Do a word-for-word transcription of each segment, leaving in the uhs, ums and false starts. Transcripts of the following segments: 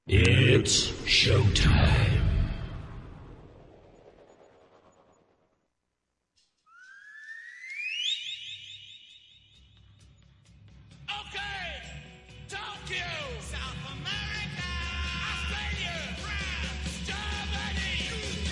It's showtime. Okay, Tokyo, South America, Australia, France, Germany,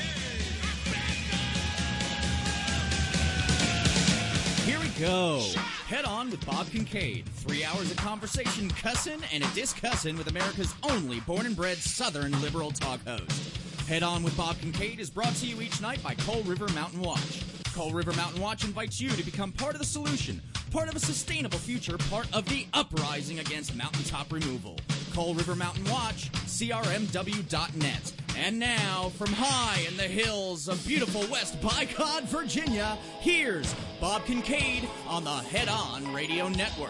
Africa. Here we go. Head On with Bob Kincaid. Three hours of conversation, cussin' and a discussin' with America's only born and bred Southern liberal talk host. Head On with Bob Kincaid is brought to you each night by Coal River Mountain Watch. Coal River Mountain Watch invites you to become part of the solution, part of a sustainable future, part of the uprising against mountaintop removal. Coal River Mountain Watch, C R M W dot net. And now, from high in the hills of beautiful West Bicod, Virginia, here's Bob Kincaid on the Head On Radio Network.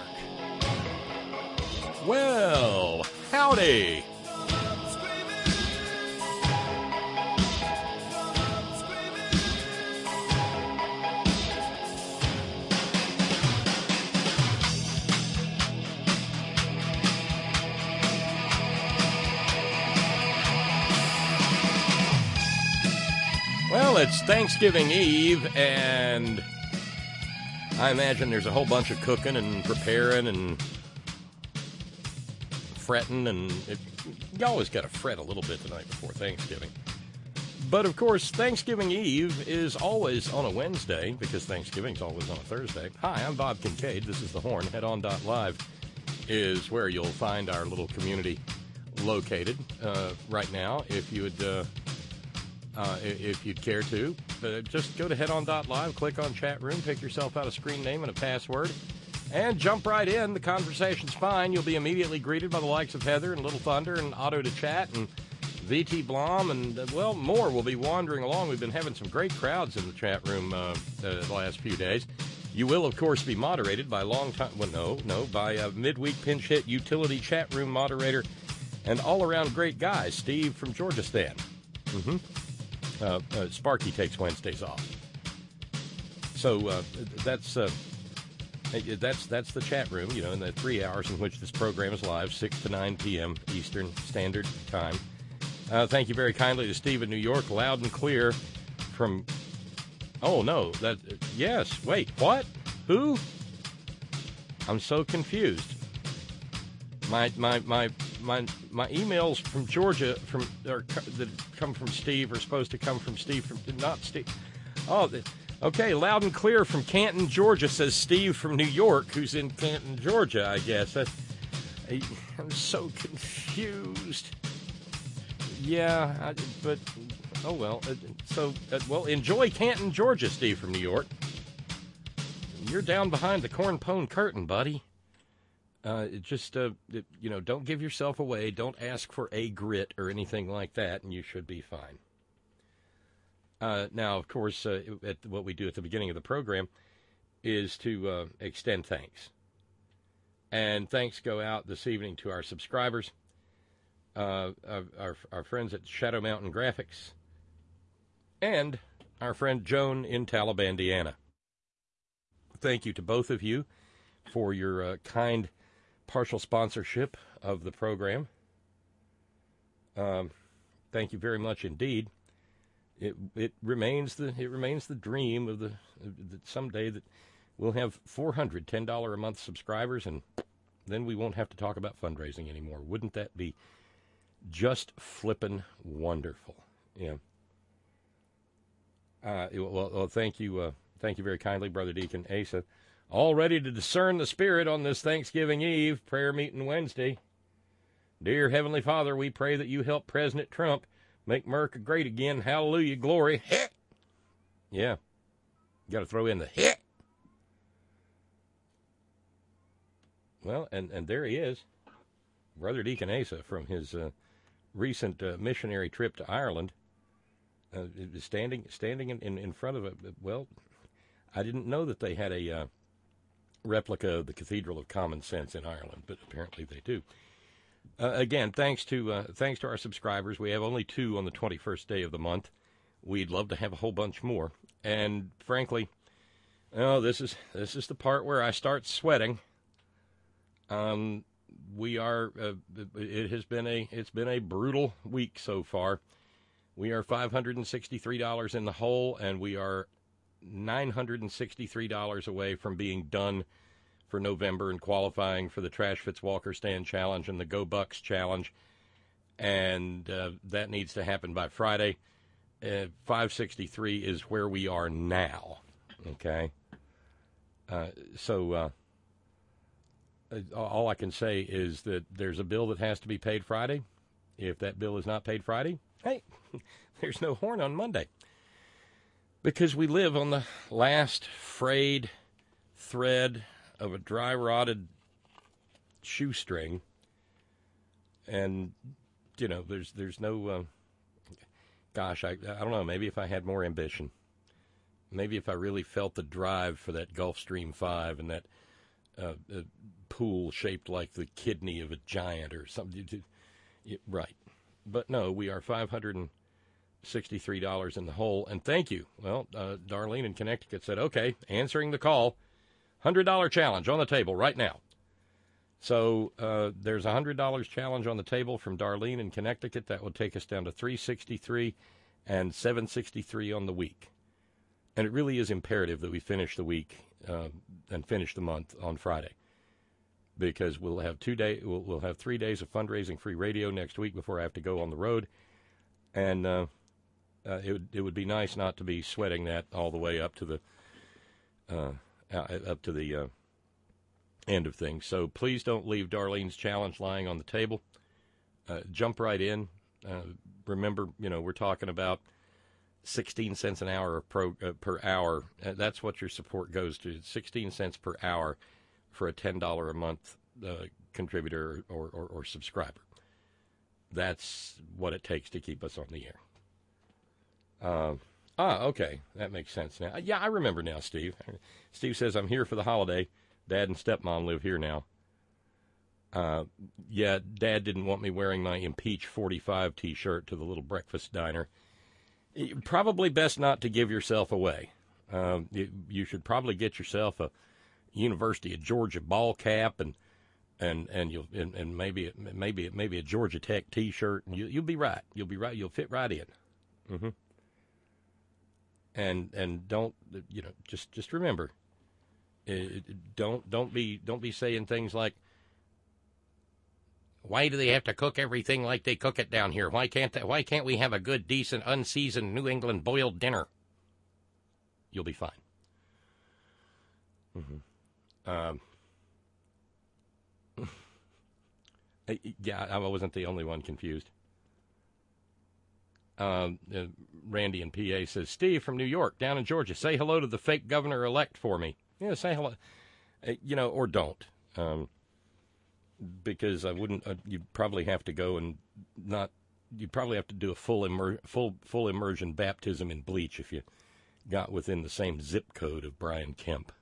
Well, howdy. Well, it's Thanksgiving Eve, and I imagine there's a whole bunch of cooking and preparing and fretting, and it, you always got to fret a little bit the night before Thanksgiving. But, of course, Thanksgiving Eve is always on a Wednesday, because Thanksgiving's always on a Thursday. Hi, I'm Bob Kincaid. This is The Horn. Head On dot live is where you'll find our little community located uh, right now. If you would... Uh, Uh, if you'd care to, uh, just go to Head On dot live, click on chat room, pick yourself out a screen name and a password, and jump right in. The conversation's fine. You'll be immediately greeted by the likes of Heather and Little Thunder and Auto to Chat and V T Blom and, uh, well, more will be wandering along. We've been having some great crowds in the chat room uh, uh, the last few days. You will, of course, be moderated by long time, well, no, no, by a midweek pinch hit utility chat room moderator and all-around great guy, Steve from Georgistan. Mm-hmm. Uh, uh, Sparky takes Wednesdays off, so uh, that's uh, that's that's the chat room. You know, in the three hours in which this program is live, six to nine p.m. Eastern Standard Time. Uh, thank you very kindly to Steve in New York, loud and clear from. Oh no, that yes. Wait, what? Who? I'm so confused. My my my. My my emails from Georgia from or that come from Steve are supposed to come from Steve from not Steve. Oh, okay, loud and clear from Canton, Georgia, says Steve from New York, who's in Canton, Georgia. I guess I, I, I'm so confused. Yeah, I, but oh well. So uh, well, enjoy Canton, Georgia, Steve from New York. You're down behind the corn pone curtain, buddy. Uh, it just, uh, it, you know, don't give yourself away. Don't ask for a grit or anything like that, and you should be fine. Uh, now, of course, uh, at what we do at the beginning of the program is to uh, extend thanks. And thanks go out this evening to our subscribers, uh, our, our friends at Shadow Mountain Graphics, and our friend Joan in Talibandiana. Thank you to both of you for your uh, kind partial sponsorship of the program. Um, thank you very much indeed. It it remains the it remains the dream of the that someday that we'll have four hundred ten dollars a month subscribers, and then we won't have to talk about fundraising anymore. Wouldn't that be just flippin' wonderful? Yeah. Uh, well, well, thank you, uh, thank you very kindly, Brother Deacon Asa. All ready to discern the Spirit on this Thanksgiving Eve, prayer meeting Wednesday. Dear Heavenly Father, we pray that you help President Trump make America great again. Hallelujah, glory. Heh. Yeah, you got to throw in the heh. Well, and, and there he is, Brother Deacon Asa from his uh, recent uh, missionary trip to Ireland, uh, standing standing in, in, in front of a, well, I didn't know that they had a... Uh, replica of the Cathedral of Common Sense in Ireland, but apparently they do. Uh, again, thanks to uh, thanks to our subscribers. We have only two on the twenty-first day of the month. We'd love to have a whole bunch more. And frankly, oh, this is this is the part where I start sweating. Um, we are. Uh, it has been a. It's been a brutal week so far. We are five hundred sixty-three dollars in the hole, and we are nine hundred sixty-three dollars away from being done for November and qualifying for the Trash Fits Walker Stand Challenge and the Go Bucks Challenge. And uh, that needs to happen by Friday. Uh, five sixty-three is where we are now. Okay? Uh, so uh, all I can say is that there's a bill that has to be paid Friday. If that bill is not paid Friday, hey, there's no horn on Monday. Because we live on the last frayed thread of a dry-rotted shoestring. And, you know, there's there's no, uh, gosh, I, I don't know, maybe if I had more ambition. Maybe if I really felt the drive for that Gulfstream five and that uh, uh, pool shaped like the kidney of a giant or something. Right. But no, we are five hundred sixty-three dollars in the hole. And thank you. Well, uh, Darlene in Connecticut said, okay, answering the call, one hundred dollars challenge on the table right now. So uh, there's a one hundred dollars challenge on the table from Darlene in Connecticut. That would take us down to three hundred sixty-three dollars and seven hundred sixty-three dollars on the week. And it really is imperative that we finish the week uh, and finish the month on Friday, because we'll have two day we'll, we'll have three days of fundraising free radio next week before I have to go on the road, and uh, uh, it would it would be nice not to be sweating that all the way up to the uh, up to the uh, end of things. So please don't leave Darlene's challenge lying on the table. Uh, jump right in. Uh, remember, you know, we're talking about sixteen cents an hour pro, uh, per hour. Uh, that's what your support goes to, sixteen cents per hour for a ten dollars a month uh, contributor or, or, or subscriber. That's what it takes to keep us on the air. Uh, ah, okay. That makes sense now. Yeah, I remember now, Steve. Steve says, I'm here for the holiday. Dad and stepmom live here now. Uh, yeah, Dad didn't want me wearing my Impeach forty-five T-shirt to the little breakfast diner. Probably best not to give yourself away. Um, you, you should probably get yourself a University of Georgia ball cap and and and you'll and, and maybe maybe maybe a Georgia Tech T-shirt, and you, you'll be right. You'll be right. You'll fit right in. Mm-hmm. And and don't you know just just remember, uh, don't don't be don't be saying things like, why do they have to cook everything like they cook it down here? Why can't that, why can't we have a good, decent, unseasoned New England boiled dinner? You'll be fine. Mm-hmm. Um, yeah, I wasn't the only one confused. Um, uh, Randy in P A says, Steve from New York, down in Georgia, say hello to the fake governor-elect for me. Yeah, say hello. Uh, you know, or don't. Um, because I wouldn't, uh, you'd probably have to go and not, you'd probably have to do a full immer, full full immersion baptism in bleach if you got within the same zip code of Brian Kemp.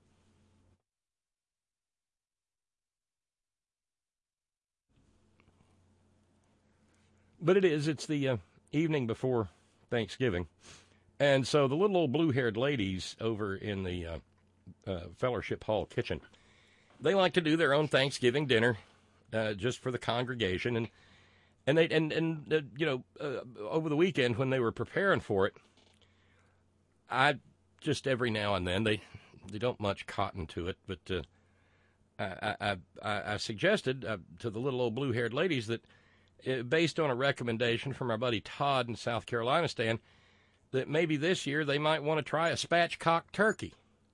But it is, it's the uh, evening before Thanksgiving. And so the little old blue-haired ladies over in the uh, uh, Fellowship Hall kitchen, they like to do their own Thanksgiving dinner, uh, just for the congregation, and and they and and uh, you know uh, over the weekend when they were preparing for it, I just every now and then they they don't much cotton to it, but uh, I, I I I suggested uh, to the little old blue-haired ladies that, uh, based on a recommendation from our buddy Todd in South Carolina, Stan, that maybe this year they might want to try a spatchcock turkey.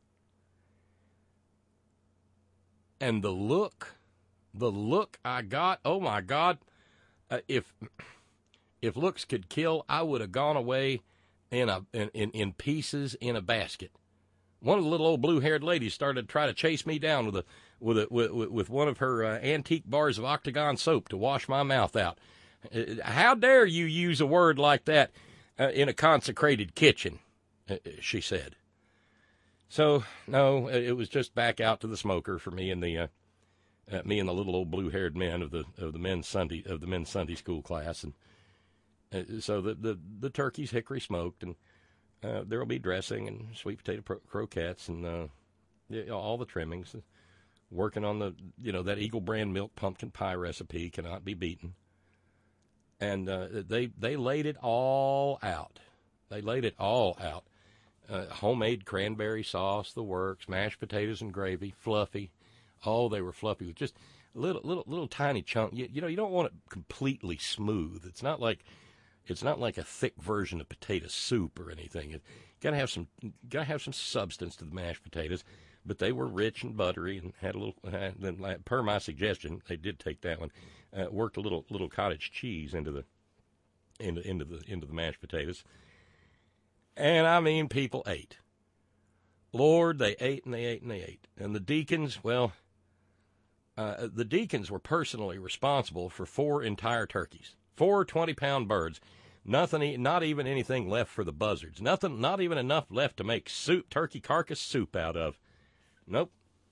And the look, the look I got, oh, my God, uh, if if looks could kill, I would have gone away in, a, in, in pieces in a basket. One of the little old blue-haired ladies started to try to chase me down with a with a, with, with one of her uh, antique bars of Octagon soap to wash my mouth out. Uh, how dare you use a word like that uh, in a consecrated kitchen, uh, she said. So, no, it was just back out to the smoker for me and the uh, uh, me and the little old blue-haired men of the of the men's Sunday of the men's Sunday school class, and uh, so the, the the turkey's hickory smoked, and uh, there will be dressing and sweet potato pro- croquettes and uh, yeah, all the trimmings. working on the, you know, that Eagle brand milk pumpkin pie recipe cannot be beaten. And uh, they they laid it all out. They laid it all out. Uh, homemade cranberry sauce, the works, mashed potatoes and gravy, fluffy. Oh, they were fluffy with just little, little, little tiny chunk. You, you know, you don't want it completely smooth. It's not like, it's not like a thick version of potato soup or anything. You gotta have some, gotta have some substance to the mashed potatoes. But they were rich and buttery and had a little. Had, per my suggestion, they did take that one. Uh, worked a little, little cottage cheese into the, into, into the, into the mashed potatoes. And, I mean, people ate. Lord, they ate and they ate and they ate. And the deacons, well, uh, the deacons were personally responsible for four entire turkeys, four twenty-pound birds, nothing, not even anything left for the buzzards, nothing, not even enough left to make soup, turkey carcass soup out of. Nope.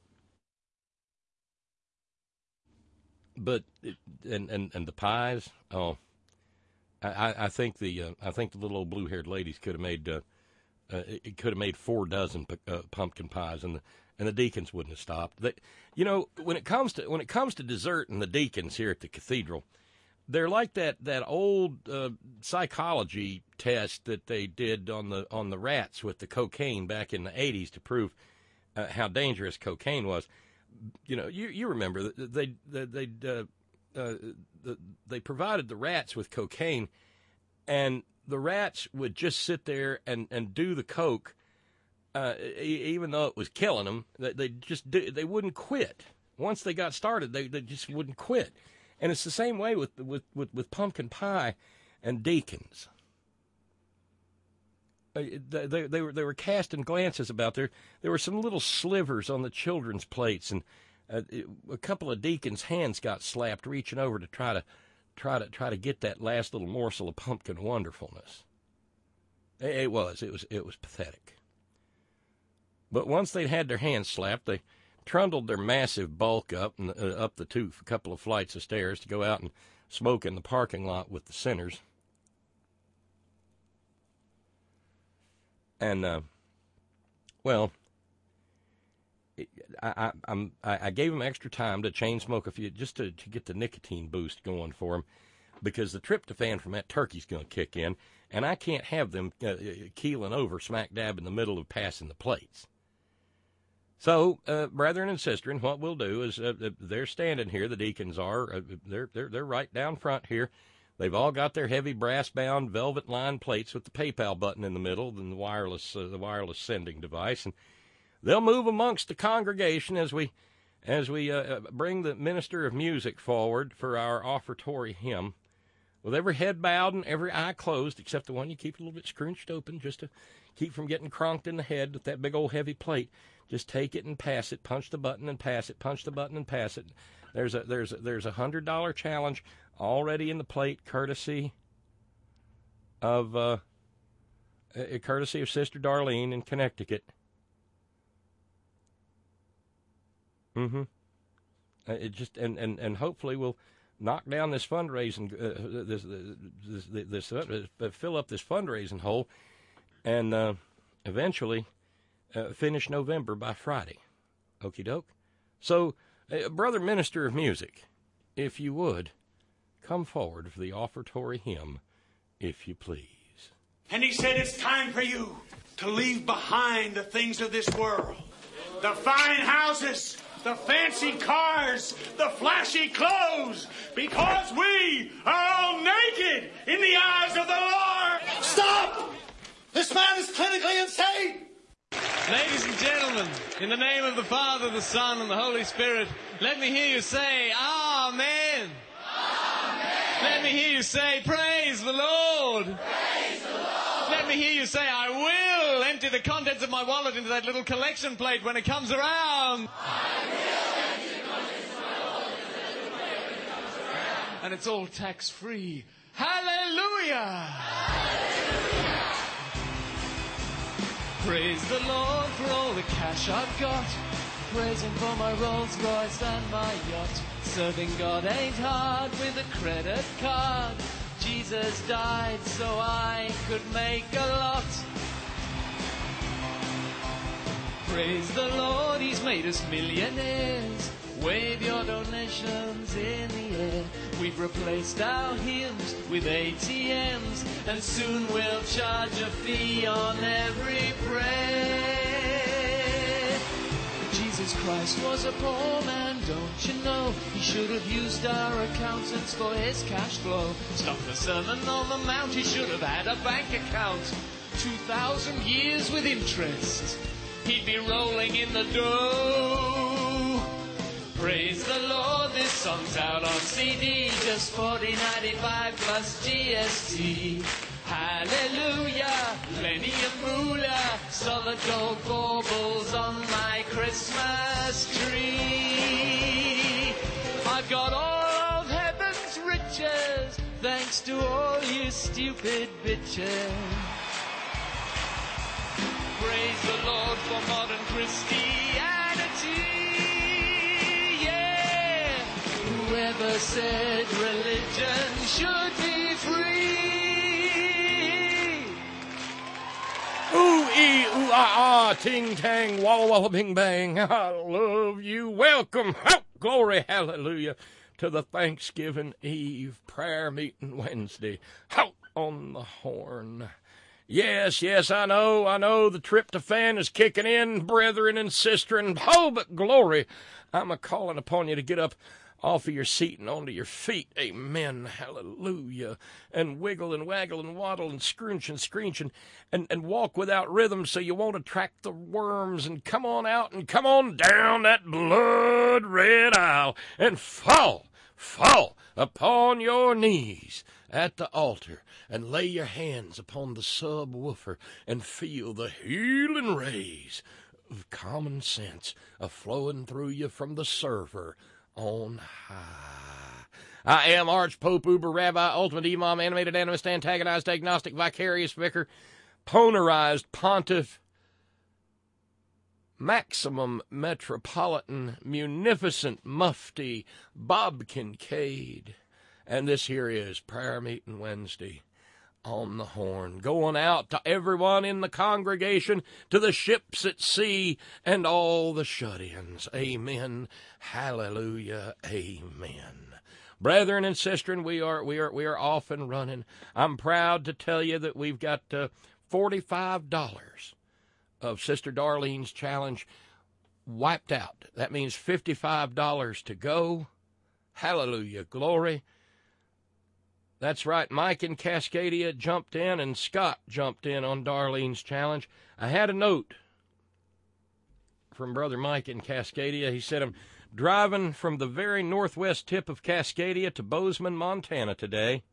But, and, and, and the pies, oh. I, I think the uh, I think the little old blue-haired ladies could have made uh, uh, it could have made four dozen p- uh, pumpkin pies, and the and the deacons wouldn't have stopped. They, you know, when it comes to when it comes to dessert and the deacons here at the cathedral, they're like that that old uh, psychology test that they did on the on the rats with the cocaine back in the eighties to prove uh, how dangerous cocaine was. You know, you you remember that they they they. Uh, Uh, the, they provided the rats with cocaine, and the rats would just sit there and, and do the coke, uh, e- even though it was killing them. They, they just do, they wouldn't quit. Once they got started, they, they just wouldn't quit. And it's the same way with with, with, with pumpkin pie and deacons. They, they, they were they were casting glances about there. There were some little slivers on the children's plates, and Uh, it, a couple of deacons' hands got slapped reaching over to try to try to try to get that last little morsel of pumpkin wonderfulness. It, it was it was it was pathetic. But once they'd had their hands slapped, they trundled their massive bulk up and uh, up the two a couple of flights of stairs to go out and smoke in the parking lot with the sinners. And uh, well. I, I, I'm, I gave them extra time to chain smoke a few, just to, to get the nicotine boost going for them, because the tryptophan from that turkey's going to kick in, and I can't have them uh, keeling over smack dab in the middle of passing the plates. So, uh, brethren and sistren, what we'll do is uh, they're standing here, the deacons are, uh, they're, they're, they're right down front here. They've all got their heavy brass-bound velvet-lined plates with the PayPal button in the middle and the wireless, uh, the wireless sending device, and they'll move amongst the congregation as we as we uh, bring the minister of music forward for our offertory hymn, with every head bowed and every eye closed, except the one you keep a little bit scrunched open just to keep from getting cronked in the head with that big old heavy plate. Just take it and pass it, punch the button and pass it, punch the button and pass it. There's a there's a, there's a hundred dollar challenge already in the plate, courtesy of uh, courtesy of Sister Darlene in Connecticut. Mm-hmm. Uh, it just and, and, and hopefully we'll knock down this fundraising, uh, this this, this, this uh, fill up this fundraising hole, and uh, eventually uh, finish November by Friday. Okie doke. So, uh, brother minister of music, if you would, come forward for the offertory hymn, if you please. And he said, it's time for you to leave behind the things of this world, the fine houses, the fancy cars, the flashy clothes, because we are all naked in the eyes of the Lord. Stop! This man is clinically insane! Ladies and gentlemen, in the name of the Father, the Son, and the Holy Spirit, let me hear you say, Amen. Amen. Let me hear you say, Praise the Lord. Praise the Lord. Let me hear you say, I will empty the contents of my wallet into that little collection plate when it comes around. I will empty the contents of my wallet into that little plate when it comes around. And it's all tax-free. Hallelujah! Hallelujah! Praise the Lord for all the cash I've got. Praise Him for my Rolls Royce and my yacht. Serving God ain't hard with a credit card. Jesus died so I could make a lot. Praise the Lord, He's made us millionaires. Wave your donations in the air. We've replaced our hymns with A T Ms, and soon we'll charge a fee on every prayer. Jesus Christ was a poor man, don't you know? He should have used our accountants for his cash flow. Stop the Sermon on the Mount, he should have had a bank account. Two thousand years with interest, he'd be rolling in the dough. Praise the Lord, this song's out on C D, just forty ninety-five plus G S T. Hallelujah, plenty of moolah, solid gold baubles on my Christmas tree. I've got all of heaven's riches, thanks to all you stupid bitches. Praise the Lord for modern Christianity. Whoever said religion should be free? Ooh, ee, ooh, ah, ah, ting, tang, walla, walla, bing, bang. I love you. Welcome, oh, glory, hallelujah, to the Thanksgiving Eve prayer meeting Wednesday. Out on the horn. Yes, yes, I know, I know the tryptophan is kicking in, brethren and sisterin. Oh, but glory, I'm a-calling upon you to get up off of your seat and onto your feet. Amen. Hallelujah. And wiggle and waggle and waddle and scrunch and screech and, and, and walk without rhythm so you won't attract the worms. And come on out and come on down that blood-red aisle and fall, fall upon your knees at the altar and lay your hands upon the subwoofer and feel the healing rays of common sense a-flowing through you from the server on high. I am Archpope, Uber Rabbi, Ultimate Imam, Animated Animist, Antagonized, Agnostic, Vicarious Vicar, Ponerized Pontiff, Maximum Metropolitan, Munificent Mufti, Bob Kincaid. And this here is Prayer Meeting Wednesday on the horn, going out to everyone in the congregation, to the ships at sea, and all the shut-ins. Amen. Hallelujah. Amen. Brethren and sistren, we are we are we are off and running. I'm proud to tell you that we've got uh, forty-five dollars of Sister Darlene's challenge wiped out. That means fifty-five dollars to go. Hallelujah. Glory. That's right, Mike in Cascadia jumped in, and Scott jumped in on Darlene's challenge. I had a note from Brother Mike in Cascadia. He said, I'm driving from the very northwest tip of Cascadia to Bozeman, Montana today.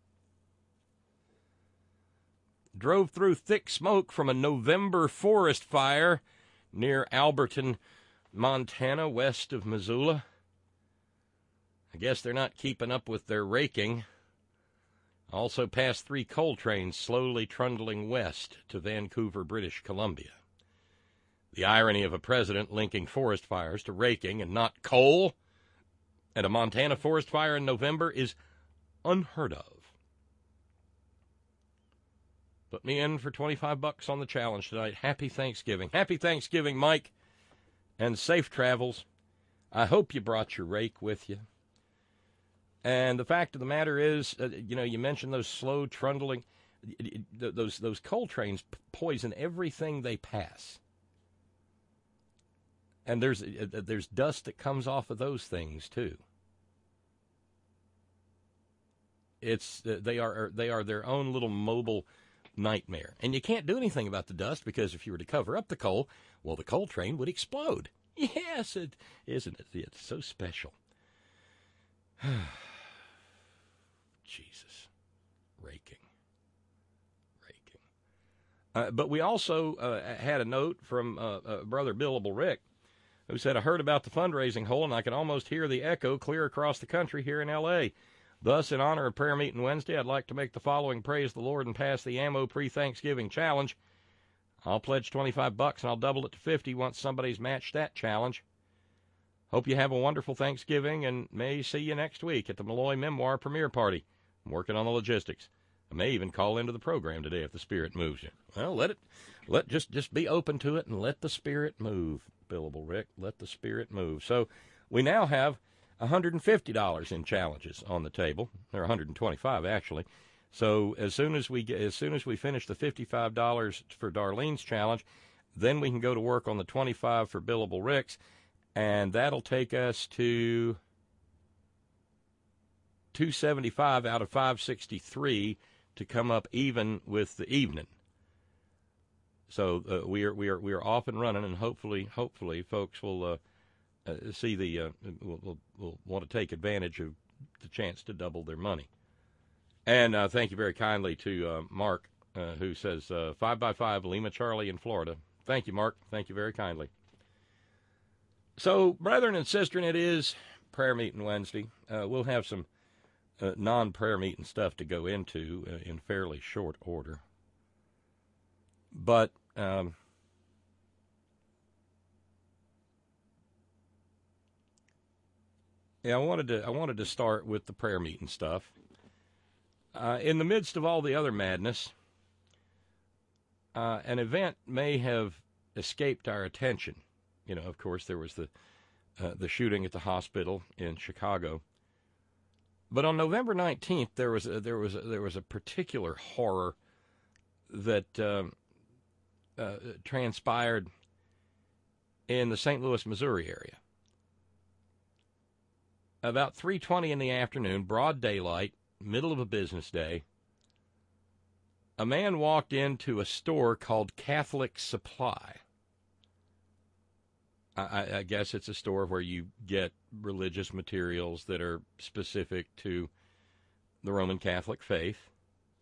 Drove through thick smoke from a November forest fire near Alberton, Montana, west of Missoula. I guess they're not keeping up with their raking. Also passed three coal trains slowly trundling west to Vancouver, British Columbia. The irony of a president linking forest fires to raking and not coal and a Montana forest fire in November is unheard of. Put me in for twenty-five bucks on the challenge tonight. Happy Thanksgiving. Happy Thanksgiving, Mike, and safe travels. I hope you brought your rake with you. And the fact of the matter is, uh, you know, you mentioned those slow trundling, those those coal trains poison everything they pass. And there's uh, there's dust that comes off of those things too. It's uh, they are they are their own little mobile nightmare, and you can't do anything about the dust because if you were to cover up the coal, well, the coal train would explode. Yes, it isn't it? It's so special. Jesus. Raking. Raking. Uh, but we also uh, had a note from uh, uh, Brother Billable Rick, who said, I heard about the fundraising hole, and I can almost hear the echo clear across the country here in L A Thus, in honor of Prayer Meeting Wednesday, I'd like to make the following praise the Lord and pass the ammo pre-Thanksgiving challenge. I'll pledge twenty-five bucks, and I'll double it to fifty once somebody's matched that challenge. Hope you have a wonderful Thanksgiving, and may see you next week at the Malloy Memoir premiere party. I'm working on the logistics. I may even call into the program today if the Spirit moves you. Well, let it, let just just be open to it and let the Spirit move. Billable Rick, let the Spirit move. So we now have one hundred fifty dollars in challenges on the table. There are one hundred twenty-five actually. So as soon as we get, as soon as we finish the fifty-five dollars for Darlene's challenge, then we can go to work on the twenty-five for Billable Rick's, and that'll take us to two seventy-five out of five sixty-three to come up even with the evening. So uh, we are we are we are off and running, and hopefully hopefully folks will uh, uh, see the uh, will, will will want to take advantage of the chance to double their money. And uh, thank you very kindly to uh, Mark, uh, who says uh, five by five Lima Charlie in Florida. Thank you, Mark. Thank you very kindly. So, brethren and sisters, it is prayer meeting Wednesday. Uh, we'll have some uh, non-prayer meeting stuff to go into uh, in fairly short order. But um, yeah, I wanted to I wanted to start with the prayer meeting stuff. Uh, in the midst of all the other madness, uh, an event may have escaped our attention. You know, of course, there was the uh, the shooting at the hospital in Chicago. But on November nineteenth, there was a, there was a, there was a particular horror that um, uh, transpired in the Saint Louis, Missouri area. About three twenty in the afternoon, broad daylight, middle of a business day, a man walked into a store called Catholic Supply. I, I guess it's a store where you get religious materials that are specific to the Roman Catholic faith.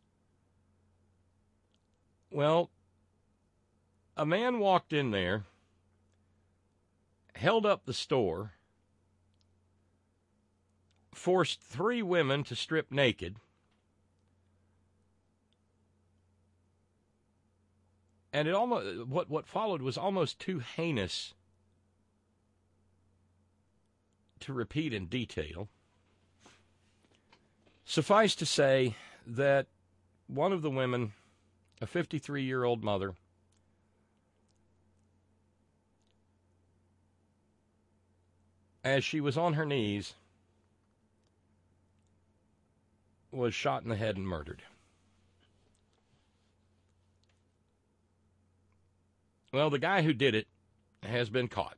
Well, a man walked in there, held up the store, forced three women to strip naked, and it almost what what followed was almost too heinous to repeat in detail. Suffice to say that one of the women, a fifty-three-year-old mother, as she was on her knees, was shot in the head and murdered. Well, the guy who did it has been caught.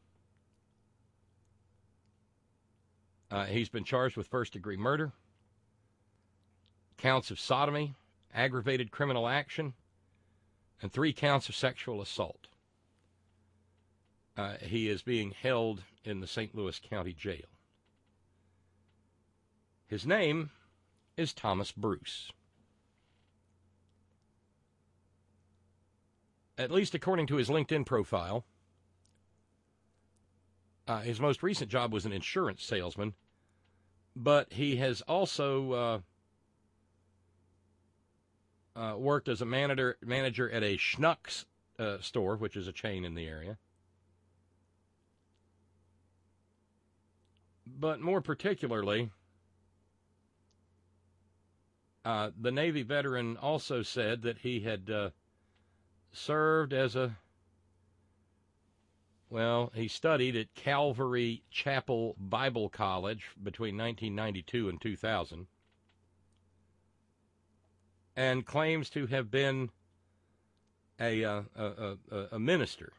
Uh, he's been charged with first-degree murder, counts of sodomy, aggravated criminal action, and three counts of sexual assault. Uh, he is being held in the Saint Louis County Jail. His name is Thomas Bruce. At least according to his LinkedIn profile, uh, his most recent job was an insurance salesman, but he has also uh, uh, worked as a manager manager at a Schnucks uh, store, which is a chain in the area. But more particularly, uh, the Navy veteran also said that he had uh, served as a, well, he studied at Calvary Chapel Bible College between nineteen ninety-two and two thousand, and claims to have been a, uh, a, a, a minister.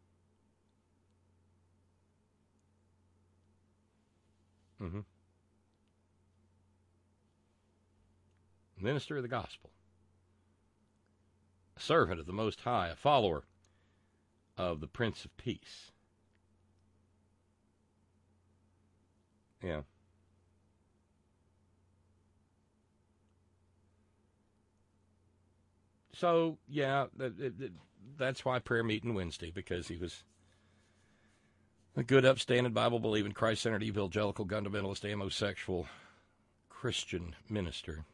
Mm-hmm. Minister of the gospel. A servant of the Most High, a follower of the Prince of Peace. Yeah. So, yeah, that, that, that's why prayer meeting Wednesday, because he was a good, upstanding, Bible-believing, Christ-centered, evangelical, fundamentalist, amosexual Christian minister.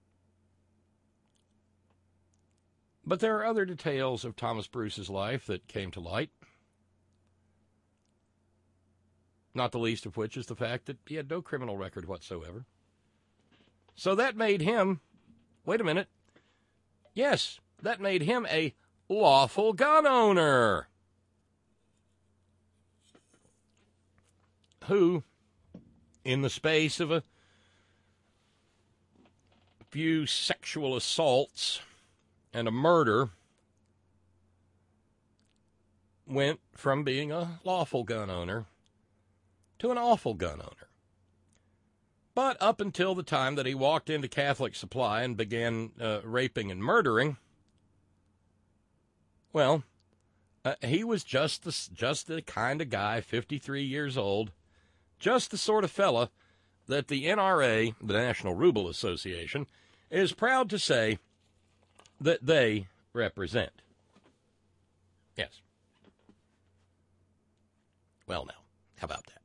But there are other details of Thomas Bruce's life that came to light, not the least of which is the fact that he had no criminal record whatsoever. So that made him wait a minute. Yes, that made him a lawful gun owner who, in the space of a few sexual assaults and a murder, went from being a lawful gun owner to an awful gun owner. But up until the time that he walked into Catholic Supply and began uh, raping and murdering, well, uh, he was just the, just the kind of guy, fifty-three years old, just the sort of fella that the N R A, the National Ruble Association, is proud to say that they represent. Yes. Well, now, how about that?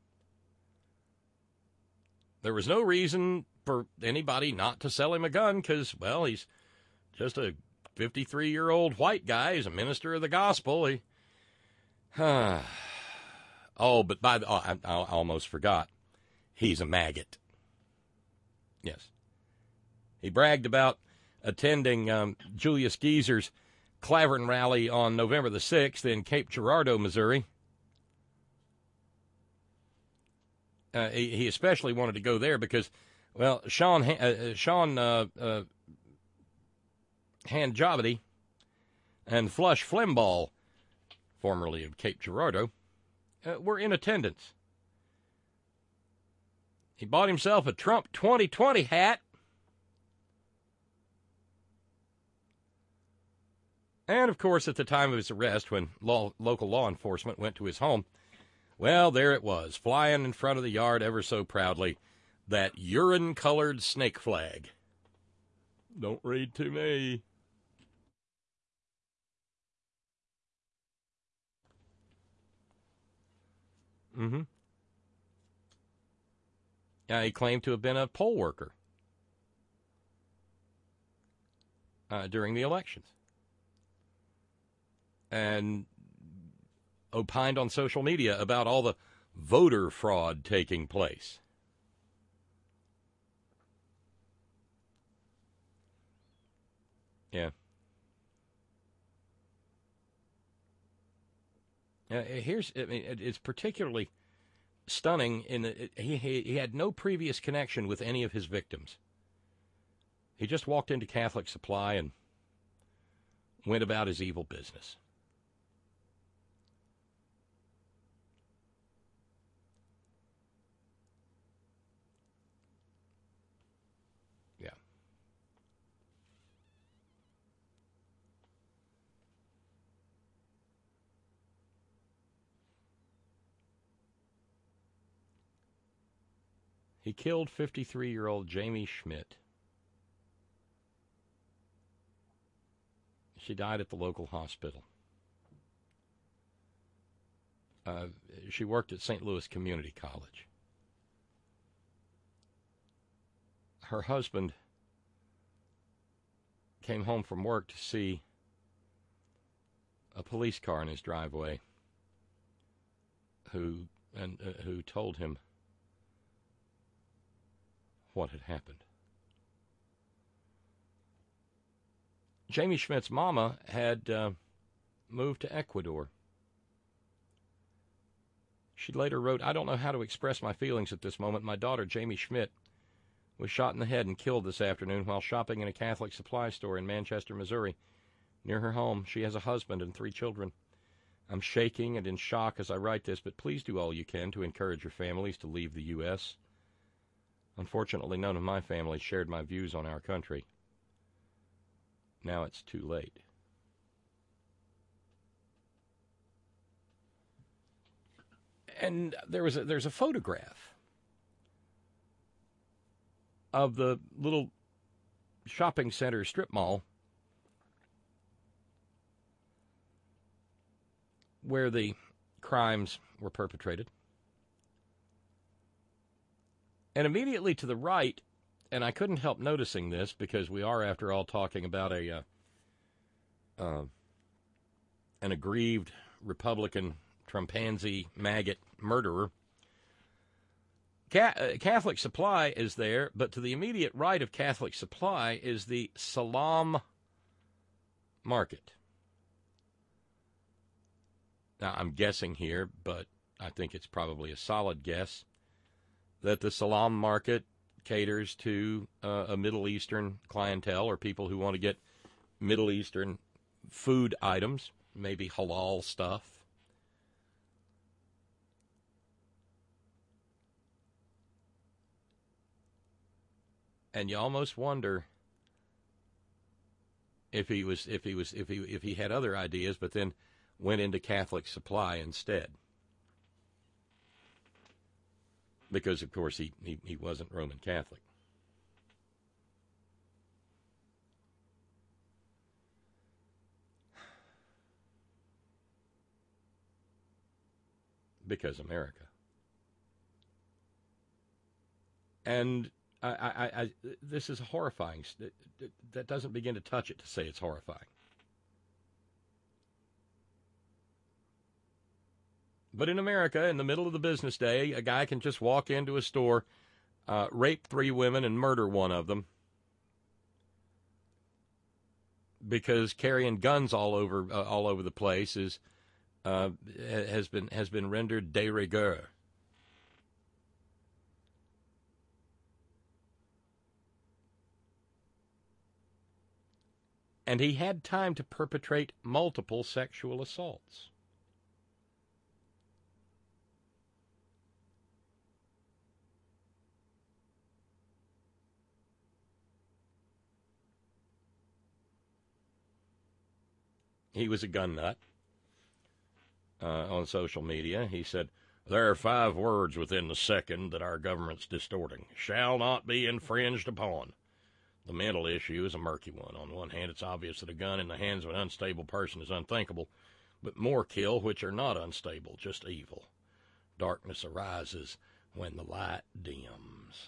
There was no reason for anybody not to sell him a gun because, well, he's just a fifty-three-year-old white guy. He's a minister of the gospel. He, uh, oh, but by the, oh, I, I almost forgot. He's a maggot. Yes. He bragged about attending um, Julius Geezer's Clavern rally on November the sixth in Cape Girardeau, Missouri. Uh, he, he especially wanted to go there because, well, Sean uh, Sean uh, uh, Handjobity and Flush Flimball, formerly of Cape Girardeau, uh, were in attendance. He bought himself a Trump twenty twenty hat. And, of course, at the time of his arrest, when law, local law enforcement went to his home, well, there it was, flying in front of the yard ever so proudly, that urine-colored snake flag. Don't read to me. Mm-hmm. Yeah, he claimed to have been a poll worker uh, during the elections. And opined on social media about all the voter fraud taking place. Yeah. Uh, here's, I mean, it's particularly stunning in that he, he he had no previous connection with any of his victims. He just walked into Catholic Supply and went about his evil business. Yeah. He killed fifty-three-year-old Jamie Schmidt. She died at the local hospital. Uh, she worked at Saint Louis Community College. Her husband came home from work to see a police car in his driveway who and uh, who told him what had happened. Jamie Schmidt's mama had uh, moved to Ecuador. She later wrote, "I don't know how to express my feelings at this moment. My daughter, Jamie Schmidt, was shot in the head and killed this afternoon while shopping in a Catholic supply store in Manchester, Missouri, near her home. She has a husband and three children. I'm shaking and in shock as I write this, but please do all you can to encourage your families to leave the U S Unfortunately, none of my family shared my views on our country. Now it's too late." And there was a, there's a photograph of the little shopping center strip mall where the crimes were perpetrated. And immediately to the right, and I couldn't help noticing this because we are, after all, talking about a uh, uh, an aggrieved Republican Trumpanzee maggot murderer. Catholic Supply is there, but to the immediate right of Catholic Supply is the Salam Market. Now, I'm guessing here, but I think it's probably a solid guess, that the Salam Market caters to uh, a Middle Eastern clientele or people who want to get Middle Eastern food items, maybe halal stuff. And you almost wonder if he was if he was if he if he had other ideas, but then went into Catholic Supply instead. Because of course he, he, he wasn't Roman Catholic. Because America. And I, I, I, this is horrifying. That doesn't begin to touch it to say it's horrifying. But in America, in the middle of the business day, a guy can just walk into a store, uh, rape three women, and murder one of them because carrying guns all over uh, all over the place is uh, has been has been rendered de rigueur. And he had time to perpetrate multiple sexual assaults. He was a gun nut uh, on social media. He said, "There are five words within the second that our government's distorting. Shall not be infringed upon." The mental issue is a murky one. On one hand, it's obvious that a gun in the hands of an unstable person is unthinkable, but more kill which are not unstable, just evil. Darkness arises when the light dims.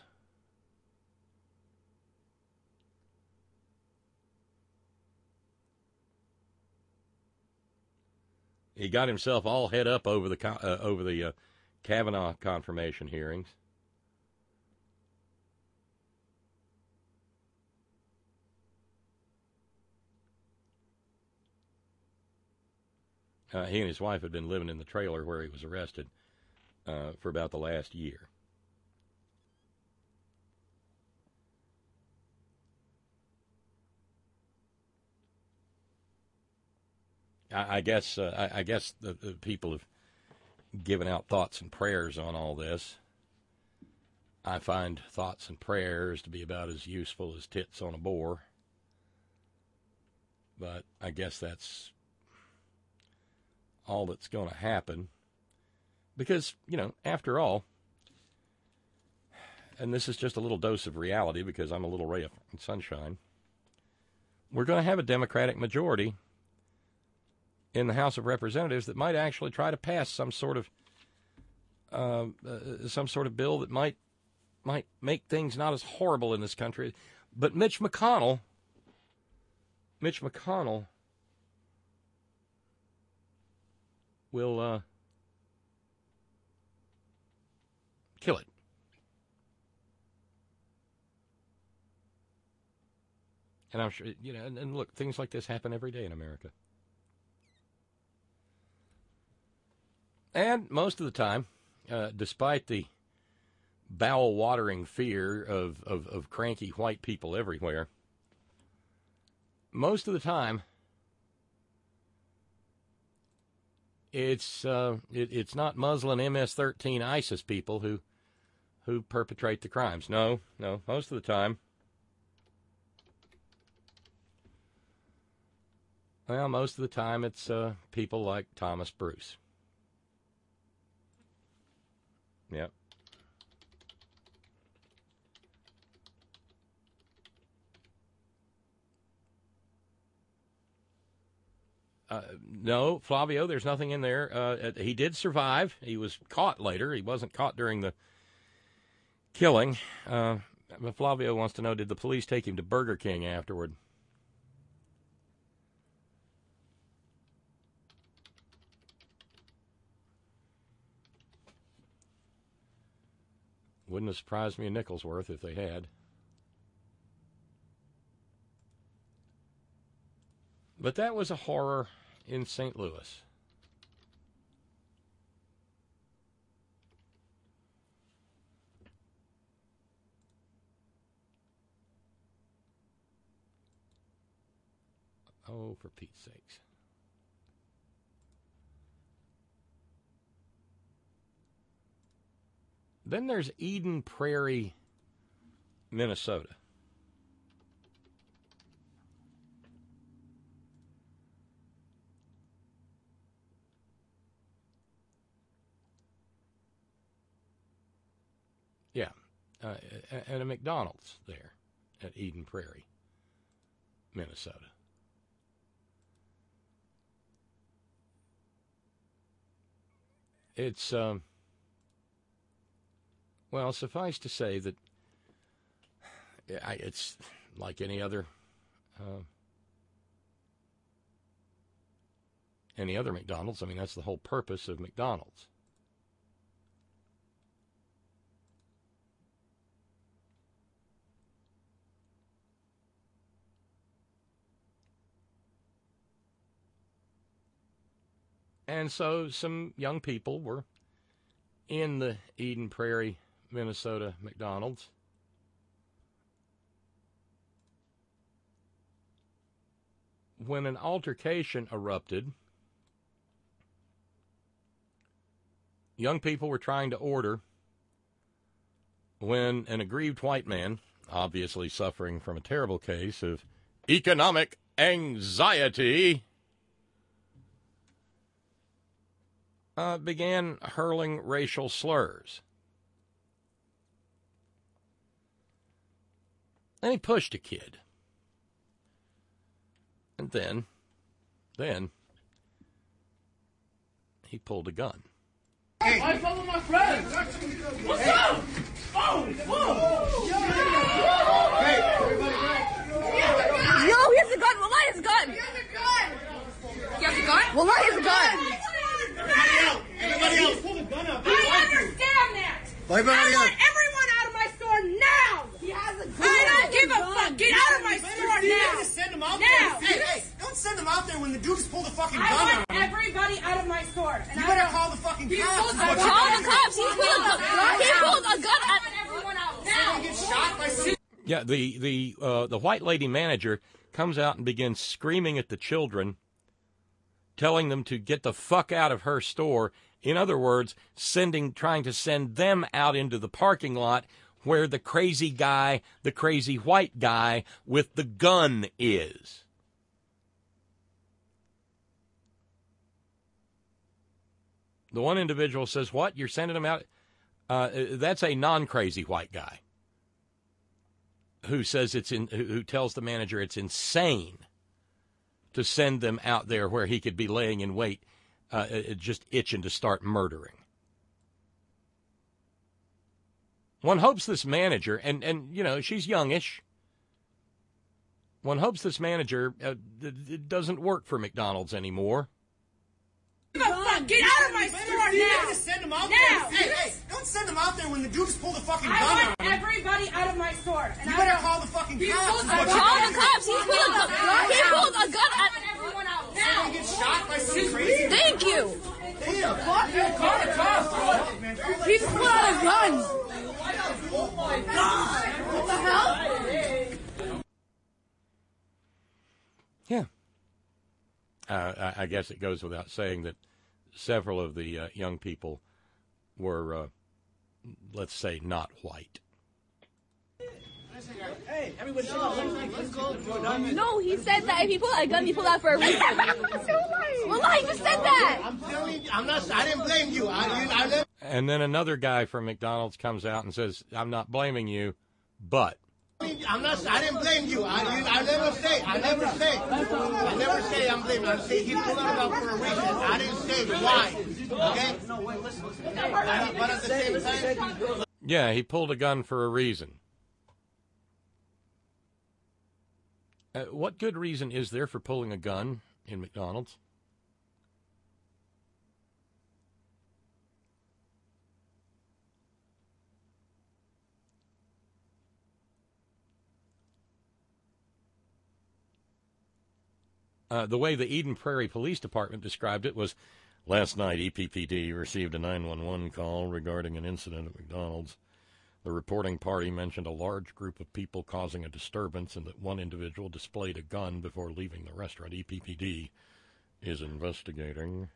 He got himself all head up over the uh, over the uh, Kavanaugh confirmation hearings. Uh, he and his wife had been living in the trailer where he was arrested uh, for about the last year. I, I guess uh, I, I guess the, the people have given out thoughts and prayers on all this. I find thoughts and prayers to be about as useful as tits on a boar. But I guess that's all that's going to happen. Because, you know, after all, and this is just a little dose of reality because I'm a little ray of sunshine, we're going to have a Democratic majority in the House of Representatives that might actually try to pass some sort of uh, uh, some sort of bill that might might make things not as horrible in this country. But Mitch McConnell, Mitch McConnell will uh, kill it. And I'm sure, you know, and, and look, things like this happen every day in America. And most of the time, uh, despite the bowel-watering fear of, of, of cranky white people everywhere, most of the time, it's uh, it, it's not Muslim M S thirteen ISIS people who who perpetrate the crimes. No, no, most of the time, well, most of the time it's uh, people like Thomas Bruce. Yep. Uh, no, Flavio, there's nothing in there. Uh, he did survive. He was caught later. He wasn't caught during the killing. Uh, Flavio wants to know, did the police take him to Burger King afterward? Wouldn't have surprised me a nickel's worth if they had. But that was a horror in Saint Louis. Oh, for Pete's sakes. Then there's Eden Prairie, Minnesota. Yeah, uh, at a McDonald's there at Eden Prairie, Minnesota. It's, um, well, suffice to say that it's like any other, uh, any other McDonald's. I mean, that's the whole purpose of McDonald's. And so some young people were in the Eden Prairie, Minnesota McDonald's. When an altercation erupted, young people were trying to order when an aggrieved white man, obviously suffering from a terrible case of economic anxiety, Uh, began hurling racial slurs. And he pushed a kid. And then, then, he pulled a gun. Hey, I follow my friends. What's hey. up? Oh, whoa! Hey, everybody, Yo, he has a gun. Wallah, he has a gun. He has a gun. He has a gun? Wallah, he has a gun. Everybody else! Everybody else! Pull the gun up. I understand that! Everybody I else. want everyone out of my store now! He has a gun! I don't give a fuck! Get out of my store You now! gotta send them out now! there. Hey, hey, don't send them out there when the dude just pulled a fucking I gun want on him. everybody out of my store. And You I better want... call the fucking He cops. pulled is a what gun. you Call better the do. cops! He pulled a gun! He pulled a gun at everyone out now! Someone gets shot by some... Yeah, the the uh, the white lady manager comes out and begins screaming at the children, telling them to get the fuck out of her store. In other words, sending, trying to send them out into the parking lot where the crazy guy, the crazy white guy with the gun is. The one individual says, "What? You're sending them out?" Uh, that's a non-crazy white guy who says it's in, who tells the manager it's insane to send them out there where he could be laying in wait, uh, just itching to start murdering. One hopes this manager, and, and you know, she's youngish, one hopes this manager uh, it doesn't work for McDonald's anymore. Get out of my store You now! gotta send them out Now! there. Hey, hey, don't send them out there when the dude just pulled a fucking I gun on want him. everybody out of my store. And You I better want... call the fucking He cops. pulled is a what gun. you Call better the do. cops! He pulled a gun. He pulled a gun at everyone out now! Someone gets shot by some crazy... Thank you! Damn, fuck you. Call the cops. He just pulled out a gun! Oh my God. What the hell? Yeah. Uh, I, I guess it goes without saying that several of the uh, young people were, uh, let's say, not white. Hey, everybody, let's go. No, he said that if he pulled out a gun, he pulled out for a reason. Well, he just said that. I'm telling you, I'm not. I didn't blame you. I, you, I never. And then another guy from McDonald's comes out and says, "I'm not blaming you, but." I'm not. I didn't blame you. I, you, I never say. I never say. I never say I'm blaming. I say he pulled out a gun for a reason. I didn't say why. Okay. No, wait, listen. But at the same time. Yeah, he pulled a gun for a reason. Uh, what good reason is there for pulling a gun in McDonald's? Uh, the way the Eden Prairie Police Department described it was, last night E P P D received a nine one one call regarding an incident at McDonald's. The reporting party mentioned a large group of people causing a disturbance and that one individual displayed a gun before leaving the restaurant. E P P D is investigating.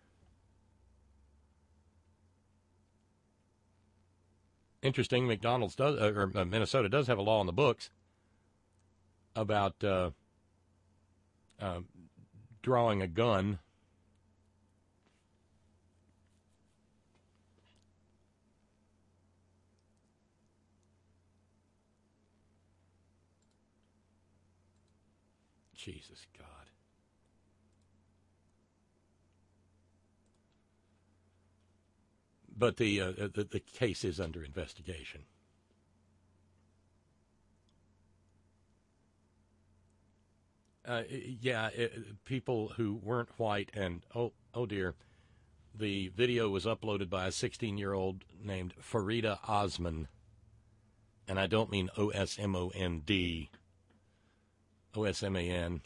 Interesting, McDonald's does, uh, or uh, Minnesota does have a law on the books about uh, uh, drawing a gun. Jesus God. But the, uh, the the case is under investigation. Uh, yeah, it, people who weren't white and, oh, oh dear, the video was uploaded by a sixteen-year-old named Farida Osman. And I don't mean O S M O N D, O S M A N.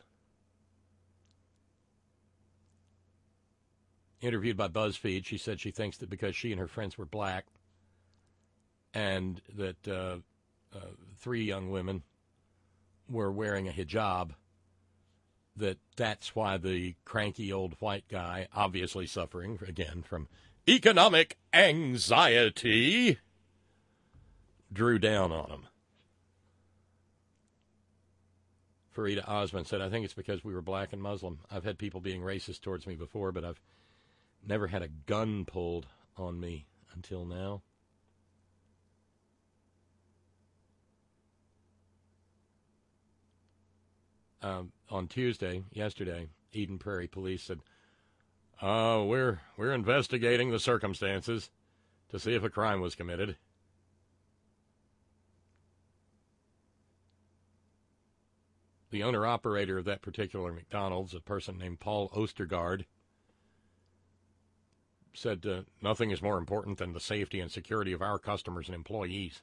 Interviewed by BuzzFeed, she said she thinks that because she and her friends were black and that uh, uh, three young women were wearing a hijab, that that's why the cranky old white guy, obviously suffering, again, from economic anxiety, drew down on him. Farida Osman said, I think it's because we were black and Muslim. I've had people being racist towards me before, but I've never had a gun pulled on me until now. Um, on Tuesday, yesterday, Eden Prairie Police said, uh, we're, we're investigating the circumstances to see if a crime was committed. The owner-operator of that particular McDonald's, a person named Paul Ostergaard, said uh, nothing is more important than the safety and security of our customers and employees.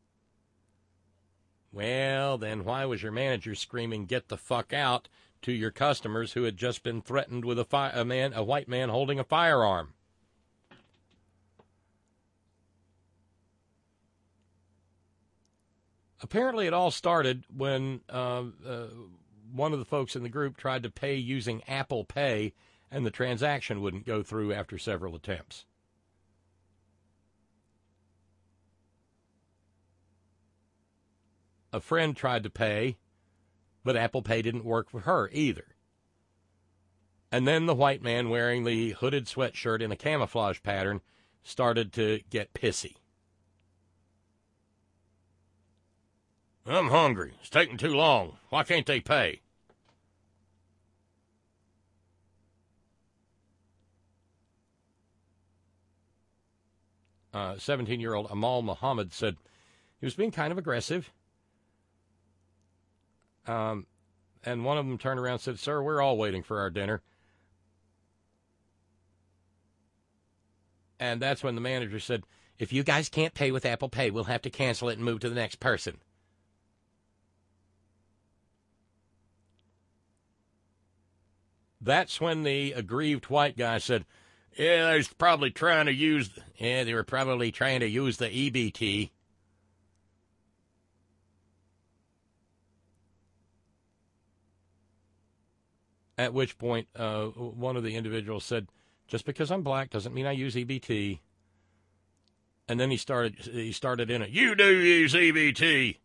Well, then why was your manager screaming, get the fuck out, to your customers who had just been threatened with a, fi- a man, a white man holding a firearm? Apparently it all started when uh, uh, one of the folks in the group tried to pay using Apple Pay, and the transaction wouldn't go through after several attempts. A friend tried to pay, but Apple Pay didn't work for her either. And then the white man wearing the hooded sweatshirt in a camouflage pattern started to get pissy. I'm hungry. It's taking too long. Why can't they pay? Uh, seventeen-year-old Amal Muhammad said he was being kind of aggressive. Um, and one of them turned around and said, sir, we're all waiting for our dinner. And that's when the manager said, if you guys can't pay with Apple Pay, we'll have to cancel it and move to the next person. That's when the aggrieved white guy said, yeah, they're probably trying to use, yeah, they were probably trying to use the E B T. At which point, uh, one of the individuals said, just because I'm black doesn't mean I use E B T. And then he started, he started in it, you do use E B T.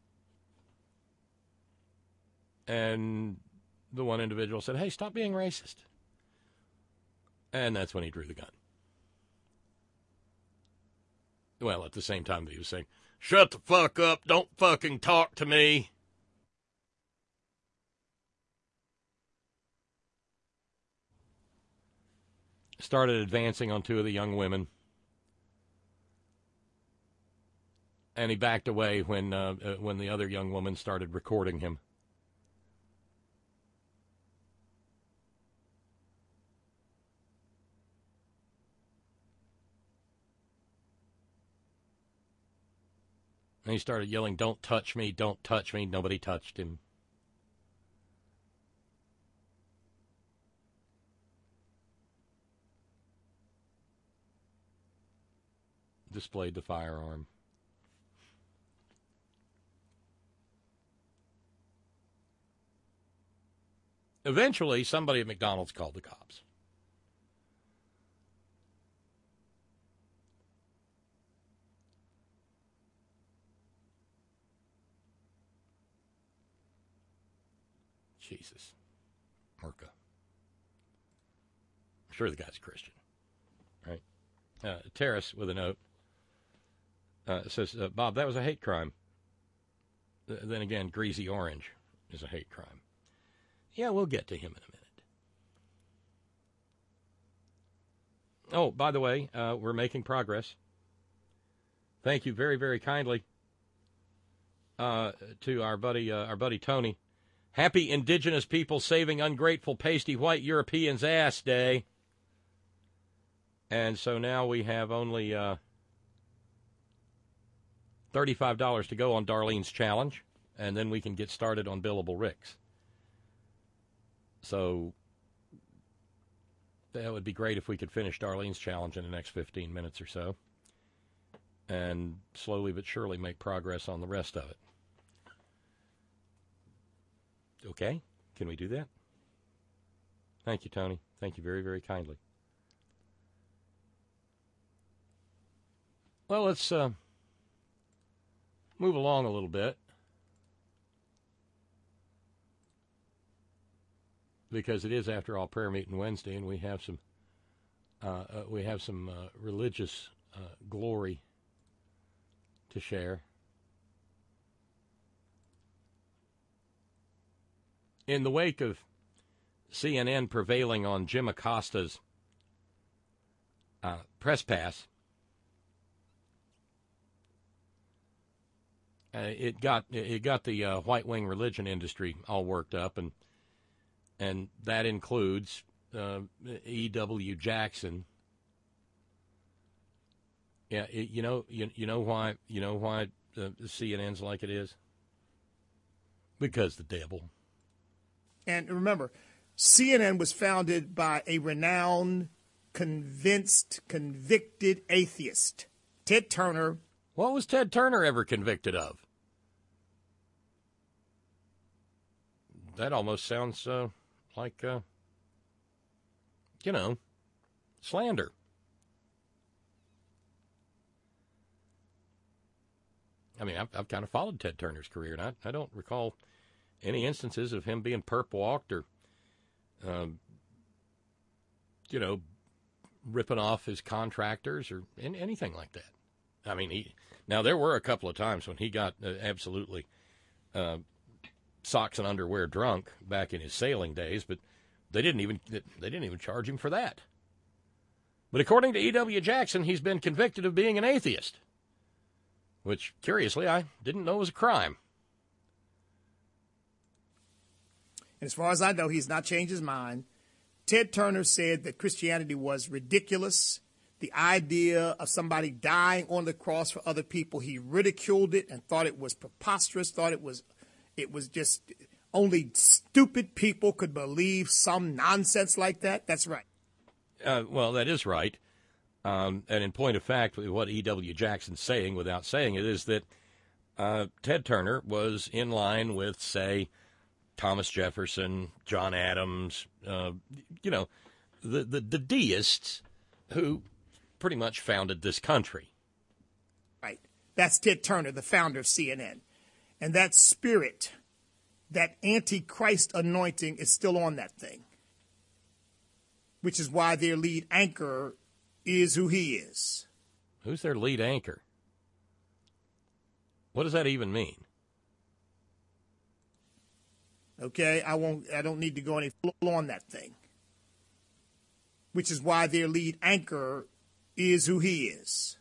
And the one individual said, hey, stop being racist. And that's when he drew the gun. Well, at the same time that he was saying, shut the fuck up, don't fucking talk to me. Started advancing on two of the young women. And he backed away when uh, uh, when the other young woman started recording him. And he started yelling, don't touch me, don't touch me. Nobody touched him. displayed the firearm. Eventually, somebody at McDonald's called the cops. Jesus. Merca. I'm sure the guy's Christian. Right? Uh, Terrace with a note uh, says, uh, Bob, that was a hate crime. Th- then again, greasy orange is a hate crime. Yeah, we'll get to him in a minute. Oh, by the way, uh, we're making progress. Thank you very, very kindly uh, to our buddy, uh, our buddy Tony. Happy Indigenous People Saving Ungrateful Pasty White Europeans Ass Day. And so now we have only uh, thirty-five dollars to go on Darlene's challenge, and then we can get started on Billable Ricks. So that would be great if we could finish Darlene's challenge in the next fifteen minutes or so, and slowly but surely make progress on the rest of it. Okay? Can we do that? Thank you, Tony. Thank you very, very kindly. Well, let's uh, move along a little bit, because it is, after all, prayer meeting Wednesday, and we have some uh, uh, we have some uh, religious uh, glory to share. In the wake of C N N prevailing on Jim Acosta's uh, press pass, uh, it got it got the uh, white wing religion industry all worked up, and and that includes uh, E W Jackson. Yeah, it, you know, you you know why you know why uh, the C N N's like it is? Because the devil. And remember, C N N was founded by a renowned, convinced, convicted atheist, Ted Turner. What was Ted Turner ever convicted of? That almost sounds uh, like, uh, you know, slander. I mean, I've, I've kind of followed Ted Turner's career, and I, I don't recall any instances of him being perp-walked or, um, you know, ripping off his contractors or in, anything like that. I mean, he now there were a couple of times when he got uh, absolutely uh, socks and underwear drunk back in his sailing days, but they didn't even they didn't even charge him for that. But according to E W Jackson, he's been convicted of being an atheist, which, curiously, I didn't know was a crime. And as far as I know, he's not changed his mind. Ted Turner said that Christianity was ridiculous. The idea of somebody dying on the cross for other people, he ridiculed it and thought it was preposterous, thought it was it was just only stupid people could believe some nonsense like that. That's right. Uh, well, that is right. Um, and in point of fact, what E W Jackson's saying, without saying it, is that uh, Ted Turner was in line with, say, Thomas Jefferson, John Adams, uh, you know, the, the, the deists who pretty much founded this country. Right. That's Ted Turner, the founder of C N N. And that spirit, that antichrist anointing is still on that thing, which is why their lead anchor is who he is. Who's their lead anchor? What does that even mean? Okay, I won't. I don't need to go any full on that thing, which is why their lead anchor is who he is.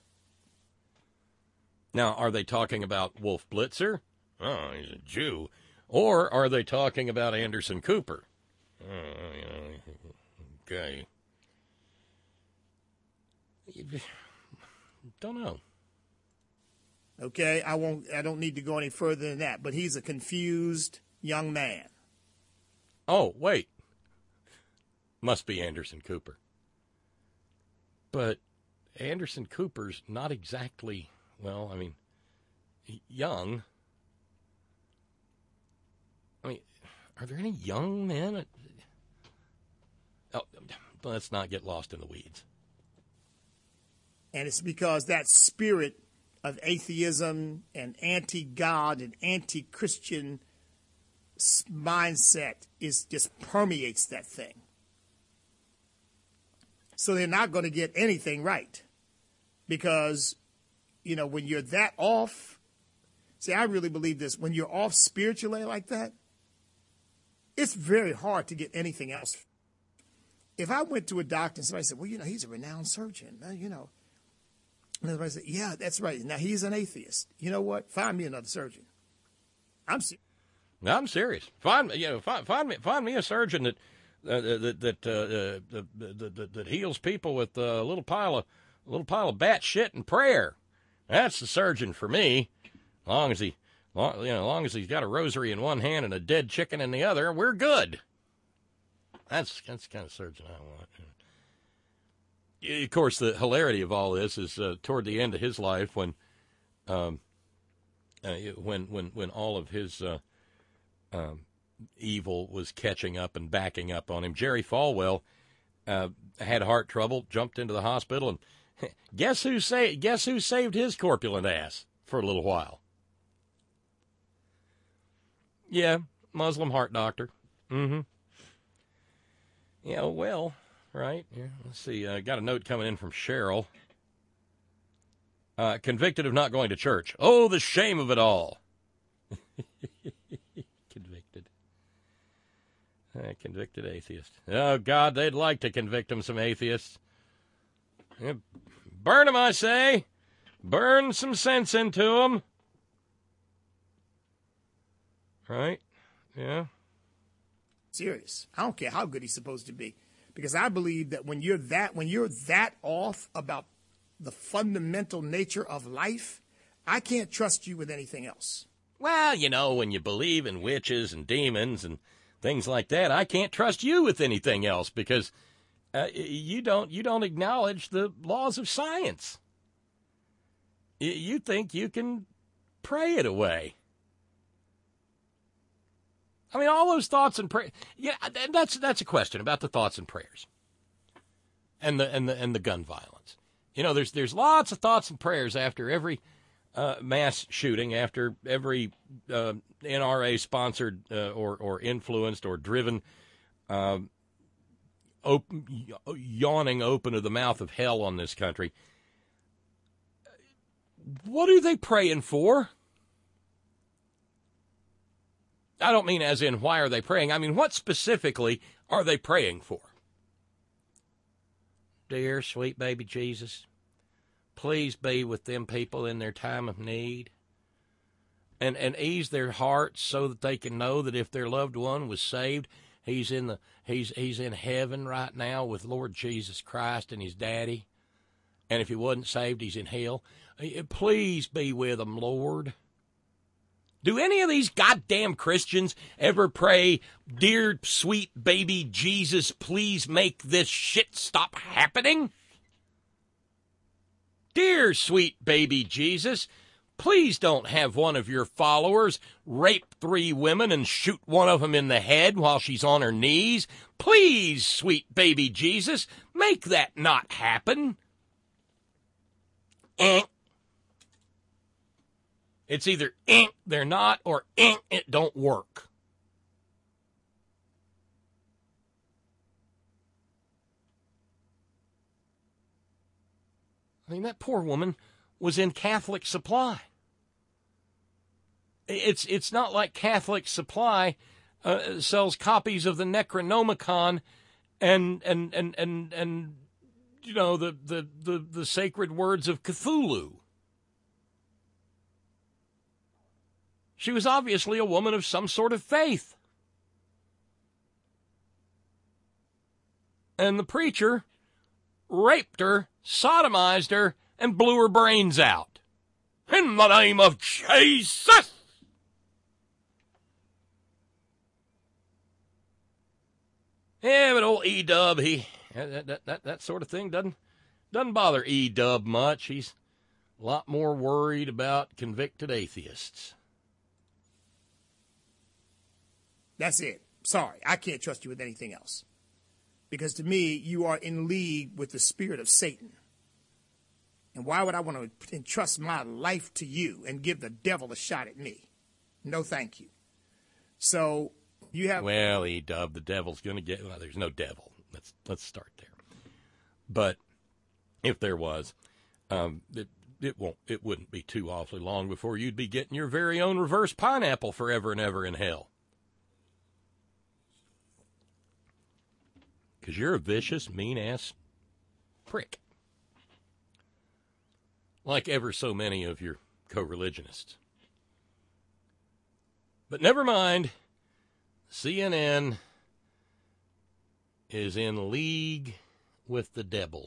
Now, are they talking about Wolf Blitzer? Oh, he's a Jew. Or are they talking about Anderson Cooper? Oh, you know, okay. Don't know. Okay, I won't. I don't need to go any further than that. But he's a confused young man. Oh, wait. Must be Anderson Cooper. But Anderson Cooper's not exactly, well, I mean, young. I mean, are there any young men? Oh, let's not get lost in the weeds. And it's because that spirit of atheism and anti-God and anti-Christian mindset is just permeates that thing. So they're not going to get anything right. Because, you know, when you're that off, see, I really believe this. When you're off spiritually like that, it's very hard to get anything else. If I went to a doctor and somebody said, well, you know, he's a renowned surgeon, you know. And everybody said, yeah, that's right. Now, he's an atheist. You know what? Find me another surgeon. I'm serious. I'm serious. Find you know, find, find me, find me a surgeon that uh, that that, uh, uh, that that that heals people with a little pile of a little pile of bat shit and prayer. That's the surgeon for me. As long as he, long, you know, as long as he's got a rosary in one hand and a dead chicken in the other, we're good. That's that's the kind of surgeon I want. Of course, the hilarity of all this is uh, toward the end of his life, when, um, uh, when when when all of his uh, um, evil was catching up and backing up on him. Jerry Falwell uh, had heart trouble, jumped into the hospital, and guess who sa- guess who saved his corpulent ass for a little while? Yeah, Muslim heart doctor. Mm-hmm. Yeah, well. Right. Yeah. Let's see. I uh, got a note coming in from Cheryl. Uh, convicted of not going to church. Oh, the shame of it all. Convicted. Uh, convicted atheist. Oh, God, they'd like to convict them, some atheists. Yeah, burn them, I say. Burn some sense into them. Right? Yeah. Serious. I don't care how good he's supposed to be. Because I believe that when you're that when you're that off about the fundamental nature of life, I can't trust you with anything else. Well, you know, when you believe in witches and demons and things like that, I can't trust you with anything else because uh, you don't you don't acknowledge the laws of science. You think you can pray it away. I mean, all those thoughts and prayers. Yeah, that's that's a question about the thoughts and prayers, and the and the and the gun violence. You know, there's there's lots of thoughts and prayers after every uh, mass shooting, after every uh, N R A sponsored uh, or or influenced or driven, uh, open, yawning open of the mouth of hell on this country. What are they praying for? I don't mean as in why are they praying. I mean, what specifically are they praying for? Dear sweet baby Jesus, please be with them people in their time of need and, and ease their hearts so that they can know that if their loved one was saved, he's in the he's he's in heaven right now with Lord Jesus Christ and his daddy. And if he wasn't saved, he's in hell. Please be with them, Lord. Do any of these goddamn Christians ever pray, dear sweet baby Jesus, please make this shit stop happening? Dear sweet baby Jesus, please don't have one of your followers rape three women and shoot one of them in the head while she's on her knees. Please, sweet baby Jesus, make that not happen. Eh. It's either eh, they're not, or eh, it don't work. I mean, that poor woman was in Catholic Supply. It's it's not like Catholic Supply uh, sells copies of the Necronomicon and and and and and you know the the the, the sacred words of Cthulhu. She was obviously a woman of some sort of faith. And the preacher raped her, sodomized her, and blew her brains out. In the name of Jesus! Yeah, but old E-Dub, he, that, that, that, that sort of thing doesn't, Doesn't bother E-Dub much. He's a lot more worried about convicted atheists. That's it. Sorry, I can't trust you with anything else. Because to me, you are in league with the spirit of Satan. And why would I want to entrust my life to you and give the devil a shot at me? No, thank you. So you have... Well, E-Dub, the devil's going to get... Well, there's no devil. Let's let's start there. But if there was, um, it, it won't. It wouldn't be too awfully long before you'd be getting your very own reverse pineapple forever and ever in hell. Because you're a vicious, mean-ass prick. Like ever so many of your co-religionists. But never mind. C N N is in league with the devil.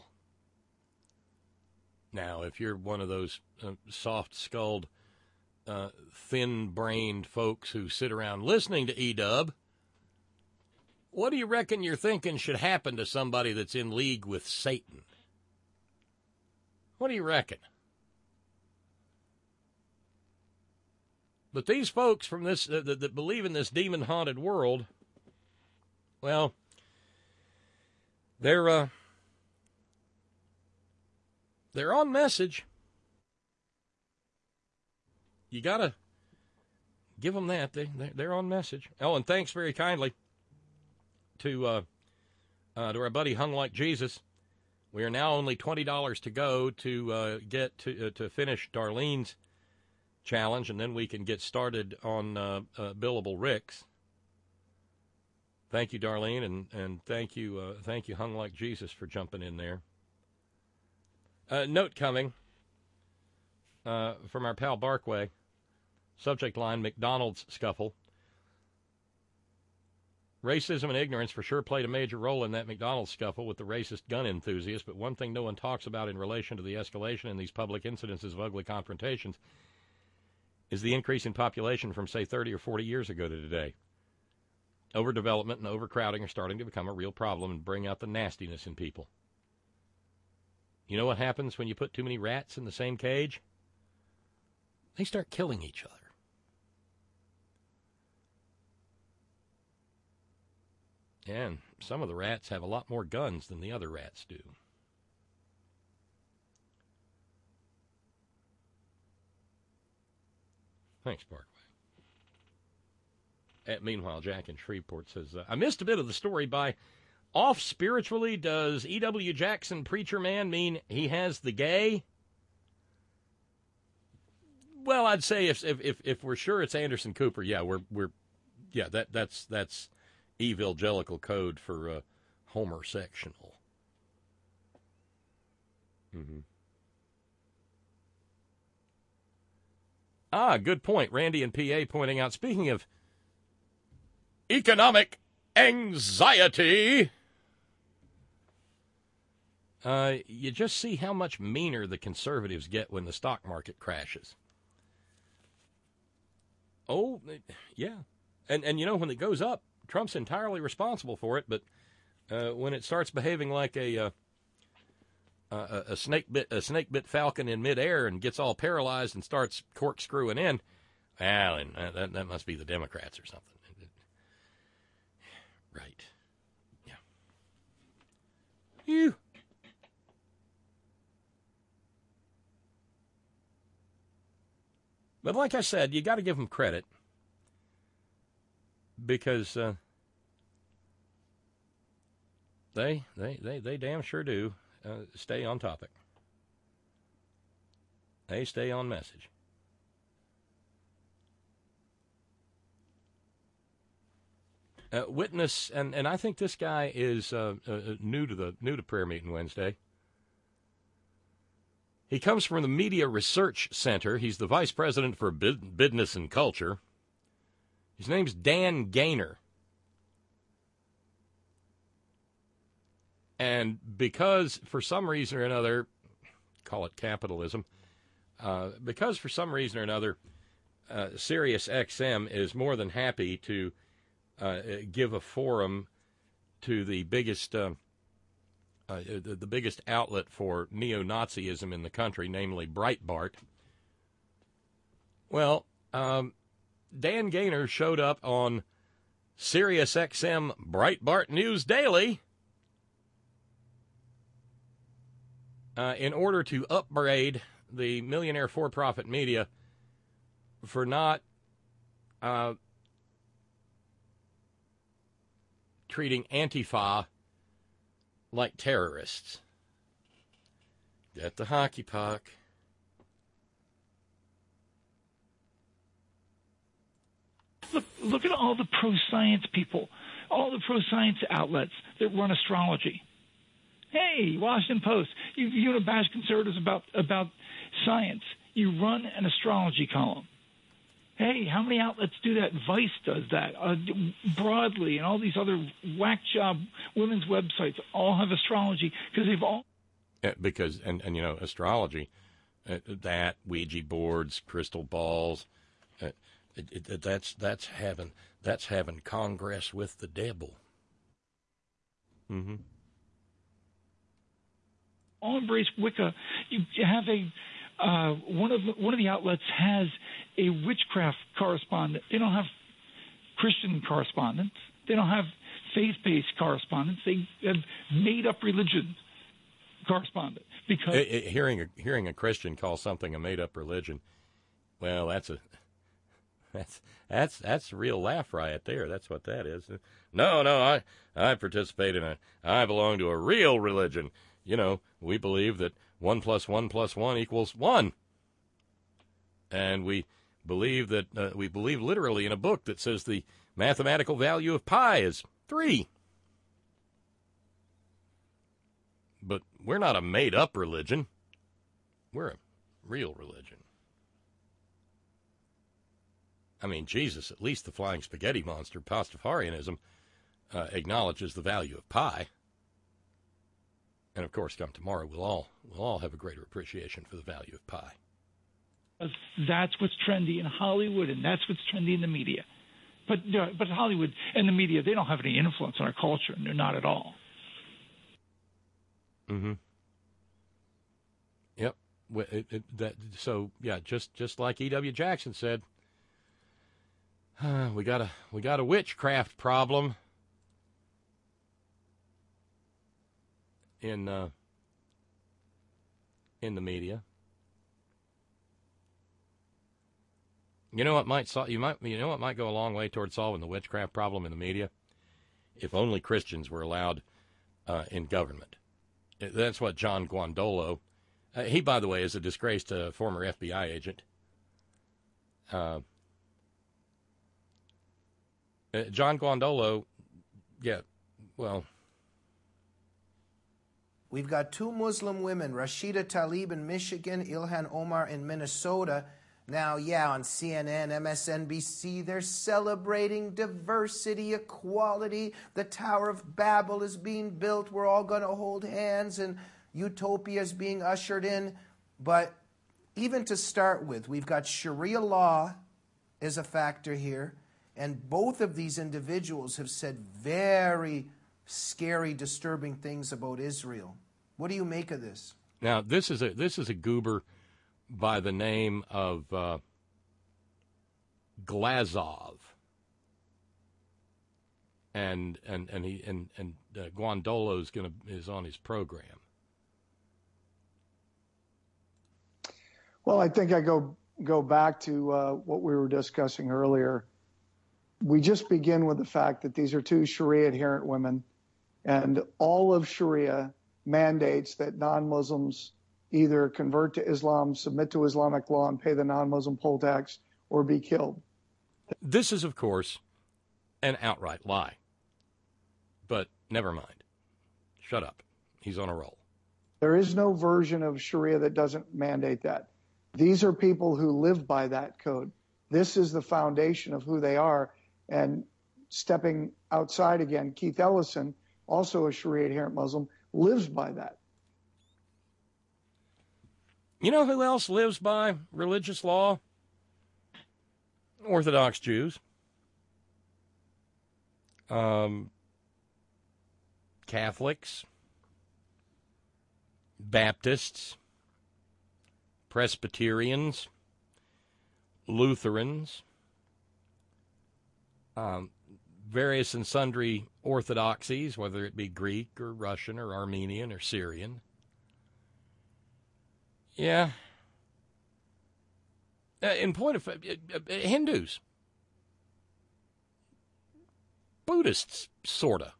Now, if you're one of those uh, soft-skulled, uh, thin-brained folks who sit around listening to E-Dub, what do you reckon you're thinking should happen to somebody that's in league with Satan? What do you reckon? But these folks from this uh, that, that believe in this demon-haunted world, well, they're uh, they're on message. You gotta give them that. They they're on message. Oh, and thanks very kindly to uh, uh, to our buddy Hung Like Jesus. We are now only twenty dollars to go to uh, get to uh, to finish Darlene's challenge, and then we can get started on uh, uh, Billable Ricks. Thank you, Darlene, and and thank you, uh, thank you, Hung Like Jesus, for jumping in there. Uh, note coming uh, from our pal Barkway. Subject line: McDonald's scuffle. Racism and ignorance for sure played a major role in that McDonald's scuffle with the racist gun enthusiast, but one thing no one talks about in relation to the escalation in these public incidences of ugly confrontations is the increase in population from, say, thirty or forty years ago to today. Overdevelopment and overcrowding are starting to become a real problem and bring out the nastiness in people. You know what happens when you put too many rats in the same cage? They start killing each other. And some of the rats have a lot more guns than the other rats do. Thanks, Parkway. And meanwhile, Jack in Shreveport says, uh, I missed a bit of the story by off spiritually. Does E W. Jackson, preacher man, mean he has the gay? Well, I'd say if if if, if we're sure it's Anderson Cooper, yeah, we're we're yeah, that that's that's evangelical code for uh, homer-sectional. Mm-hmm. Ah, good point. Randy in P A pointing out, speaking of economic anxiety, uh, you just see how much meaner the conservatives get when the stock market crashes. Oh, yeah. And, and you know, when it goes up, Trump's entirely responsible for it, but uh, when it starts behaving like a uh, a, a snake bit a snake bit falcon in midair and gets all paralyzed and starts corkscrewing in, well, and that that must be the Democrats or something. Right? Yeah. You. But like I said, you got to give them credit because uh, they they they they damn sure do uh, stay on topic. They stay on message. Uh, witness, and, and I think this guy is uh, uh, new to the new to prayer meeting Wednesday. He comes from the Media Research Center. He's the vice president for business and culture. His name's Dan Gaynor. And because for some reason or another, call it capitalism, uh, because for some reason or another, uh, Sirius X M is more than happy to uh, give a forum to the biggest uh, uh, the, the biggest outlet for neo-Nazism in the country, namely Breitbart. Well, um, Dan Gaynor showed up on Sirius X M Breitbart News Daily uh, in order to upbraid the millionaire for-profit media for not uh, treating Antifa like terrorists. Get the hockey puck. Look, look at all the pro-science people, all the pro-science outlets that run astrology. Hey, Washington Post, you, you want to bash conservatives about, about science. You run an astrology column. Hey, how many outlets do that? Vice does that. Uh, Broadly and all these other whack job women's websites all have astrology because they've all... Uh, because, and, and, you know, astrology, uh, that, Ouija boards, crystal balls, uh, it, it, that's that's having that's having Congress with the devil. Mm-hmm. All embrace Wicca. You have a uh, one of the, one of the outlets has a witchcraft correspondent. They don't have Christian correspondents. They don't have faith-based correspondents. They have made-up religion correspondent. Because it, it, hearing a hearing a Christian call something a made-up religion, well, that's a that's that's that's a real laugh riot there. That's what that is. No, no, I I participate in a I belong to a real religion. You know, we believe that one plus one plus one equals one, and we believe that uh, we believe literally in a book that says the mathematical value of pi is three. But we're not a made-up religion. We're a real religion. I mean, Jesus, at least the flying spaghetti monster, Pastafarianism, uh, acknowledges the value of pi. And, of course, come tomorrow, we'll all, we'll all have a greater appreciation for the value of pi. That's what's trendy in Hollywood, and that's what's trendy in the media. But, uh, but Hollywood and the media, they don't have any influence on our culture, and they're not at all. Mm-hmm. Yep. It, it, that, so, yeah, just, just like E W. Jackson said, uh, we got a we got a witchcraft problem in uh, in the media. You know what might sol- you might you know what might go a long way toward solving the witchcraft problem in the media? If only Christians were allowed uh, in government. That's what John Guandolo, uh, he, by the way, is a disgraced uh, former F B I agent. Uh, uh, John Guandolo, yeah, well. We've got two Muslim women, Rashida Tlaib in Michigan, Ilhan Omar in Minnesota. Now, yeah, on C N N, M S N B C, they're celebrating diversity, equality. The Tower of Babel is being built. We're all going to hold hands, and utopia is being ushered in. But even to start with, we've got Sharia law is a factor here, and both of these individuals have said very scary, disturbing things about Israel. What do you make of this? Now, this is a this is a goober by the name of uh, Glazov, and and and he and and uh, Guandolo's gonna is on his program. Well, I think I go go back to uh, what we were discussing earlier. We just begin with the fact that these are two Sharia adherent women, and all of Sharia mandates that non-Muslims either convert to Islam, submit to Islamic law, and pay the non-Muslim poll tax, or be killed. This is, of course, an outright lie. But never mind. Shut up. He's on a roll. There is no version of Sharia that doesn't mandate that. These are people who live by that code. This is the foundation of who they are. And stepping outside again, Keith Ellison, also a Sharia adherent Muslim, lives by that. You know who else lives by religious law? Orthodox Jews. Um, Catholics. Baptists, Presbyterians, Lutherans, um, various and sundry orthodoxies, whether it be Greek or Russian or Armenian or Syrian. Yeah. Uh, in point of uh, uh, Hindus, Buddhists, sort of.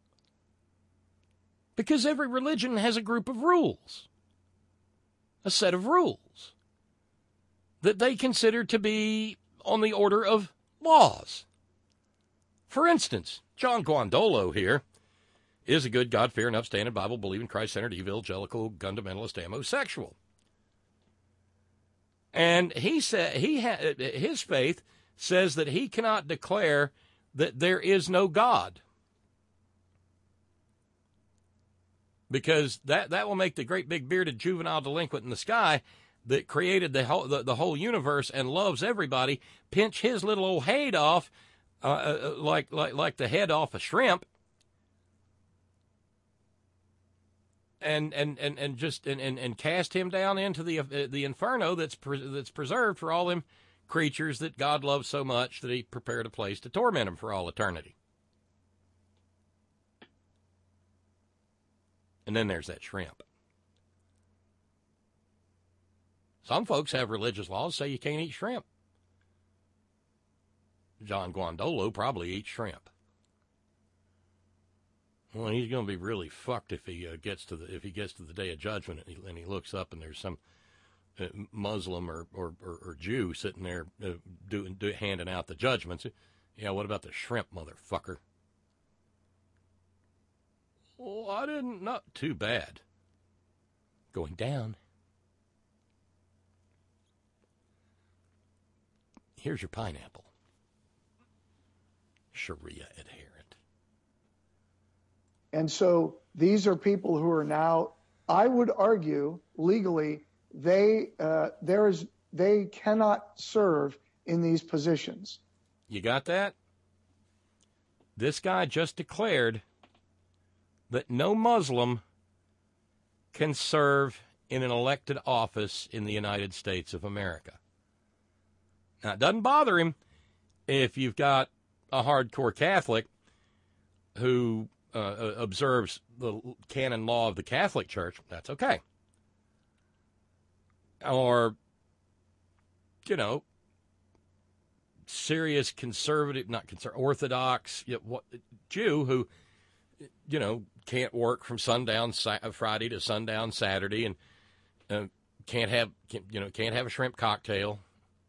Because every religion has a group of rules, a set of rules that they consider to be on the order of laws. For instance, John Guandolo here is a good, God-fearing, upstanding, Bible-believing, Christ-centered, evangelical, fundamentalist, homosexual. And he said he ha- his faith says that he cannot declare that there is no God, because that, that will make the great big bearded juvenile delinquent in the sky that created the whole the, the whole universe and loves everybody pinch his little old head off uh, uh, like like like the head off a shrimp. And and, and, and just and, and, and cast him down into the uh, the inferno that's pre- that's preserved for all them creatures that God loves so much that He prepared a place to torment them for all eternity. And then there's that shrimp. Some folks have religious laws say you can't eat shrimp. John Guandolo probably eats shrimp. Well, he's going to be really fucked if he uh, gets to the if he gets to the day of judgment and he, and he looks up and there's some uh, Muslim or, or, or, or Jew sitting there uh, doing do, handing out the judgments. Yeah, what about the shrimp, motherfucker? Oh, I didn't. Not too bad. Going down. Here's your pineapple. Sharia adherent. And so these are people who are now, I would argue, legally, they uh, there is they cannot serve in these positions. You got that? This guy just declared that no Muslim can serve in an elected office in the United States of America. Now, it doesn't bother him if you've got a hardcore Catholic who uh, observes the canon law of the Catholic Church. That's okay. Or, you know, serious conservative, not conservative, Orthodox you know, what, Jew who, you know, can't work from sundown Friday to sundown Saturday and uh, can't have, can, you know, can't have a shrimp cocktail.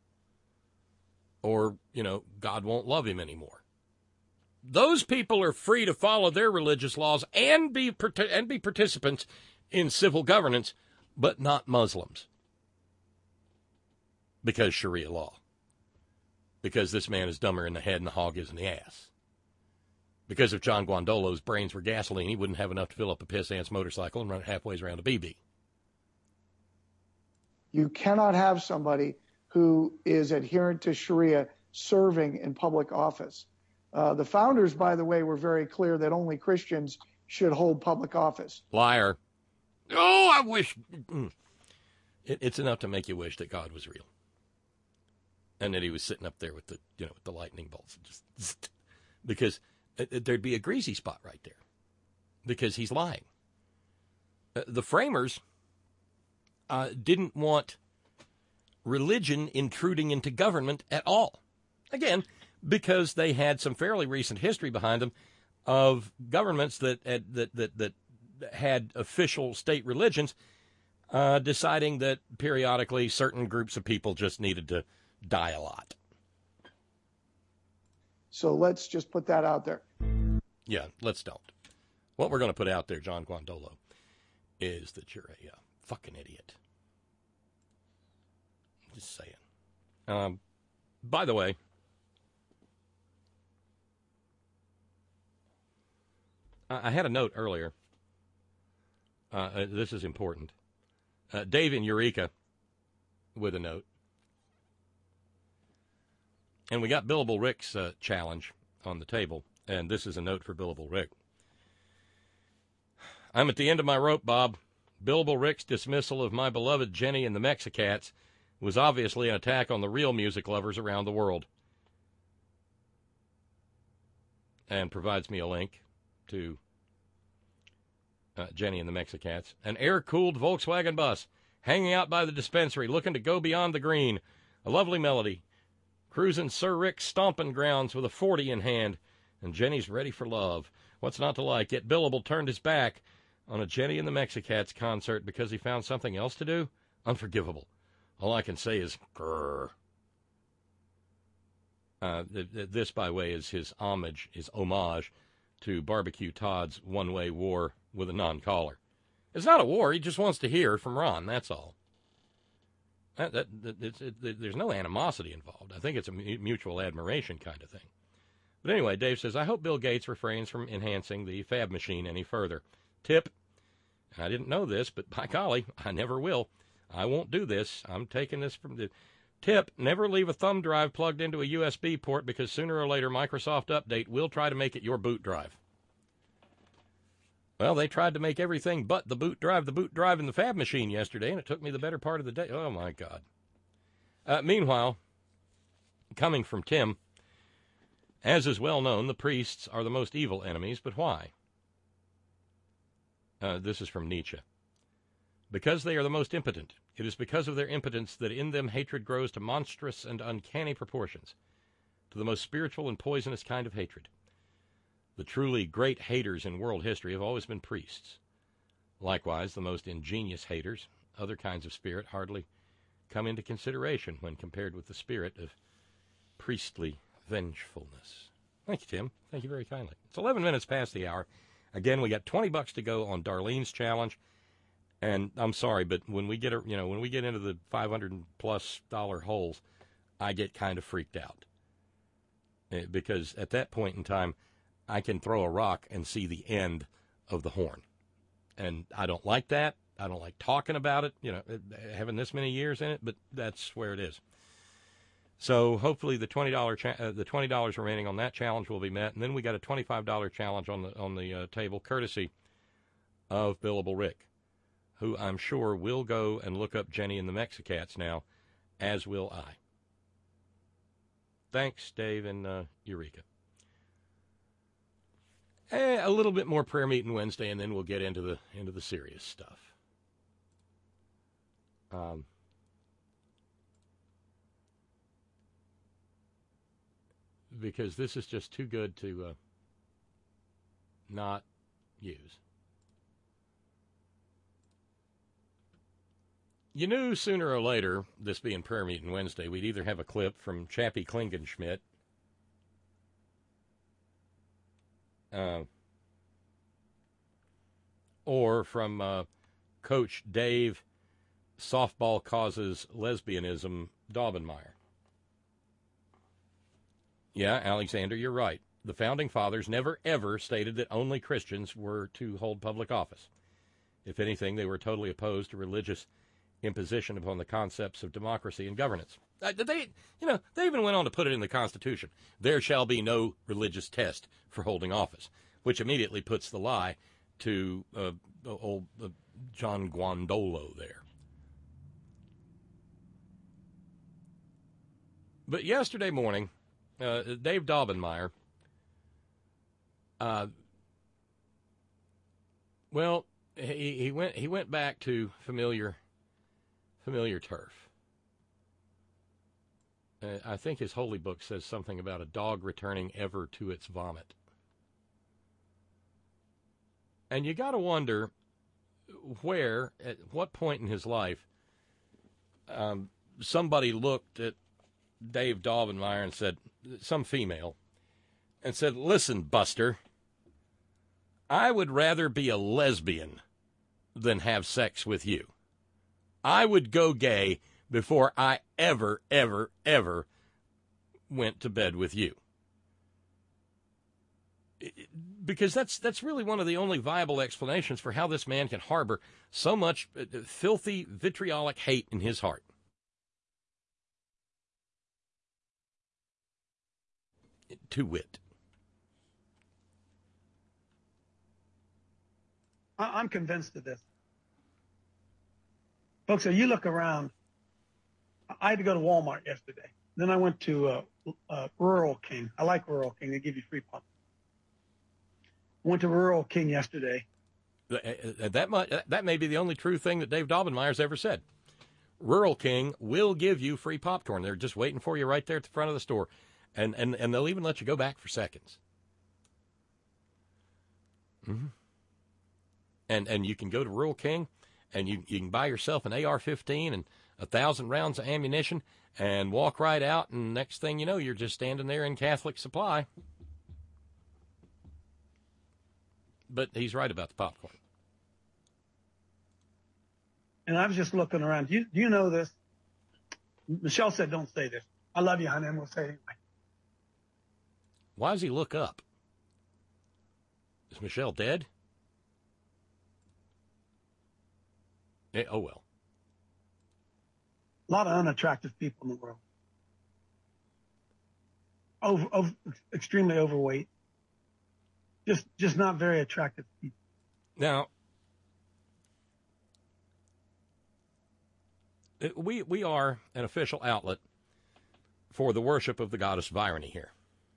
Or, you know, God won't love him anymore. Those people are free to follow their religious laws and be and be participants in civil governance, but not Muslims. Because Sharia law. Because this man is dumber in the head and the hog is in the ass. Because if John Guandolo's brains were gasoline, he wouldn't have enough to fill up a piss ant's motorcycle and run it halfway around a B B. You cannot have somebody who is adherent to Sharia serving in public office. Uh, the founders, by the way, were very clear that only Christians should hold public office. Liar. Oh, I wish. It, it's enough to make you wish that God was real. And that he was sitting up there with the, you know, with the lightning bolts. Just, because there'd be a greasy spot right there. Because he's lying. Uh, the framers uh, didn't want religion intruding into government at all. Again, because they had some fairly recent history behind them of governments that that that that, that had official state religions uh, deciding that periodically certain groups of people just needed to die a lot. So let's just put that out there. Yeah, let's don't. What we're going to put out there, John Guandolo, is that you're a uh, fucking idiot. Just saying. Um, by the way, I, I had a note earlier. Uh, uh, this is important. Uh, Dave in Eureka with a note. And we got Billable Rick's uh, challenge on the table. And this is a note for Billable Rick. I'm at the end of my rope, Bob. Billable Rick's dismissal of my beloved Jenny and the Mexicats was obviously an attack on the real music lovers around the world. And provides me a link to uh, Jenny and the Mexicats. An air-cooled Volkswagen bus hanging out by the dispensary, looking to go beyond the green. A lovely melody. Cruising Sir Rick's stomping grounds with a forty in hand. And Jenny's ready for love. What's not to like? Yet Billable turned his back on a Jenny and the Mexicats concert because he found something else to do? Unforgivable. All I can say is, grrr. Uh, th- th- this, by the way, is his homage, his homage to Barbecue Todd's one-way war with a non-caller. It's not a war. He just wants to hear from Ron, that's all. That, that, that, it's, it, there's no animosity involved. I think it's a mutual admiration kind of thing. But anyway, Dave says, I hope Bill Gates refrains from enhancing the fab machine any further. Tip, I didn't know this, but by golly, I never will. I won't do this. I'm taking this from the tip. Never leave a thumb drive plugged into a U S B port because sooner or later Microsoft Update will try to make it your boot drive. Well, they tried to make everything but the boot drive, the boot drive in the fab machine yesterday, and it took me the better part of the day. Oh, my God. Uh, meanwhile, coming from Tim, as is well known, the priests are the most evil enemies, but why? Uh, this is from Nietzsche. Because they are the most impotent. It is because of their impotence that in them hatred grows to monstrous and uncanny proportions, to the most spiritual and poisonous kind of hatred. The truly great haters in world history have always been priests. Likewise, the most ingenious haters, other kinds of spirit, hardly come into consideration when compared with the spirit of priestly vengefulness. Thank you, Tim. Thank you very kindly. It's eleven minutes past the hour. Again, we got twenty bucks to go on Darlene's challenge. And I'm sorry, but when we get, you know, when we get into the five hundred plus dollar holes, I get kind of freaked out. Because at that point in time, I can throw a rock and see the end of the horn. And I don't like that. I don't like talking about it, you know, having this many years in it, but that's where it is. So hopefully the twenty dollars cha- uh, the twenty dollars remaining on that challenge will be met. And then we got a twenty-five dollars challenge on the on the uh, table, courtesy of Billable Rick, who I'm sure will go and look up Jenny and the Mexicats now, as will I. Thanks, Dave and uh, Eureka. Eh, a little bit more prayer meeting Wednesday, and then we'll get into the into the serious stuff. Um, because this is just too good to uh, not use. You knew sooner or later, this being prayer meeting Wednesday, we'd either have a clip from Chappie Klingenschmidt, uh, or from uh, Coach Dave Softball Causes Lesbianism Daubenmire. Yeah, Alexander, you're right. The Founding Fathers never, ever stated that only Christians were to hold public office. If anything, they were totally opposed to religious imposition upon the concepts of democracy and governance. Uh, they, you know, they even went on to put it in the Constitution. There shall be no religious test for holding office, which immediately puts the lie to uh, old uh, John Guandolo there. But yesterday morning, uh, Dave Daubenmire, uh, well, he, he went he went back to familiar. Familiar turf. Uh, I think his holy book says something about a dog returning ever to its vomit. And you got to wonder where, at what point in his life, um, somebody looked at Dave Daubenmire and said, some female, and said, listen, Buster, I would rather be a lesbian than have sex with you. I would go gay before I ever, ever, ever went to bed with you. Because that's that's really one of the only viable explanations for how this man can harbor so much filthy, vitriolic hate in his heart. To wit. I'm convinced of this. Folks, if you look around, I had to go to Walmart yesterday. Then I went to uh, uh, Rural King. I like Rural King. They give you free pop. I went to Rural King yesterday. That might, that may be the only true thing that Dave Daubenmire's ever said. Rural King will give you free popcorn. They're just waiting for you right there at the front of the store. And, and, and they'll even let you go back for seconds. Mm-hmm. And and you can go to Rural King, and you, you can buy yourself an A R fifteen and a thousand rounds of ammunition, and walk right out, and next thing you know, you're just standing there in Catholic Supply. But he's right about the popcorn. And I was just looking around. Do you, do you know this? Michelle said, don't say this. I love you, honey. I'm going to say it anyway. Why does he look up? Is Michelle dead? Eh, oh, well. A lot of unattractive people in the world. Over, over, extremely overweight. Just, just not very attractive people. Now, we we are an official outlet for the worship of the goddess of irony here.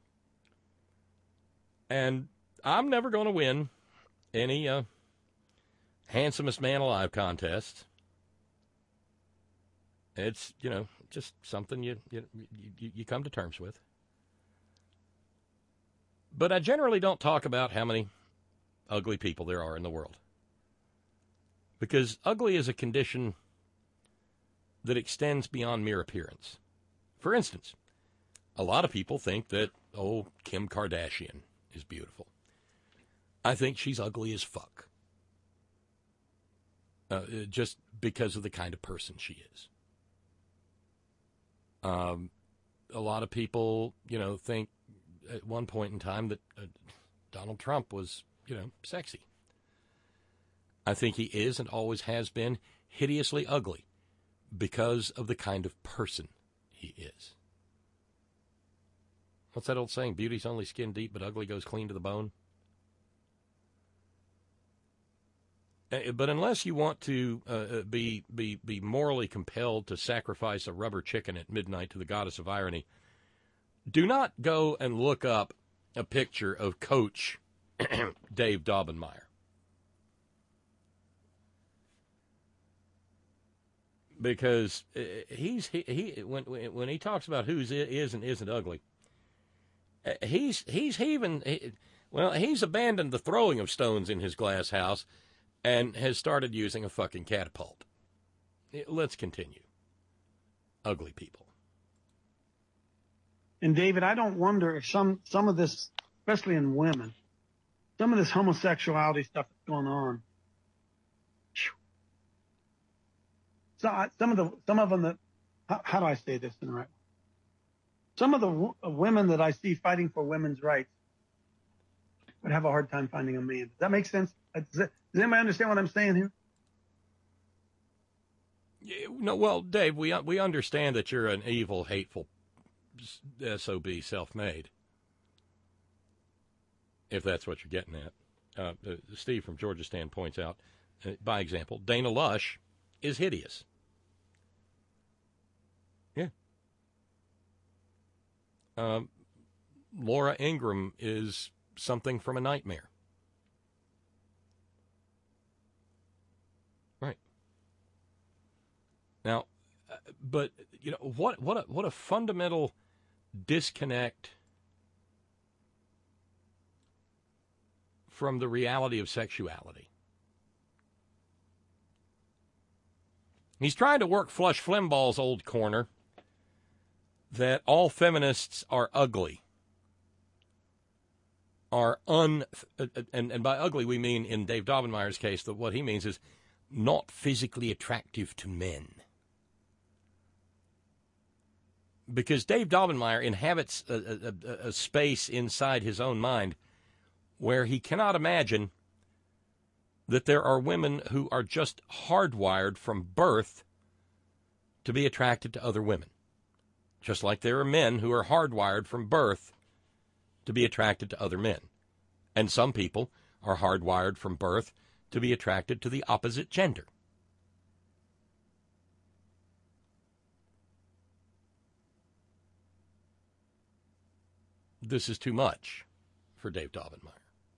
And I'm never going to win any uh, handsomest man alive contest. It's, you know, just something you, you you you come to terms with. But I generally don't talk about how many ugly people there are in the world. Because ugly is a condition that extends beyond mere appearance. For instance, a lot of people think that, oh, Kim Kardashian is beautiful. I think she's ugly as fuck. Uh, just because of the kind of person she is. Um, a lot of people, you know, think at one point in time that uh, Donald Trump was, you know, sexy. I think he is and always has been hideously ugly because of the kind of person he is. What's that old saying? Beauty's only skin deep, but ugly goes clean to the bone. But unless you want to uh, be be be morally compelled to sacrifice a rubber chicken at midnight to the goddess of irony, do not go and look up a picture of Coach Dave Daubenmire. Because he's he, he when when he talks about who is and isn't ugly, he's he's heaving. He, well, he's abandoned the throwing of stones in his glass house and has started using a fucking catapult. Let's continue. Ugly people. And David, I don't wonder if some some of this, especially in women, some of this homosexuality stuff that's going on. So some of the some of them that how, how do I say this in the right way? Some of the w- women that I see fighting for women's rights would have a hard time finding a man. Does that make sense? Does, that, does anybody understand what I'm saying here? Yeah, no, well, Dave, we we understand that you're an evil, hateful S O B, self-made. If that's what you're getting at. Uh, uh, Steve from Georgia Stand points out, uh, by example, Dana Lush is hideous. Yeah. Um, Laura Ingraham is something from a nightmare. Right. Now, uh, but you know what? What a what a fundamental disconnect from the reality of sexuality. He's trying to work Flush Flimball's old corner that all feminists are ugly. Are un and, and by ugly we mean in Dave Daubenmire's case that what he means is not physically attractive to men. Because Dave Daubenmire inhabits a, a, a space inside his own mind where he cannot imagine that there are women who are just hardwired from birth to be attracted to other women. Just like there are men who are hardwired from birth to be attracted to other men. And some people are hardwired from birth to be attracted to the opposite gender. this is too much for Dave Daubenmire.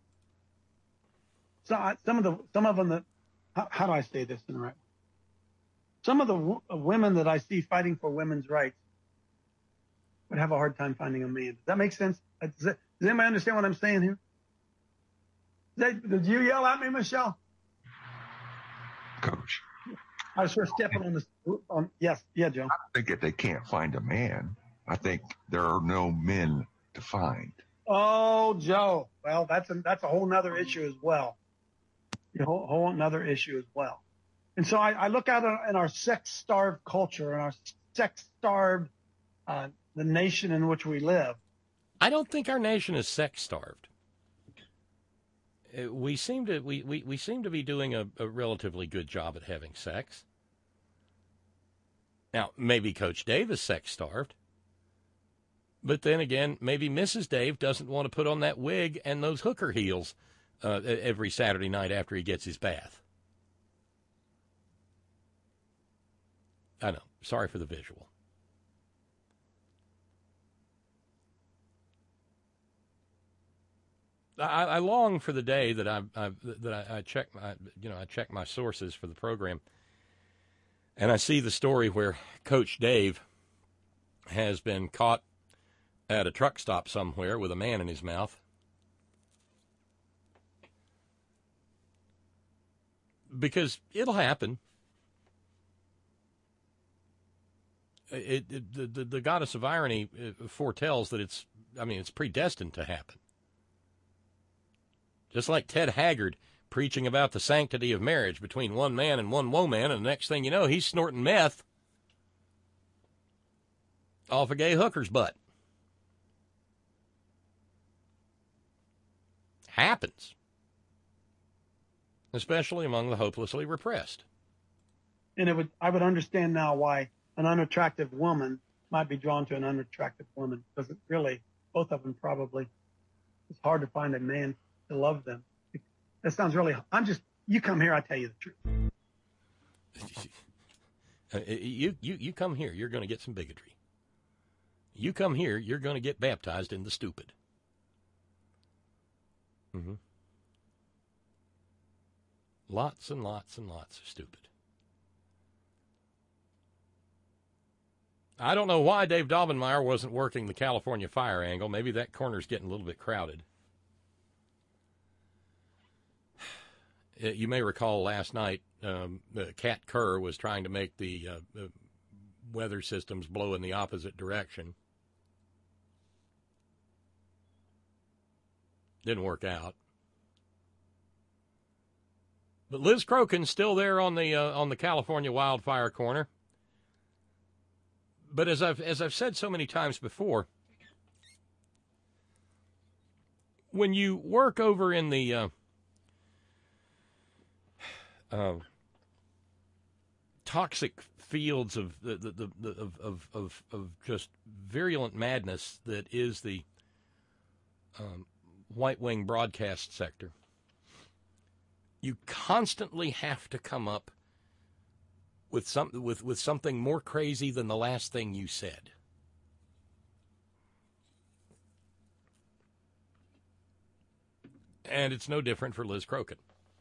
So I, some of the some of them that how, how do I say this in the right way? Some of the w- women that I see fighting for women's rights would have a hard time finding a man. Does that make sense? Does, that, does anybody understand what I'm saying here? Did, they, did you yell at me, Michelle? Coach. I was sure stepping on the on. Yes, yeah, Joe. I think that they can't find a man. I think there are no men to find. Oh, Joe. Well, that's a, that's a whole nother issue as well. A whole, whole another issue as well. And so I, I look out in our sex-starved culture and our sex-starved, uh, the nation in which we live. I don't think our nation is sex-starved. We seem to we, we, we seem to be doing a, a relatively good job at having sex. Now, maybe Coach Dave is sex-starved. But then again, maybe Missus Dave doesn't want to put on that wig and those hooker heels uh, every Saturday night after he gets his bath. I know. Sorry for the visual. I, I long for the day that I, I that I, I check my you know I check my sources for the program, and I see the story where Coach Dave has been caught at a truck stop somewhere with a man in his mouth. Because it'll happen. It, it, the, the, the goddess of irony foretells that it's, I mean, it's predestined to happen. Just like Ted Haggard preaching about the sanctity of marriage between one man and one woman, and the next thing you know, he's snorting meth off a gay hooker's butt. Happens. Especially among the hopelessly repressed. And it would, I would understand now why an unattractive woman might be drawn to an unattractive woman, because it really, both of them probably, it's hard to find a man to love them. That sounds really, I'm just, you come here, I tell you the truth. you, you, you come here, you're going to get some bigotry. You come here, you're going to get baptized in the stupid. Mm-hmm. Lots and lots and lots of stupid. I don't know why Dave Daubenmire wasn't working the California fire angle. Maybe that corner's getting a little bit crowded. You may recall last night, um, Kat Kerr was trying to make the, uh, the weather systems blow in the opposite direction. Didn't work out. But Liz Crokin's still there on the uh, on the California wildfire corner. But as I've as I've said so many times before, when you work over in the uh, uh, toxic fields of the, the, the, the of, of of of just virulent madness that is the um, white wing broadcast sector, you constantly have to come up with some with, with something more crazy than the last thing you said. And it's no different for Liz Crokin.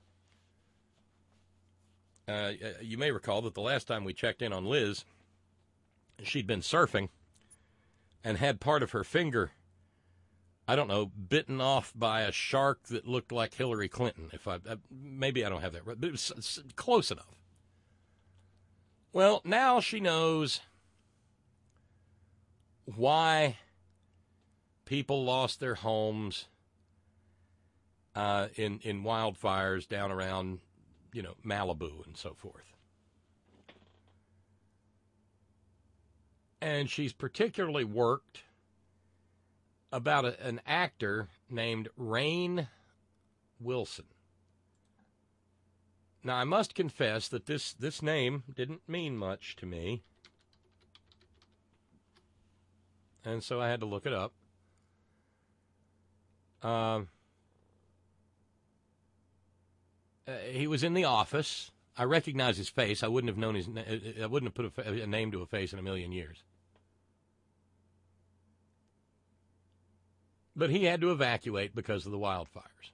Uh, you may recall that the last time we checked in on Liz, she'd been surfing and had part of her finger, I don't know, bitten off by a shark that looked like Hillary Clinton. If I maybe I don't have that right, but it was close enough. Well, now she knows why people lost their homes uh, in in wildfires down around, you know, Malibu and so forth. And she's particularly worked about a, an actor named Rainn Wilson. Now, I must confess that this, this name didn't mean much to me, and so I had to look it up. Um, uh, he was in The Office. I recognize his face. I wouldn't have known his. I wouldn't have put a, a name to a face in a million years. But he had to evacuate because of the wildfires.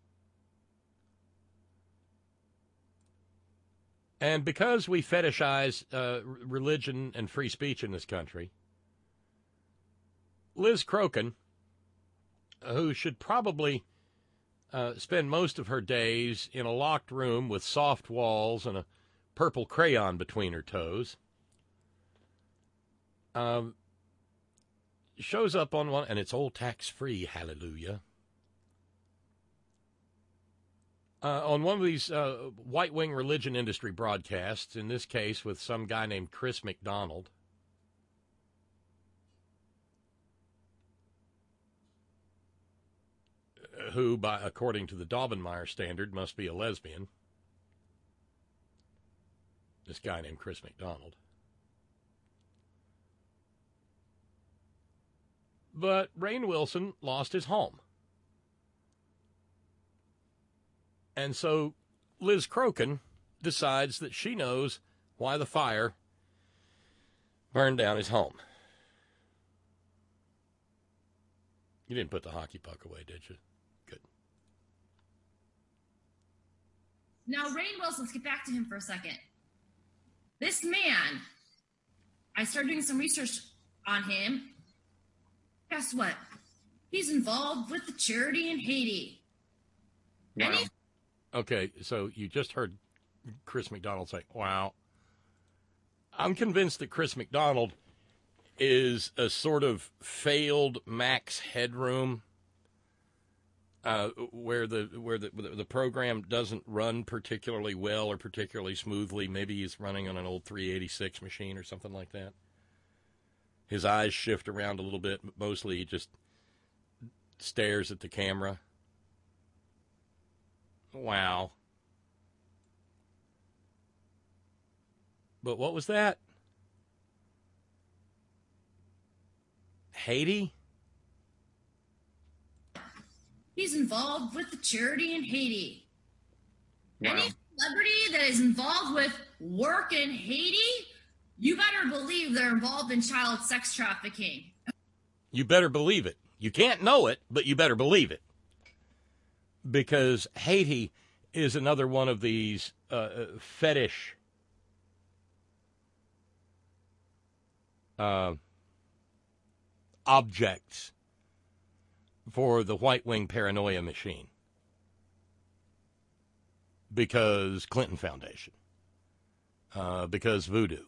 And because we fetishize uh, religion and free speech in this country, Liz Crokin, who should probably uh, spend most of her days in a locked room with soft walls and a purple crayon between her toes, um, shows up on one, and it's all tax-free, hallelujah, uh, on one of these uh, white-wing religion industry broadcasts, in this case with some guy named Chris McDonald, who, by according to the Daubenmire standard, must be a lesbian. This guy named Chris McDonald. But Rainn Wilson lost his home. And so Liz Crokin decides that she knows why the fire burned down his home. You didn't put the hockey puck away, did you? Good. Now, Rainn Wilson, let's get back to him for a second. This man, I started doing some research on him. Guess what? He's involved with the charity in Haiti. Wow. And he- Okay, so you just heard Chris McDonald say, wow. I'm convinced that Chris McDonald is a sort of failed Max Headroom, uh, where the where the the program doesn't run particularly well or particularly smoothly. Maybe he's running on an old three eighty-six machine or something like that. His eyes shift around a little bit, but mostly he just stares at the camera. Wow. But what was that? Haiti? He's involved with the charity in Haiti. Wow. Any celebrity that is involved with work in Haiti, you better believe they're involved in child sex trafficking. You better believe it. You can't know it, but you better believe it. Because Haiti is another one of these uh, fetish uh, objects for the white wing paranoia machine. Because Clinton Foundation. Uh, because voodoo.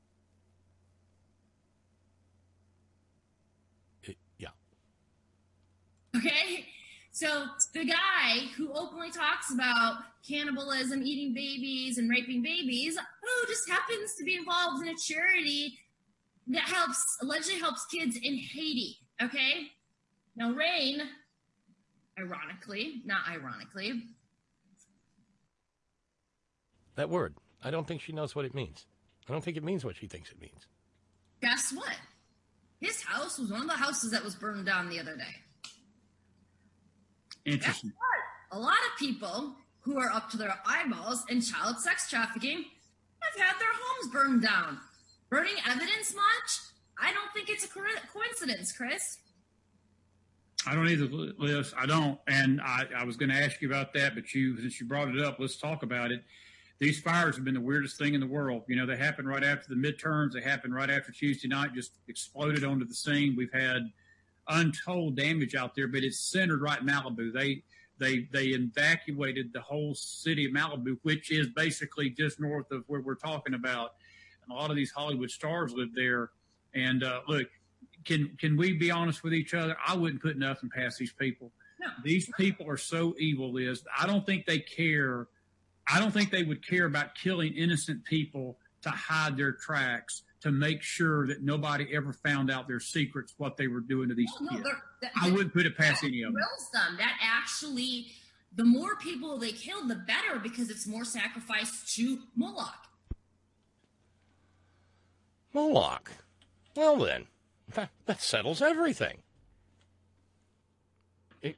It, yeah. Okay? So the guy who openly talks about cannibalism, eating babies, and raping babies, who just happens to be involved in a charity that helps, allegedly helps kids in Haiti, okay? Now, Rainn, ironically, not ironically. That word. I don't think she knows what it means. I don't think it means what she thinks it means. Guess what? His house was one of the houses that was burned down the other day. Interesting. Guess what? A lot of people who are up to their eyeballs in child sex trafficking have had their homes burned down. Burning evidence much? I don't think it's a co- coincidence, Chris. I don't either, Liz. I don't. And I, I was going to ask you about that, but you, since you brought it up, let's talk about it. These fires have been the weirdest thing in the world. You know, they happened right after the midterms. They happened right after Tuesday night, just exploded onto the scene. We've had untold damage out there, but it's centered right in Malibu. They they they evacuated the whole city of Malibu, which is basically just north of where we're talking about. And a lot of these Hollywood stars live there. And uh, look, can can we be honest with each other? I wouldn't put nothing past these people. No. These people are so evil, Liz. I don't think they care. I don't think they would care about killing innocent people to hide their tracks, to make sure that nobody ever found out their secrets, what they were doing to these No, no, kids. they're- that- I wouldn't put it past that any of them. thrills them. That actually, the more people they kill, the better, because it's more sacrifice to Moloch. Moloch. Well, then, that, that settles everything. It,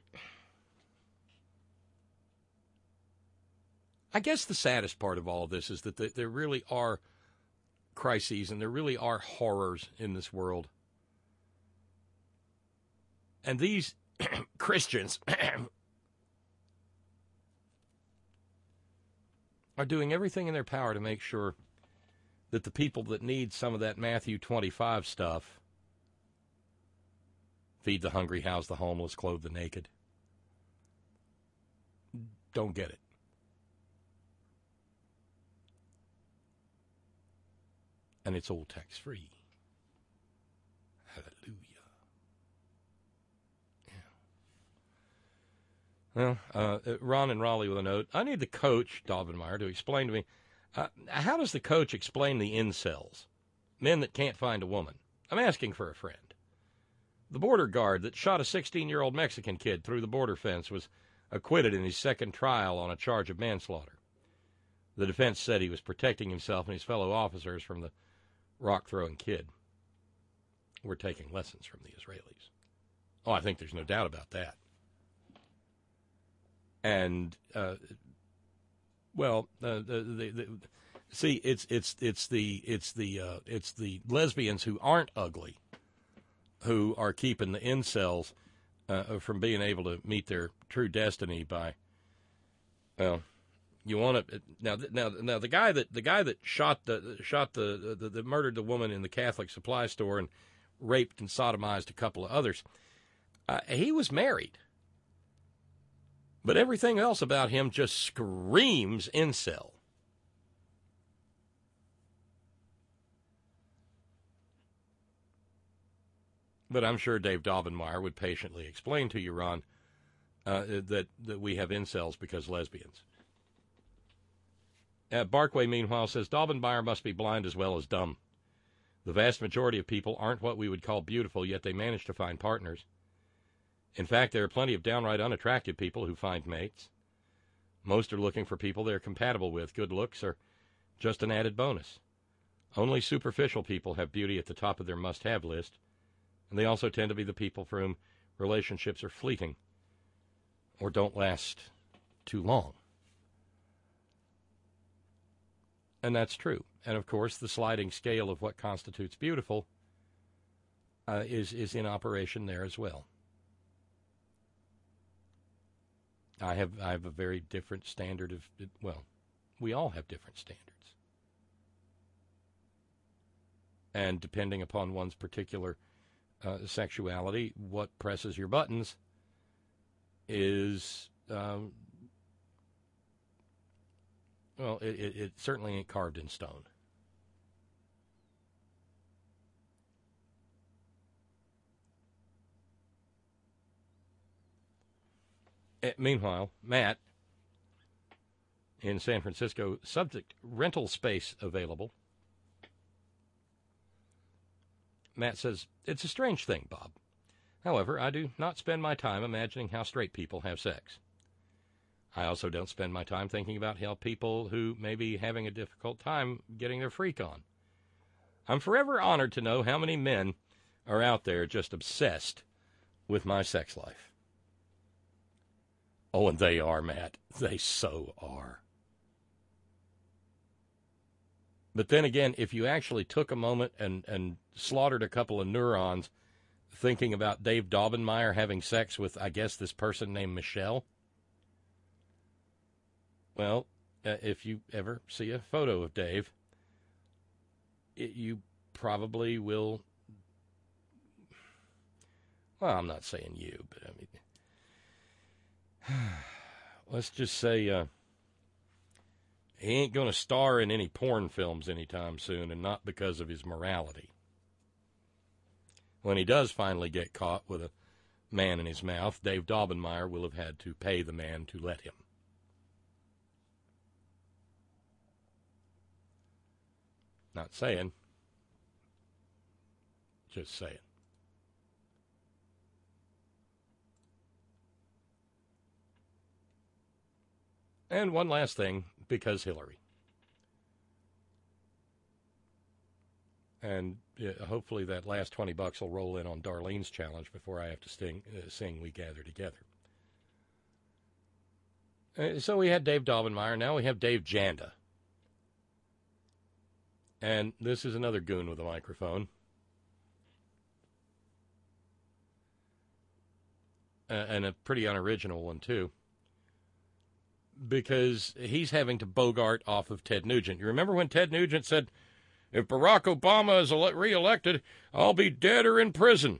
I guess the saddest part of all of this is that the, there really are crises and there really are horrors in this world. And these Christians are doing everything in their power to make sure that the people that need some of that Matthew twenty-five stuff, feed the hungry, house the homeless, clothe the naked, don't get it. And it's all tax-free. Hallelujah. Yeah. Well, uh, Ron and Raleigh with a note. I need the coach, Daubenmire, to explain to me, uh, how does the coach explain the incels, men that can't find a woman? I'm asking for a friend. The border guard that shot a sixteen-year-old Mexican kid through the border fence was acquitted in his second trial on a charge of manslaughter. The defense said he was protecting himself and his fellow officers from the rock-throwing kid. We're taking lessons from the Israelis. Oh, I think there's no doubt about that. And, uh, well, uh, the, the, the, see, it's it's it's the it's the uh, it's the lesbians who aren't ugly who are keeping the incels uh, from being able to meet their true destiny by, well, you want to now now now the guy that the guy that shot the shot the, the the murdered the woman in the Catholic supply store and raped and sodomized a couple of others. Uh, he was married, but everything else about him just screams incel. But I'm sure Dave Daubenmire would patiently explain to you, Ron, uh, that that we have incels because lesbians. Uh, Barkway, meanwhile, says Daubenmire must be blind as well as dumb. The vast majority of people aren't what we would call beautiful, yet they manage to find partners. In fact, there are plenty of downright unattractive people who find mates. Most are looking for people they're compatible with. Good looks are just an added bonus. Only superficial people have beauty at the top of their must-have list, and they also tend to be the people for whom relationships are fleeting or don't last too long. And that's true. And, of course, the sliding scale of what constitutes beautiful uh, is, is in operation there as well. I have I have a very different standard of, well, we all have different standards. And depending upon one's particular uh, sexuality, what presses your buttons is, um, well, it, it, it certainly ain't carved in stone. Uh, meanwhile, Matt in San Francisco, subject rental space available. Matt says, it's a strange thing, Bob. However, I do not spend my time imagining how straight people have sex. I also don't spend my time thinking about how people who may be having a difficult time getting their freak on. I'm forever honored to know how many men are out there just obsessed with my sex life. Oh, and they are, Matt. They so are. But then again, if you actually took a moment and, and slaughtered a couple of neurons thinking about Dave Daubenmire having sex with, I guess, this person named Michelle, well, uh, if you ever see a photo of Dave, it, you probably will, well, I'm not saying you, but I mean, let's just say uh, he ain't going to star in any porn films anytime soon, and not because of his morality. When he does finally get caught with a man in his mouth, Dave Daubenmire will have had to pay the man to let him. Not saying, just saying. And one last thing, because Hillary. And uh, hopefully that last twenty bucks will roll in on Darlene's challenge before I have to sing, uh, sing We Gather Together. Uh, so we had Dave Daubenmire, now we have Dave Janda. And this is another goon with a microphone. uh, and a pretty unoriginal one, too, because he's having to bogart off of Ted Nugent. You remember when Ted Nugent said, if Barack Obama is ele- reelected, I'll be dead or in prison?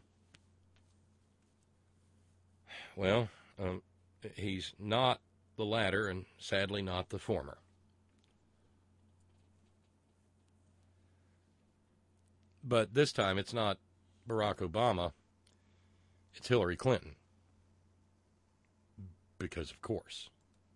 Well, um, he's not the latter and sadly not the former. But this time it's not Barack Obama, it's Hillary Clinton. Because, of course.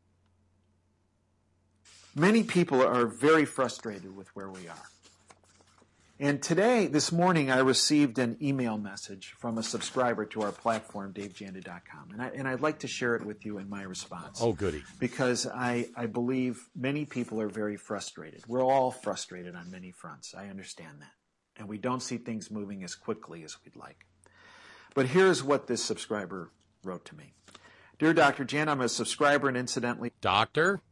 Many people are very frustrated with where we are. And today, this morning, I received an email message from a subscriber to our platform, Dave Janda dot com. And, I, and I'd like to share it with you in my response. Oh, goody. Because I, I believe many people are very frustrated. We're all frustrated on many fronts. I understand that. And we don't see things moving as quickly as we'd like. But here's what this subscriber wrote to me. Dear Doctor Jan, I'm a subscriber and incidentally... Doctor?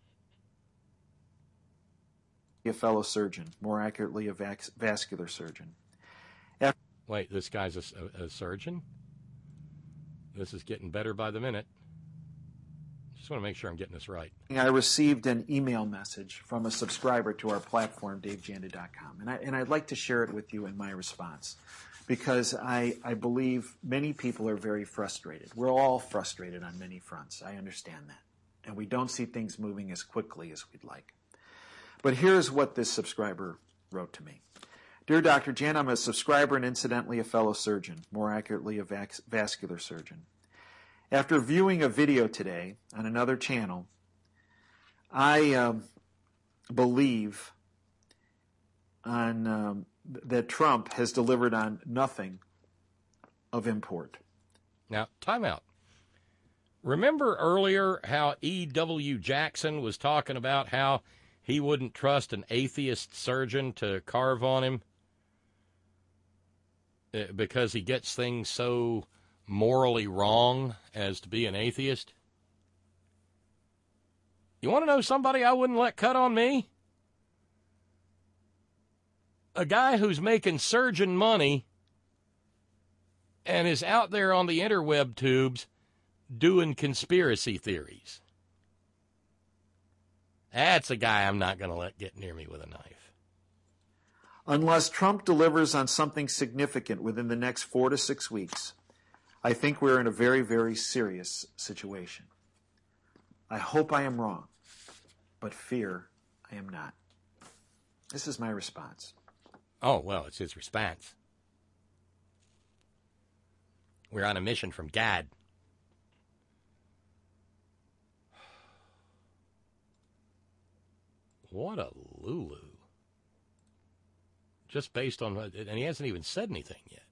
A fellow surgeon, more accurately a vac- vascular surgeon. After Wait, this guy's a, a, a surgeon? This is getting better by the minute. Just want to make sure I'm getting this right. I received an email message from a subscriber to our platform, Dave Janda dot com. And, I, and I'd like to share it with you in my response. Because I, I believe many people are very frustrated. We're all frustrated on many fronts. I understand that. And we don't see things moving as quickly as we'd like. But here's what this subscriber wrote to me. Dear Doctor Jan, I'm a subscriber and incidentally a fellow surgeon, more accurately a vac- vascular surgeon. After viewing a video today on another channel, I um, believe on um, that Trump has delivered on nothing of import. Now, time out. Remember earlier how E W Jackson was talking about how he wouldn't trust an atheist surgeon to carve on him because he gets things so morally wrong as to be an atheist? You want to know somebody I wouldn't let cut on me? A guy who's making surgeon money and is out there on the interweb tubes doing conspiracy theories. That's a guy I'm not going to let get near me with a knife. Unless Trump delivers on something significant within the next four to six weeks, I think we're in a very, very serious situation. I hope I am wrong, but fear I am not. This is my response. Oh, well, it's his response. We're on a mission from God. What a Lulu. Just based on, and he hasn't even said anything yet.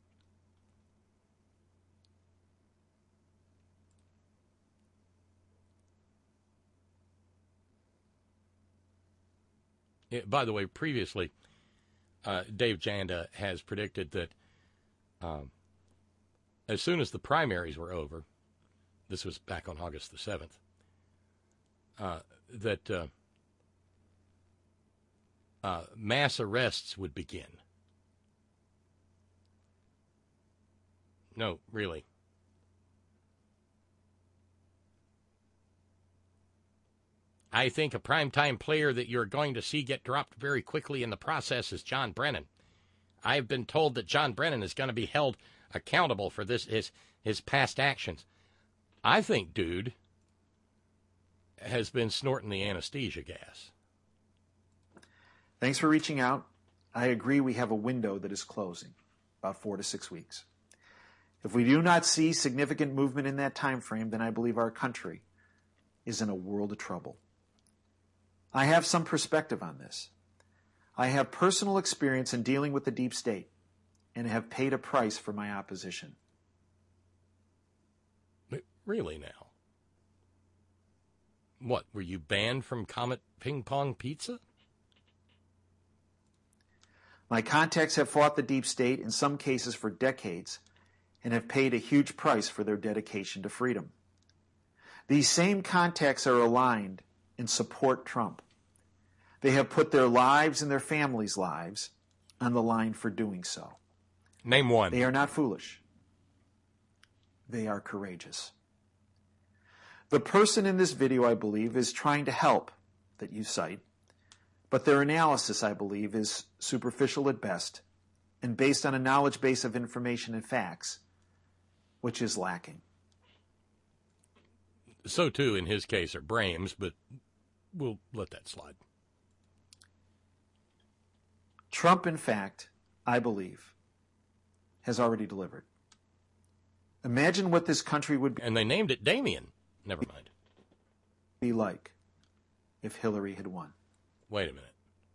It, by the way, previously, uh, Dave Janda has predicted that um, as soon as the primaries were over, this was back on August the seventh, uh, that uh, uh, mass arrests would begin. No, really. I think a primetime player that you're going to see get dropped very quickly in the process is John Brennan. I've been told that John Brennan is going to be held accountable for this his his past actions. I think dude has been snorting the anesthesia gas. Thanks for reaching out. I agree we have a window that is closing, about four to six weeks. If we do not see significant movement in that time frame, then I believe our country is in a world of trouble. I have some perspective on this. I have personal experience in dealing with the deep state and have paid a price for my opposition. Really now? What, were you banned from Comet Ping Pong Pizza? My contacts have fought the deep state, in some cases for decades, and have paid a huge price for their dedication to freedom. These same contacts are aligned and support Trump. They have put their lives and their families' lives on the line for doing so. Name one. They are not foolish. They are courageous. The person in this video, I believe, is trying to help that you cite, but their analysis, I believe, is superficial at best and based on a knowledge base of information and facts, which is lacking. So, too, in his case, are Brahms, but we'll let that slide. Trump, in fact, I believe, has already delivered. Imagine what this country would be. And they named it Damien. Never mind. Be like if Hillary had won. Wait a minute.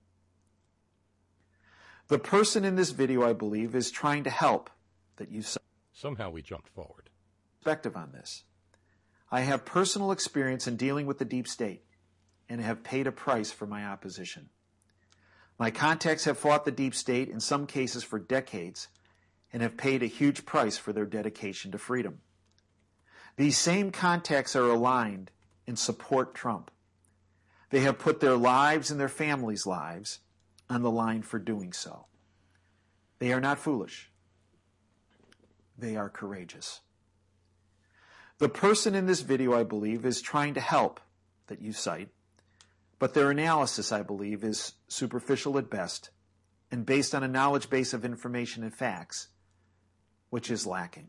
The person in this video, I believe, is trying to help that you somehow we jumped forward. Perspective on this. I have personal experience in dealing with the deep state and have paid a price for my opposition. My contacts have fought the deep state, in some cases for decades, and have paid a huge price for their dedication to freedom. These same contacts are aligned and support Trump. They have put their lives and their families' lives on the line for doing so. They are not foolish. They are courageous. The person in this video, I believe, is trying to help that you cite, but their analysis, I believe, is superficial at best and based on a knowledge base of information and facts, which is lacking.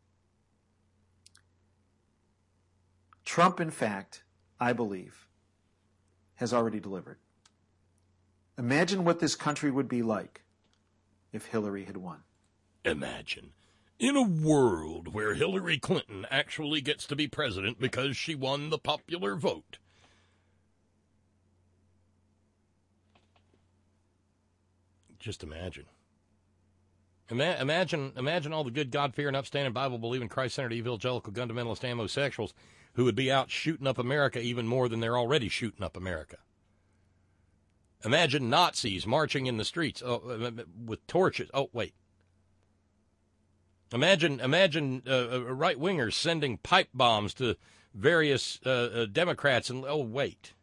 Trump, in fact, I believe, has already delivered. Imagine what this country would be like if Hillary had won. Imagine. In a world where Hillary Clinton actually gets to be president because she won the popular vote. Just imagine. Ima- imagine imagine all the good, God-fearing, upstanding, Bible-believing, Christ-centered, evangelical, gun-fundamentalist, homosexuals who would be out shooting up America even more than they're already shooting up America. Imagine Nazis marching in the streets oh, with torches. Oh, wait. Imagine imagine uh, right-wingers sending pipe bombs to various uh, uh, Democrats. And oh, wait.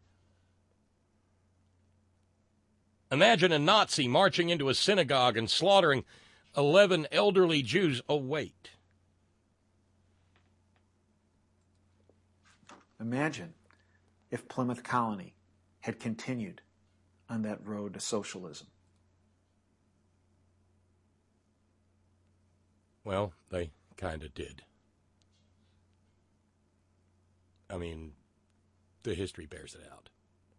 Imagine a Nazi marching into a synagogue and slaughtering eleven elderly Jews. Oh, wait. Imagine if Plymouth Colony had continued on that road to socialism. Well, they kind of did. I mean, the history bears it out.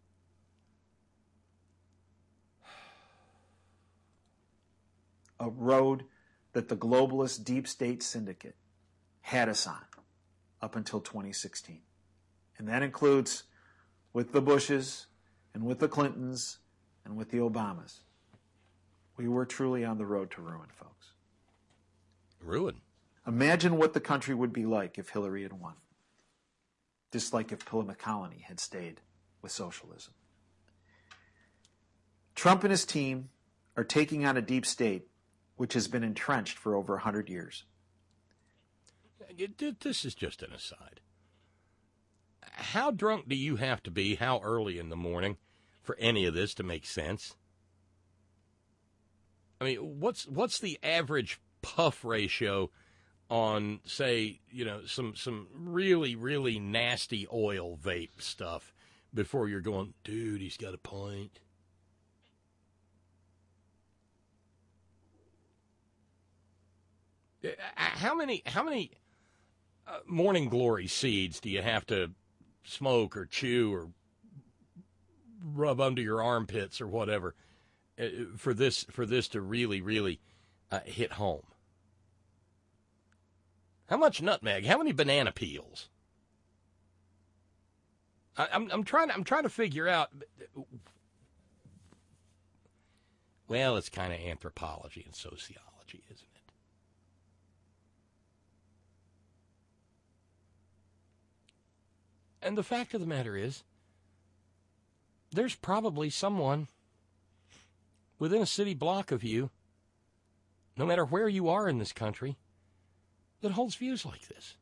A road that the globalist deep state syndicate had us on up until twenty sixteen. And that includes with the Bushes and with the Clintons and with the Obamas. We were truly on the road to ruin, folks. Ruin? Imagine what the country would be like if Hillary had won. Just like if Plymouth Colony had stayed with socialism. Trump and his team are taking on a deep state which has been entrenched for over one hundred years. This is just an aside. How drunk do you have to be, how early in the morning, for any of this to make sense? I mean, what's what's the average puff ratio on, say, you know, some some really, really nasty oil vape stuff before you're going, dude, he's got a point? How many how many uh, Morning Glory seeds do you have to smoke or chew or rub under your armpits or whatever uh, for this for this to really really uh, hit home? How much nutmeg? How many banana peels? I, I'm I'm trying I'm trying to figure out. Well, it's kind of anthropology and sociology, isn't it? And the fact of the matter is, there's probably someone within a city block of you, no matter where you are in this country, that holds views like this.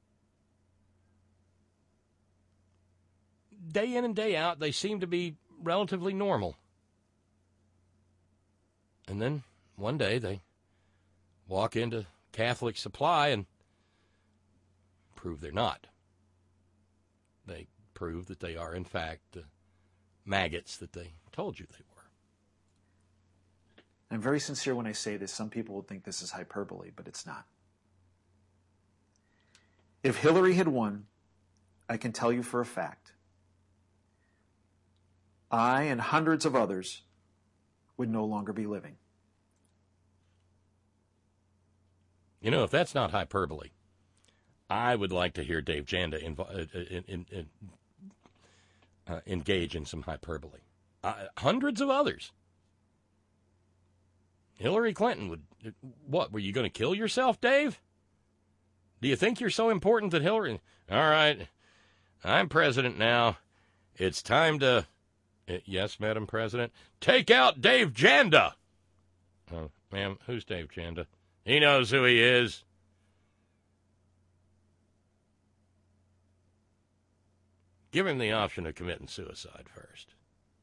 Day in and day out, they seem to be relatively normal. And then one day they walk into Catholic Supply and prove they're not. They prove that they are, in fact, the maggots that they told you they were. I'm very sincere when I say this. Some people will think this is hyperbole, but it's not. If Hillary had won, I can tell you for a fact, I and hundreds of others would no longer be living. You know, if that's not hyperbole, I would like to hear Dave Janda inv- in, in, in, uh, engage in some hyperbole. Uh, hundreds of others. Hillary Clinton would... What, were you going to kill yourself, Dave? Do you think you're so important that Hillary... All right, I'm president now. It's time to... Uh, yes, Madam President. Take out Dave Janda. Oh, ma'am, who's Dave Janda? He knows who he is. Give him the option of committing suicide first.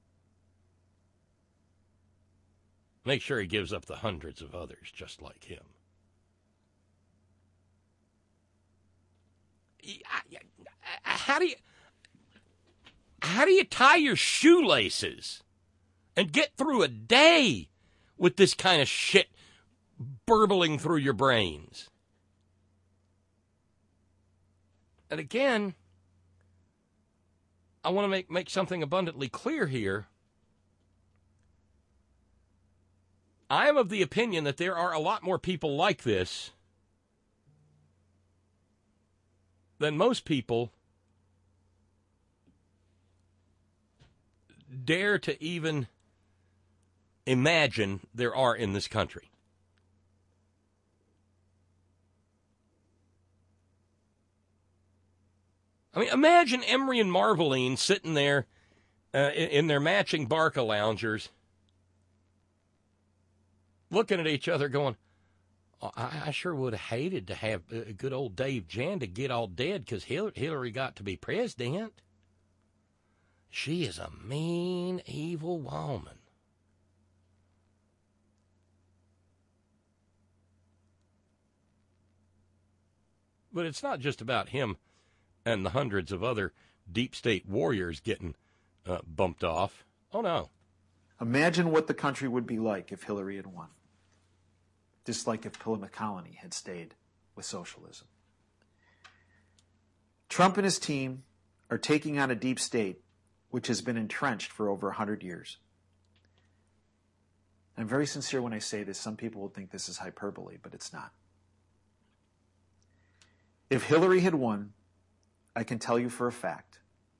Make sure he gives up the hundreds of others just like him. How do you... How do you tie your shoelaces and get through a day with this kind of shit burbling through your brains? And again, I want to make, make something abundantly clear here. I am of the opinion that there are a lot more people like this than most people dare to even imagine there are in this country. I mean, imagine Emery and Marveline sitting there uh, in, in their matching Barca loungers, looking at each other going, oh, I, I sure would have hated to have uh, good old Dave Janda get all dead because Hillary got to be president. She is a mean, evil woman. But it's not just about him and the hundreds of other deep state warriors getting uh, bumped off. Oh, no. Imagine what the country would be like if Hillary had won. Just like if Plymouth Colony had stayed with socialism. Trump and his team are taking on a deep state which has been entrenched for over one hundred years. I'm very sincere when I say this. Some people will think this is hyperbole, but it's not. If Hillary had won, I can tell you for a fact,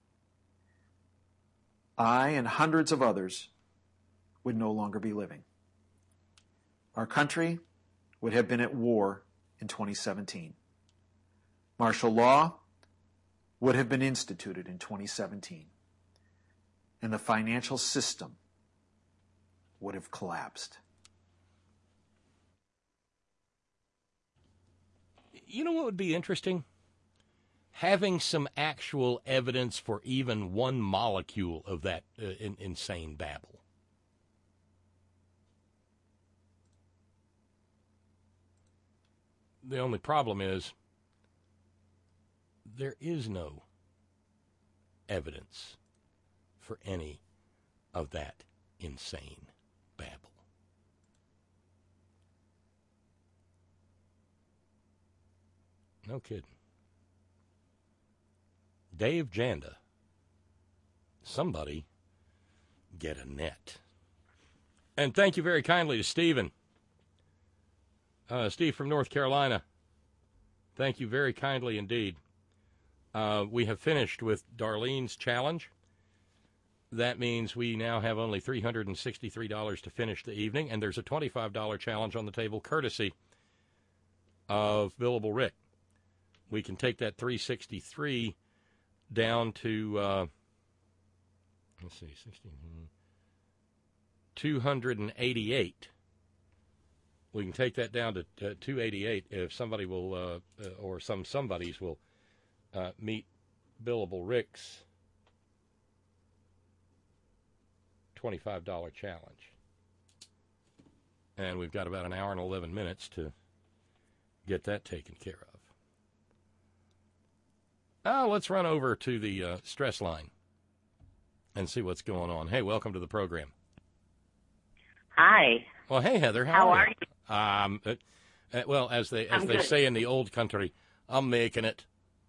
I and hundreds of others would no longer be living. Our country would have been at war in twenty seventeen. Martial law would have been instituted in twenty seventeen. And the financial system would have collapsed. You know what would be interesting? Having some actual evidence for even one molecule of that uh, in, insane babble. The only problem is there is no evidence for any of that insane babble. No kidding. Dave Janda. Somebody get a net. And thank you very kindly to Stephen. Uh, Steve from North Carolina. Thank you very kindly indeed. Uh, we have finished with Darlene's challenge. That means we now have only three hundred sixty-three dollars to finish the evening, and there's a twenty-five dollars challenge on the table courtesy of Billable Rick. We can take that three hundred sixty-three down to, uh, let's see, sixteen, two hundred eighty-eight. We can take that down to uh, two hundred eighty-eight if somebody will, uh, uh, or some somebodies will uh, meet Billable Rick's twenty-five dollars challenge. And we've got about an hour and eleven minutes to get that taken care of. Oh, let's run over to the uh, stress line and see what's going on. Hey, welcome to the program. Hi. Well, hey, Heather. How, How are are you? Um, uh, uh, well, as they as I'm they good. say in the old country, I'm making it.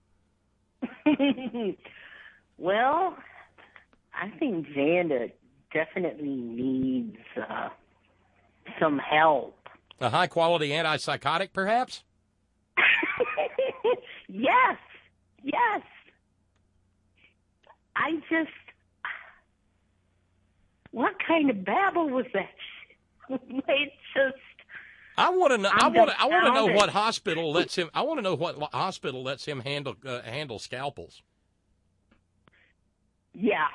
Well, I think Xanda definitely needs uh, some help. A high-quality antipsychotic, perhaps? Yes, yes. I just, what kind of babble was that? It's just. I want to know. I I'm want. I want to know dumbfounded. what hospital lets him. I want to know what hospital lets him handle uh, handle scalpels. Yeah.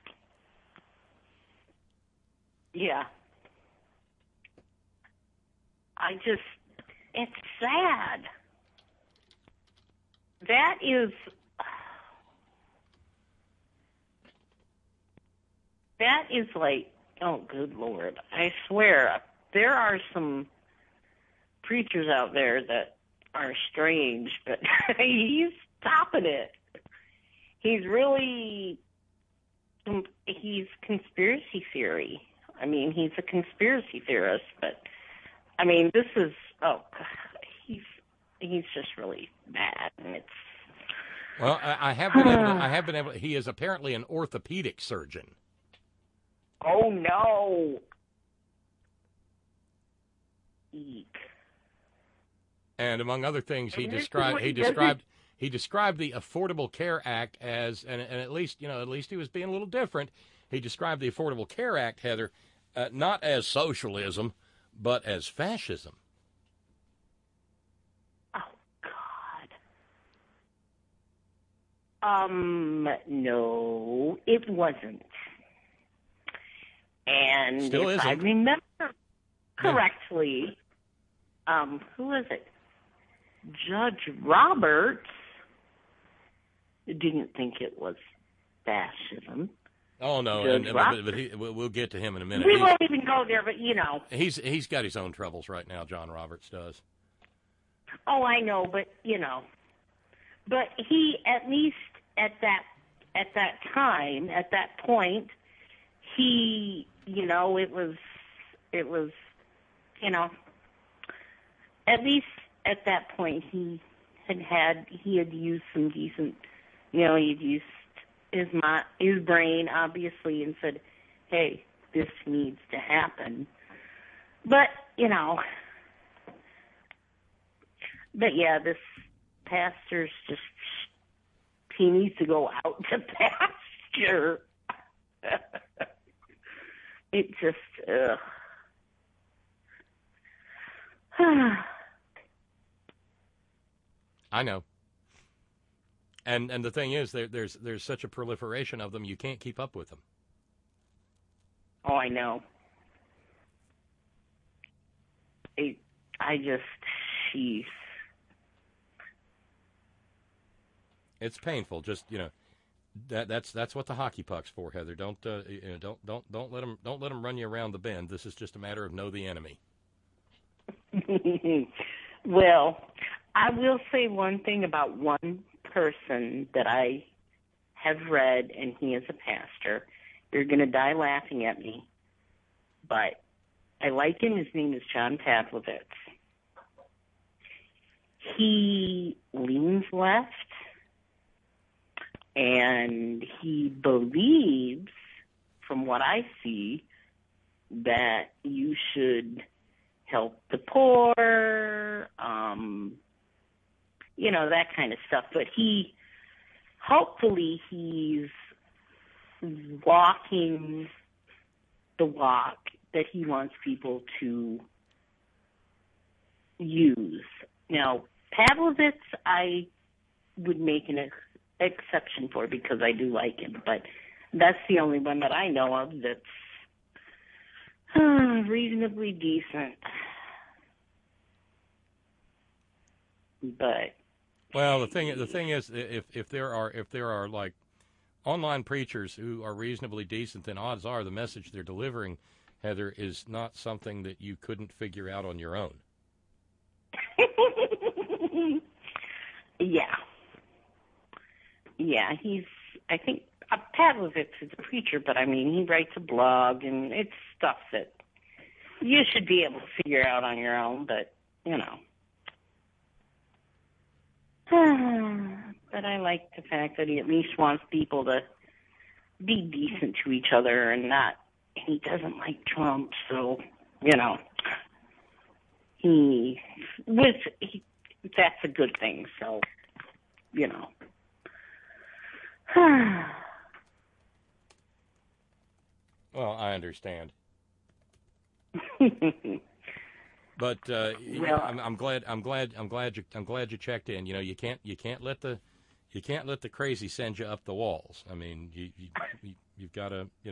Yeah. I just, it's sad. That is, that is like, oh, good Lord. I swear, there are some preachers out there that are strange, but he's topping it. He's really, he's conspiracy theory. I mean, he's a conspiracy theorist, but, I mean, this is, oh, he's, he's just really bad, and it's. Well, I, I have been able. To, I have been able. He is apparently an orthopedic surgeon. Oh no! Eek. And among other things, he And this is described. what He he does described. He described the Affordable Care Act as, and, and at least you know, at least he was being a little different. He described the Affordable Care Act, Heather, uh, not as socialism, but as fascism. Um, no, it wasn't. And Still if I isn't. remember correctly, um, who was it? Judge Roberts didn't think it was fascism. Oh no, Judge and, and, Rob- but, but he, we'll we'll get to him in a minute. We He's- won't even go there, but you know. He's he's got his own troubles right now. John Roberts does. Oh, I know, but you know, but he at least at that at that time, at that point, he, you know, it was it was, you know, at least at that point he had had he had used some decent, you know, he'd used his mi- his brain obviously and said, hey, this needs to happen. But you know. But yeah, this pastor's just, he needs to go out to pasture. It just, ugh. I know. And and the thing is, there, there's there's such a proliferation of them, you can't keep up with them. Oh, I know. It, I just, jeez. It's painful. Just you know, that that's that's what the hockey puck's for, Heather. Don't uh, you know, don't don't don't let them don't let them run you around the bend. This is just a matter of know the enemy. Well, I will say one thing about one person that I have read, and he is a pastor. You're going to die laughing at me, but I like him. His name is John Pavlovitz. He leans left, and he believes, from what I see, that you should help the poor, um, you know, that kind of stuff. But he, hopefully he's walking the walk that he wants people to use. Now, Pavlovitz, I would make an ex- exception for because I do like him, but that's the only one that I know of that's uh, reasonably decent. But Well, the thing the thing is, if if there are if there are like online preachers who are reasonably decent, then odds are the message they're delivering, Heather, is not something that you couldn't figure out on your own. yeah. yeah, he's, I think, uh, Pavlovitz is a preacher, but I mean, he writes a blog, and it's stuff that you should be able to figure out on your own, but, you know. But I like the fact that he at least wants people to be decent to each other and not, he doesn't like Trump, so, you know, he was, he, that's a good thing, so, you know. Well, I understand. But uh, well, I'm, I'm glad. I'm glad. I'm glad you. I'm glad you checked in. You know, you can't. You can't let the. You can't let the crazy send you up the walls. I mean, you. you, you you've got to. You know.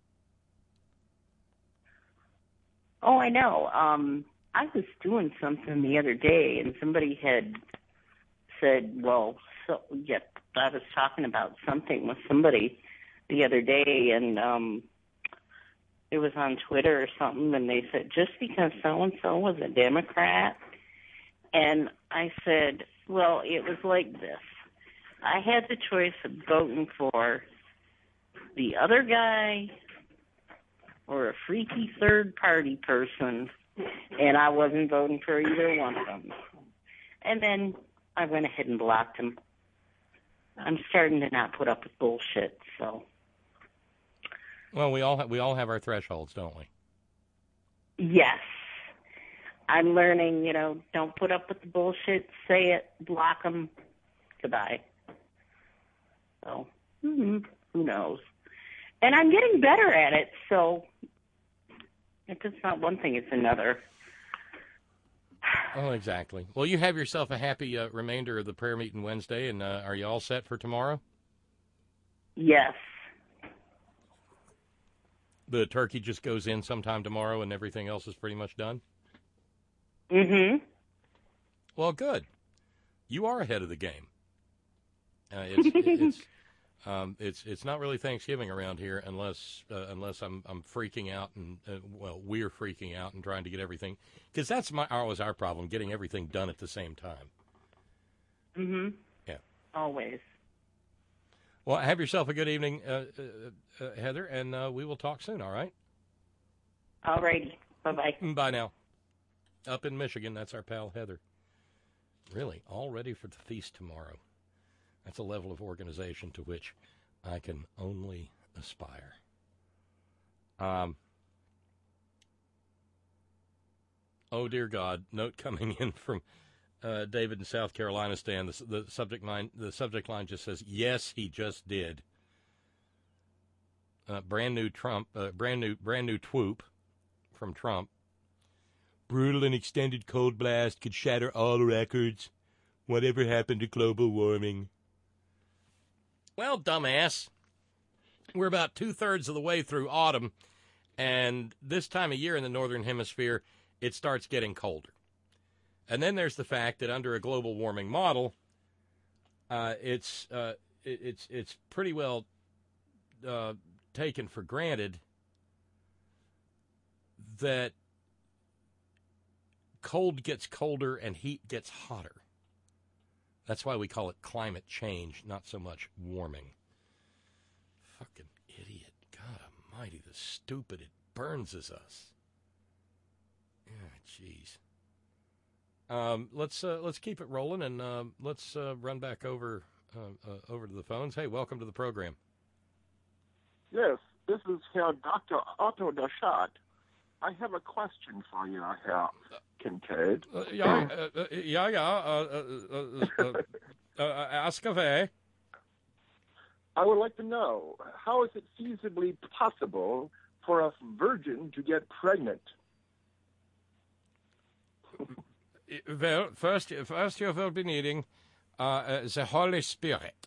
Oh, I know. Um, I was doing something the other day, and somebody had said, "Well, so yeah." I was talking about something with somebody the other day, and um, it was on Twitter or something, and they said, just because so-and-so was a Democrat, and I said, well, it was like this. I had the choice of voting for the other guy or a freaky third-party person, and I wasn't voting for either one of them. And then I went ahead and blocked him. I'm starting to not put up with bullshit, so. Well, we all have, we all have our thresholds, don't we? Yes. I'm learning, you know, don't put up with the bullshit, say it, block them, goodbye. So, mm-hmm, who knows? And I'm getting better at it, so if it's not one thing, it's another. Oh, exactly. Well, you have yourself a happy uh, remainder of the prayer meeting Wednesday, and uh, are you all set for tomorrow? Yes. The turkey just goes in sometime tomorrow, and everything else is pretty much done? Mm-hmm. Well, good. You are ahead of the game. Uh, it's it's um, it's it's not really Thanksgiving around here unless uh, unless I'm I'm freaking out and uh, well we're freaking out and trying to get everything, because that's my always our problem, getting everything done at the same time. Mm-hmm. Yeah. Always. Well, have yourself a good evening, uh, uh, uh, Heather, and uh, we will talk soon. All right. All righty. Bye bye. Bye now. Up in Michigan, that's our pal Heather. Really, all ready for the feast tomorrow. That's a level of organization to which I can only aspire. Um. Oh, dear God. Note coming in from uh, David in South Carolina, Stan. The, the subject line the subject line just says, yes, he just did. Uh, brand new Trump, uh, brand new, brand new twoop from Trump. Brutal and extended cold blast could shatter all records. Whatever happened to global warming? Well, dumbass, we're about two-thirds of the way through autumn, and this time of year in the Northern Hemisphere, it starts getting colder. And then there's the fact that under a global warming model, uh, it's uh, it, it's it's pretty well uh, taken for granted that cold gets colder and heat gets hotter. That's why we call it climate change, not so much warming. Fucking idiot. God almighty, the stupid, it burns us. Yeah, jeez. Um, let's uh, let's keep it rolling, and uh, let's uh, run back over uh, uh, over to the phones. Hey, welcome to the program. Yes, this is Herr Doctor Otto Daschat. I have a question for you, Herr Kincaid. Uh, yeah, uh, uh, yeah, yeah. Uh, uh, uh, uh, uh, uh, ask away. I would like to know, how is it feasibly possible for a virgin to get pregnant? Well, first, first you will be needing uh, uh, the Holy Spirit.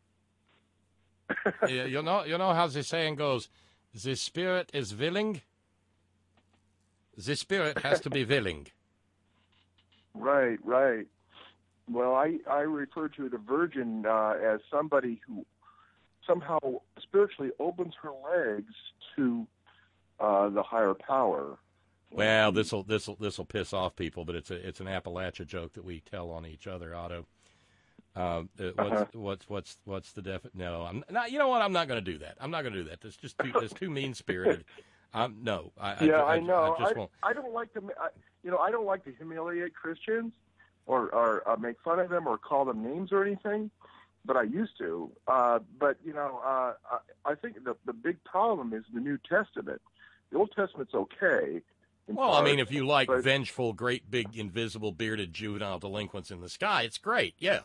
you, you know, you know how the saying goes: the spirit is willing. The spirit has to be willing. Right, right. Well, I, I refer to the virgin uh, as somebody who somehow spiritually opens her legs to uh, the higher power. Well, this will this will this will piss off people, but it's a it's an Appalachia joke that we tell on each other, Otto. Uh, uh, what's, Uh-huh. what's what's what's the def? No, I'm not. You know what? I'm not going to do that. I'm not going to do that. That's just too. That's too mean spirited. Um, no, I, yeah, I, I, I know. I just I, won't. I don't like to, I, you know, I don't like to humiliate Christians or, or uh, make fun of them or call them names or anything, but I used to. Uh, but you know, uh, I, I think the the big problem is the New Testament. The Old Testament's okay. in Well, I part, mean, if you like but- vengeful, great, big, invisible, bearded juvenile delinquents in the sky, it's great. Yeah.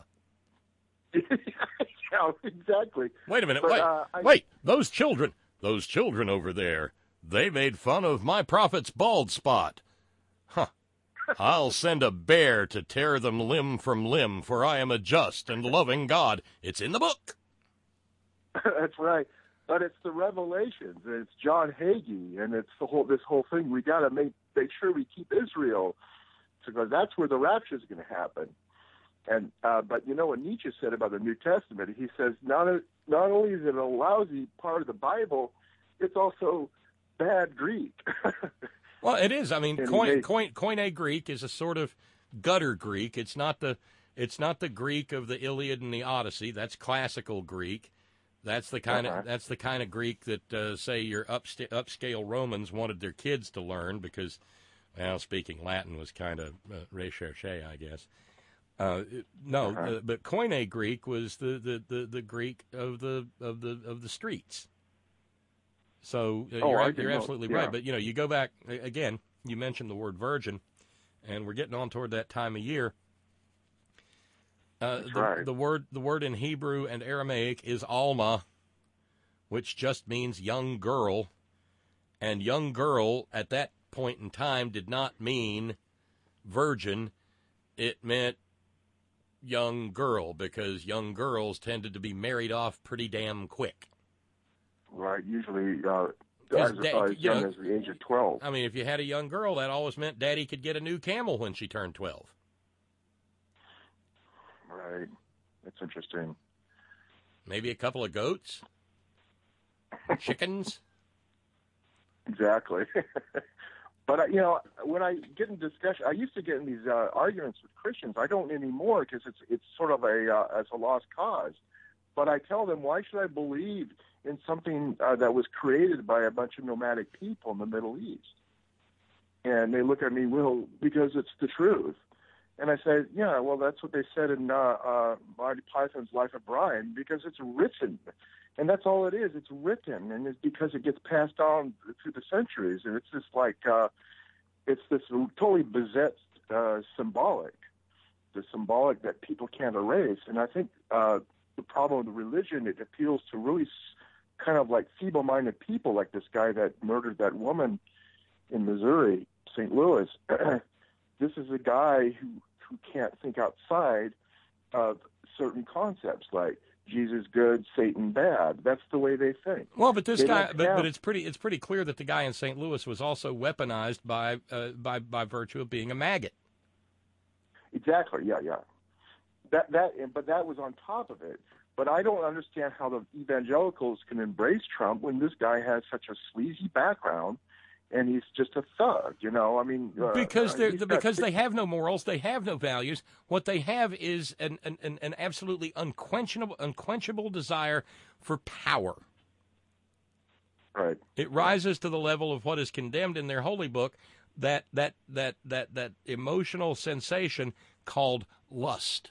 yeah, exactly. Wait a minute. But, wait. uh, I- wait. Those children. Those children over there. They made fun of my prophet's bald spot. Huh. I'll send a bear to tear them limb from limb, for I am a just and loving God. It's in the book. That's right. But it's the Revelations, and it's John Hagee, and it's the whole this whole thing. We got to make make sure we keep Israel, because that's where the rapture is going to happen. And uh, but you know what Nietzsche said about the New Testament? He says not a, not only is it a lousy part of the Bible, it's also bad Greek. Well, it is. I mean, And Koine, they- Koine, Koine Greek is a sort of gutter Greek. It's not the it's not the Greek of the Iliad and the Odyssey. That's classical Greek. That's the kind Uh-huh. of that's the kind of Greek that uh, say your upsta- upscale Romans wanted their kids to learn because, well, speaking Latin was kind of uh, recherche, I guess. Uh, no, Uh-huh. uh, but Koine Greek was the, the, the, the Greek of the of the of the streets. So uh, Oh, you're, I you're didn't know- absolutely yeah. right. But you know, you go back a- again. You mentioned the word virgin, and we're getting on toward that time of year. Uh, That's the, right. the word the word in Hebrew and Aramaic is alma, which just means young girl, and young girl at that point in time did not mean virgin. It meant young girl, because young girls tended to be married off pretty damn quick. Right, usually uh, 'Cause as, da- as you young know- as the age of twelve. I mean, if you had a young girl, that always meant Daddy could get a new camel when she turned twelve. Right, that's interesting. Maybe a couple of goats, chickens. Exactly. But, uh, you know, when I get in discussion, I used to get in these uh, arguments with Christians. I don't anymore because it's it's sort of a uh, as a lost cause. But I tell them, why should I believe in something uh, that was created by a bunch of nomadic people in the Middle East? And they look at me, well, because it's the truth. And I say, yeah, well, that's what they said in uh, uh, Monty Python's Life of Brian, because it's written. And that's all it is. It's written, and it's because it gets passed on through the centuries. And it's just like, uh, it's this totally beset uh, symbolic, the symbolic that people can't erase. And I think uh, the problem with religion, it appeals to really s- kind of like feeble-minded people, like this guy that murdered that woman in Missouri, Saint Louis. This is a guy who, who can't think outside of certain concepts like Jesus good, Satan bad. That's the way they think. Well, but this They guy, don't but, have- but it's pretty it's pretty clear that the guy in Saint Louis was also weaponized by uh, by by virtue of being a maggot. Exactly. Yeah, yeah. That that, but that was on top of it. But I don't understand how the evangelicals can embrace Trump when this guy has such a sleazy background, and he's just a thug. You know, I mean, uh, Because uh, they he's got- because they have no morals, they have no values. What they have is an an, an, an absolutely unquenchable unquenchable desire for power. Right. It rises to the level of what is condemned in their holy book, that that that that that emotional sensation called lust.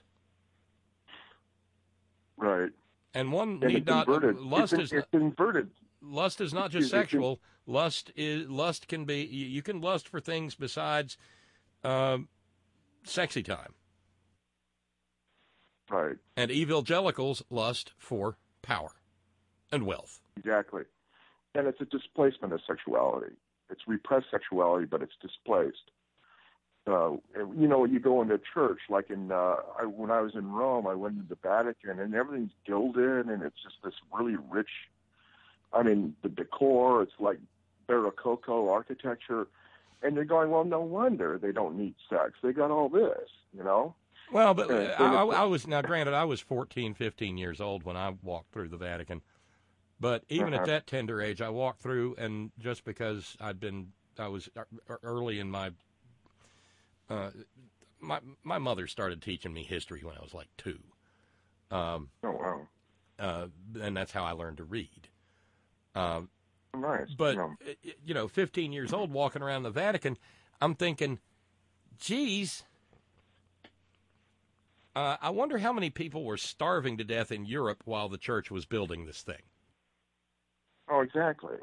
Right. And one And need it's not inverted. lust it's, is in- it's inverted. lust is not just Excuse me, it's in- sexual. Lust is lust can be you, you can lust for things besides um, sexy time. Right. And evangelicals lust for power and wealth. Exactly. And it's a displacement of sexuality. It's repressed sexuality, but it's displaced. Uh, and, you know, you go into church, like in uh, I, when I was in Rome, I went to the Vatican, and everything's gilded, and it's just this really rich. I mean, the decor, it's like Barroco architecture, and you're going, well, no wonder they don't need sex. They got all this, you know. Well, but And- uh, and I, it's- I was now granted I was fourteen, fifteen years old when I walked through the Vatican. But even Uh-huh. at that tender age, I walked through, and just because I'd been, I was e- early in my, uh, my my mother started teaching me history when I was like two, Um, oh wow! Uh, and that's how I learned to read. Um, nice. But Yeah. you know, fifteen years old, walking around the Vatican, I'm thinking, geez. Uh, I wonder how many people were starving to death in Europe while the church was building this thing. Oh, exactly.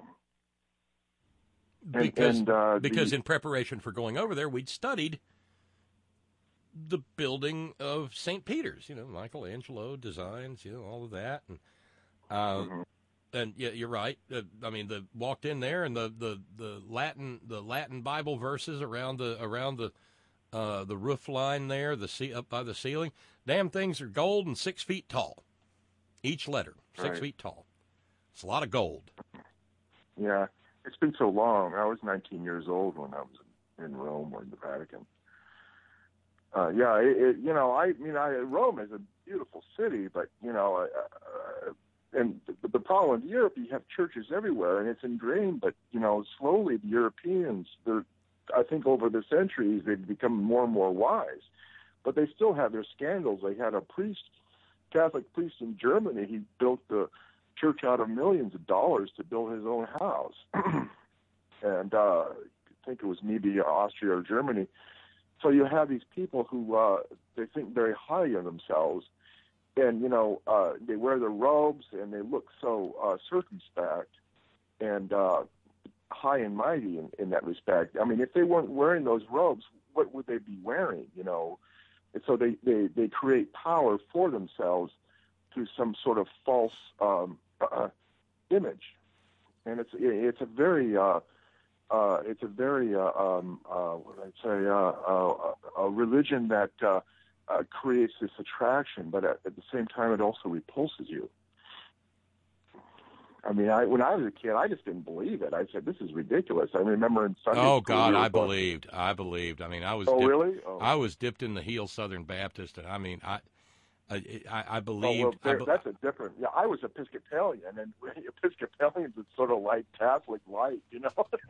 And, Because, and, uh, because the, in preparation for going over there, we'd studied the building of Saint Peter's. You know, Michelangelo designs, you know, all of that, and uh, mm-hmm. and yeah, you're right. Uh, I mean, the walked in there, and the, the, the Latin the Latin Bible verses around the around the. Uh, the roof line there, the sea up by the ceiling, damn things are gold and six feet tall. Each letter, six right. feet tall. It's a lot of gold. Yeah, it's been so long. I was nineteen years old when I was in Rome or in the Vatican. Uh, yeah, it, it, you know, I mean, I, Rome is a beautiful city, but you know, uh, and the, the problem in Europe, you have churches everywhere, and it's ingrained. But you know, slowly the Europeans, they're I think over the centuries, they've become more and more wise, but they still have their scandals. They had a priest, Catholic priest in Germany. He built the church out of millions of dollars to build his own house. and uh, I think it was maybe Austria or Germany. So you have these people who, uh, they think very highly of themselves. And, you know, uh, they wear their robes and they look so uh, circumspect. And, uh, high and mighty in, in that respect. I mean, if they weren't wearing those robes, what would they be wearing, you know? And so they, they, they create power for themselves through some sort of false um, uh, image. And it's it's a very, uh, uh, it's a very, uh, um, uh, what would I say, uh, uh, a religion that uh, uh, creates this attraction, but at, at the same time it also repulses you. I mean, I, when I was a kid, I just didn't believe it. I said, "This is ridiculous." I remember in Sunday Oh school, God, we I were going, believed. I believed. I mean, I was. Oh dipped, really? Oh. I was dipped in the heel Southern Baptist, and I mean, I, I, I, I Oh, believed. well, there, I, that's a different. Yeah, I was Episcopalian, and Episcopalians is sort of like Catholic light, you know.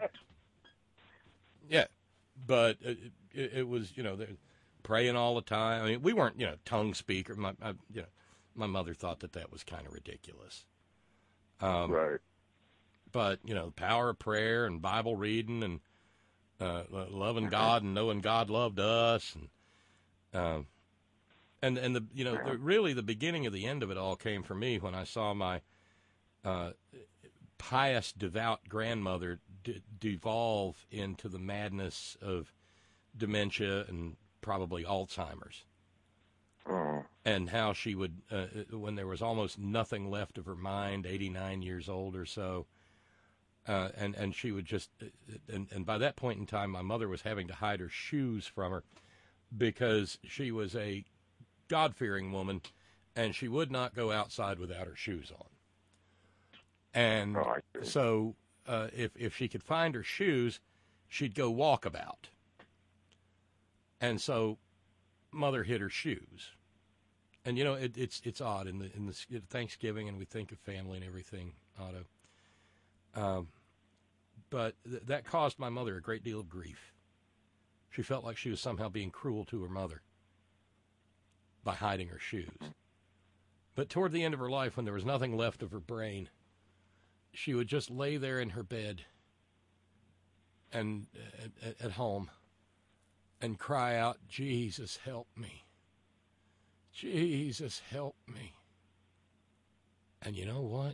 yeah, but it, it, it was, you know, praying all the time. I mean, we weren't, you know, tongue speaker. My, I, you know, my mother thought that that was kind of ridiculous. Um, right. But, you know, the power of prayer and Bible reading and uh, loving God and knowing God loved us. And, uh, and, and the you know, the, really the beginning of the end of it all came for me when I saw my uh, pious, devout grandmother d- devolve into the madness of dementia and probably Alzheimer's. Oh. And how she would, uh, when there was almost nothing left of her mind, eighty-nine years old or so, Uh, and, and she would just, and, and by that point in time, my mother was having to hide her shoes from her because she was a God-fearing woman, and she would not go outside without her shoes on. And oh, so uh, if, if she could find her shoes, she'd go walkabout. And so Mother hid her shoes. And, you know, it, it's it's odd in the in the Thanksgiving, and we think of family and everything, Otto. Um, but th- that caused my mother a great deal of grief. She felt like she was somehow being cruel to her mother by hiding her shoes. But toward the end of her life, when there was nothing left of her brain, she would just lay there in her bed and uh, at, at home and cry out, "Jesus, help me. Jesus, help me." And you know what?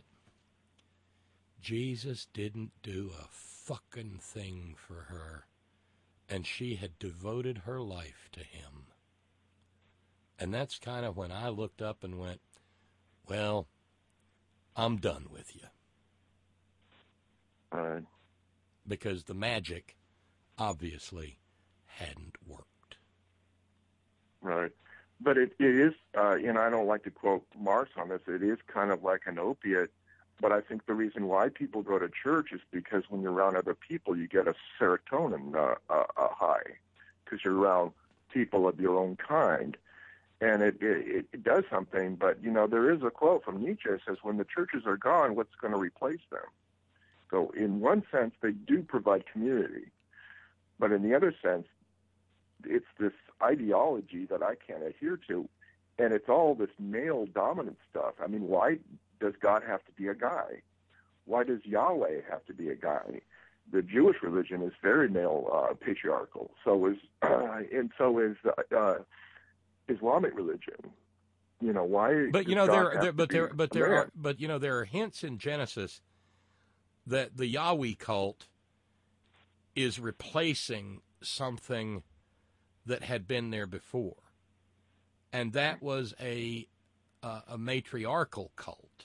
Jesus didn't do a fucking thing for her, and she had devoted her life to him. And that's kind of when I looked up and went, well, I'm done with you. Right. Because the magic obviously hadn't worked. Right. But it, it is, uh, you know, I don't like to quote Marx on this, it is kind of like an opiate. But I think the reason why people go to church is because when you're around other people, you get a serotonin uh, uh, uh, high because you're around people of your own kind. And it, it, it does something. But, you know, there is a quote from Nietzsche that says, when the churches are gone, what's going to replace them? So in one sense, they do provide community. But in the other sense, it's this ideology that I can't adhere to. and it's all this male dominant stuff. I mean, why does God have to be a guy? Why does Yahweh have to be a guy? The Jewish religion is very male uh, patriarchal. So is uh, and so is uh, uh, Islamic religion. You know why? But you does know God there, have there to but be there, a but there man? are, but you know there are hints in Genesis that the Yahweh cult is replacing something that had been there before, and that was a uh, a matriarchal cult,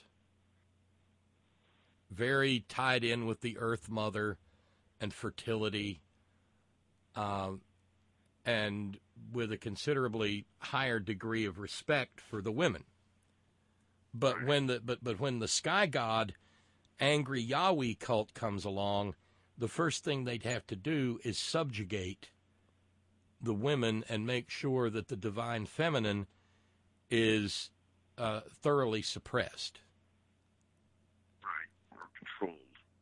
very tied in with the Earth Mother and fertility, um, and with a considerably higher degree of respect for the women. But when the but but when the sky god, angry Yahweh cult comes along, the first thing they'd have to do is subjugate the women and make sure that the divine feminine is uh, thoroughly suppressed. Right, or controlled.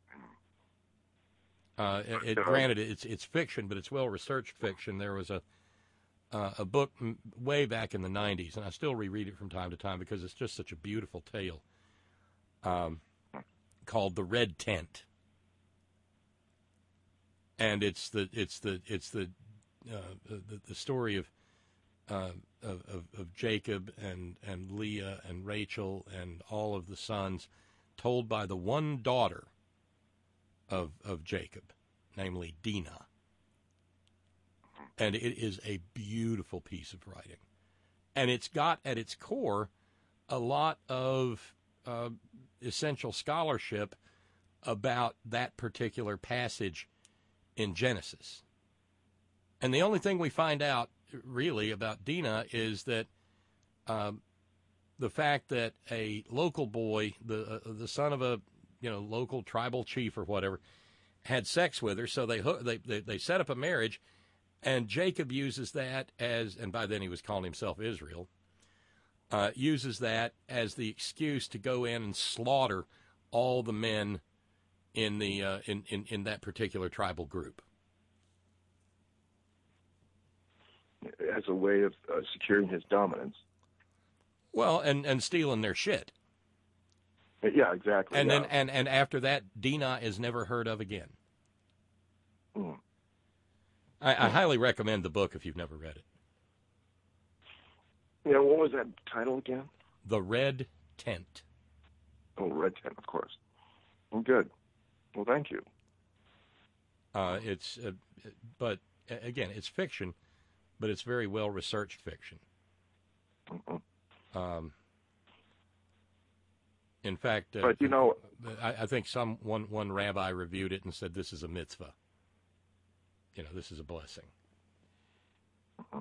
Uh, it, it, granted, it's it's fiction, but it's well-researched fiction. There was a uh, a book m- way back in the nineties, and I still reread it from time to time because it's just such a beautiful tale, um, called The Red Tent. And it's the it's the it's the uh, the, the story of, uh, of of of Jacob and and Leah and Rachel and all of the sons, told by the one daughter of of Jacob, namely Dinah. And it is a beautiful piece of writing, and it's got at its core a lot of uh, essential scholarship about that particular passage in Genesis. And the only thing we find out really about Dinah is that um, the fact that a local boy, the uh, the son of a you know local tribal chief or whatever, had sex with her, so they they they, they set up a marriage, and Jacob uses that as, and by then he was calling himself Israel, uh, uses that as the excuse to go in and slaughter all the men in the uh, in, in in that particular tribal group. As a way of uh, securing his dominance. Well, and, and stealing their shit. Yeah, exactly. And yeah. then and, and after that, Dinah is never heard of again. Mm. I, I highly recommend the book if you've never read it. Yeah, what was that title again? The Red Tent. Oh, Red Tent, of course. Well, good. Well, thank you. Uh, it's, uh, but again, it's fiction, but it's very well researched fiction. Mm-hmm. Um, in fact, uh, but you know, I, I think some one one rabbi reviewed it and said this is a mitzvah. You know, this is a blessing. Mm-hmm.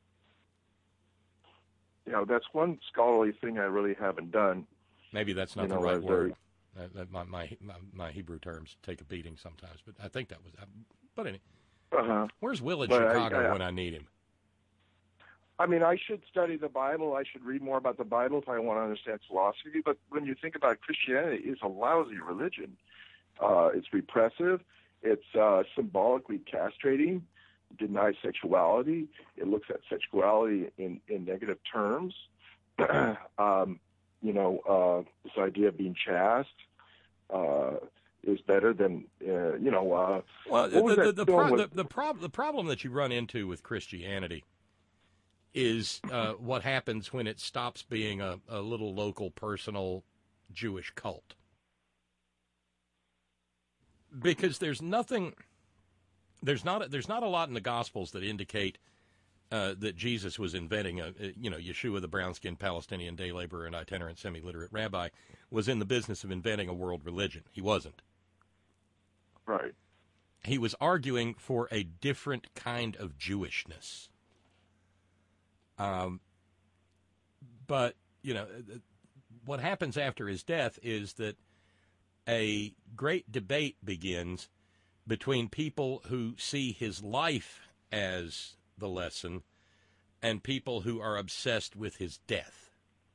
You know, that's one scholarly thing I really haven't done. Maybe that's not you the know, right word. A, Uh, my, my my my Hebrew terms take a beating sometimes, but I think that was. But anyway, uh-huh. Where's Will in but Chicago I, I, when I need him? I mean, I should study the Bible. I should read more about the Bible if I want to understand philosophy. But when you think about it, Christianity, it's a lousy religion. Uh, it's repressive. It's uh, symbolically castrating. It denies sexuality. It looks at sexuality in, in negative terms. um, you know, uh, this idea of being chaste uh, is better than, uh, you know. Uh, well, the what the, was the, that film pro- with- the, the, prob- the problem that you run into with Christianity is uh, what happens when it stops being a, a little local, personal Jewish cult. Because there's nothing, there's not, there's not a lot in the Gospels that indicate uh, that Jesus was inventing a, you know, Yeshua, the brown-skinned Palestinian day laborer and itinerant semi-literate rabbi, was in the business of inventing a world religion. He wasn't. Right. He was arguing for a different kind of Jewishness. Um, but, you know, what happens after his death is that a great debate begins between people who see his life as the lesson and people who are obsessed with his death.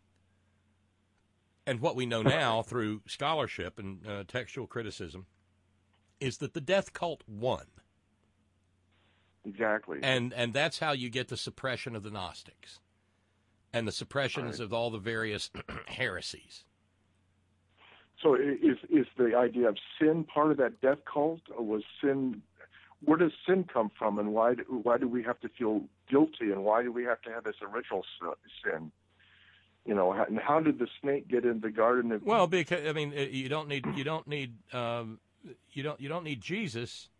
And what we know now through scholarship and uh, textual criticism is that the death cult won. Exactly. And and that's how you get the suppression of the Gnostics. and the suppressions right. of all the various heresies. So is is the idea of sin part of that death cult, or was sin? Where does sin come from, and why do, why do we have to feel guilty, and why do we have to have this original sin? You know, and how did the snake get in the garden of? Well, because I mean, you don't need you don't need um, you don't you don't need Jesus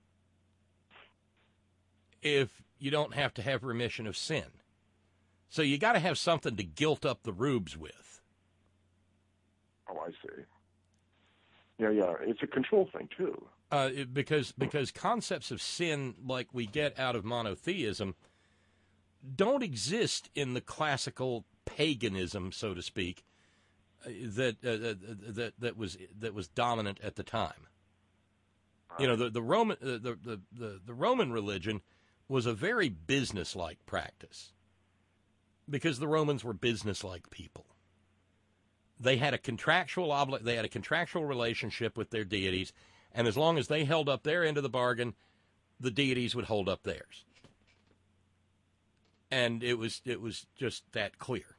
if you don't have to have remission of sin. So you got to have something to guilt up the rubes with. Oh, I see. Yeah, yeah, it's a control thing too. Uh, it, because because concepts of sin like we get out of monotheism don't exist in the classical paganism, so to speak, uh, that uh, that that was that was dominant at the time. Right. You know, the the Roman uh, the, the the the Roman religion was a very businesslike practice because the Romans were businesslike people. They had a contractual obli- they had a contractual relationship with their deities, and as long as they held up their end of the bargain, the deities would hold up theirs. And it was it was just that clear.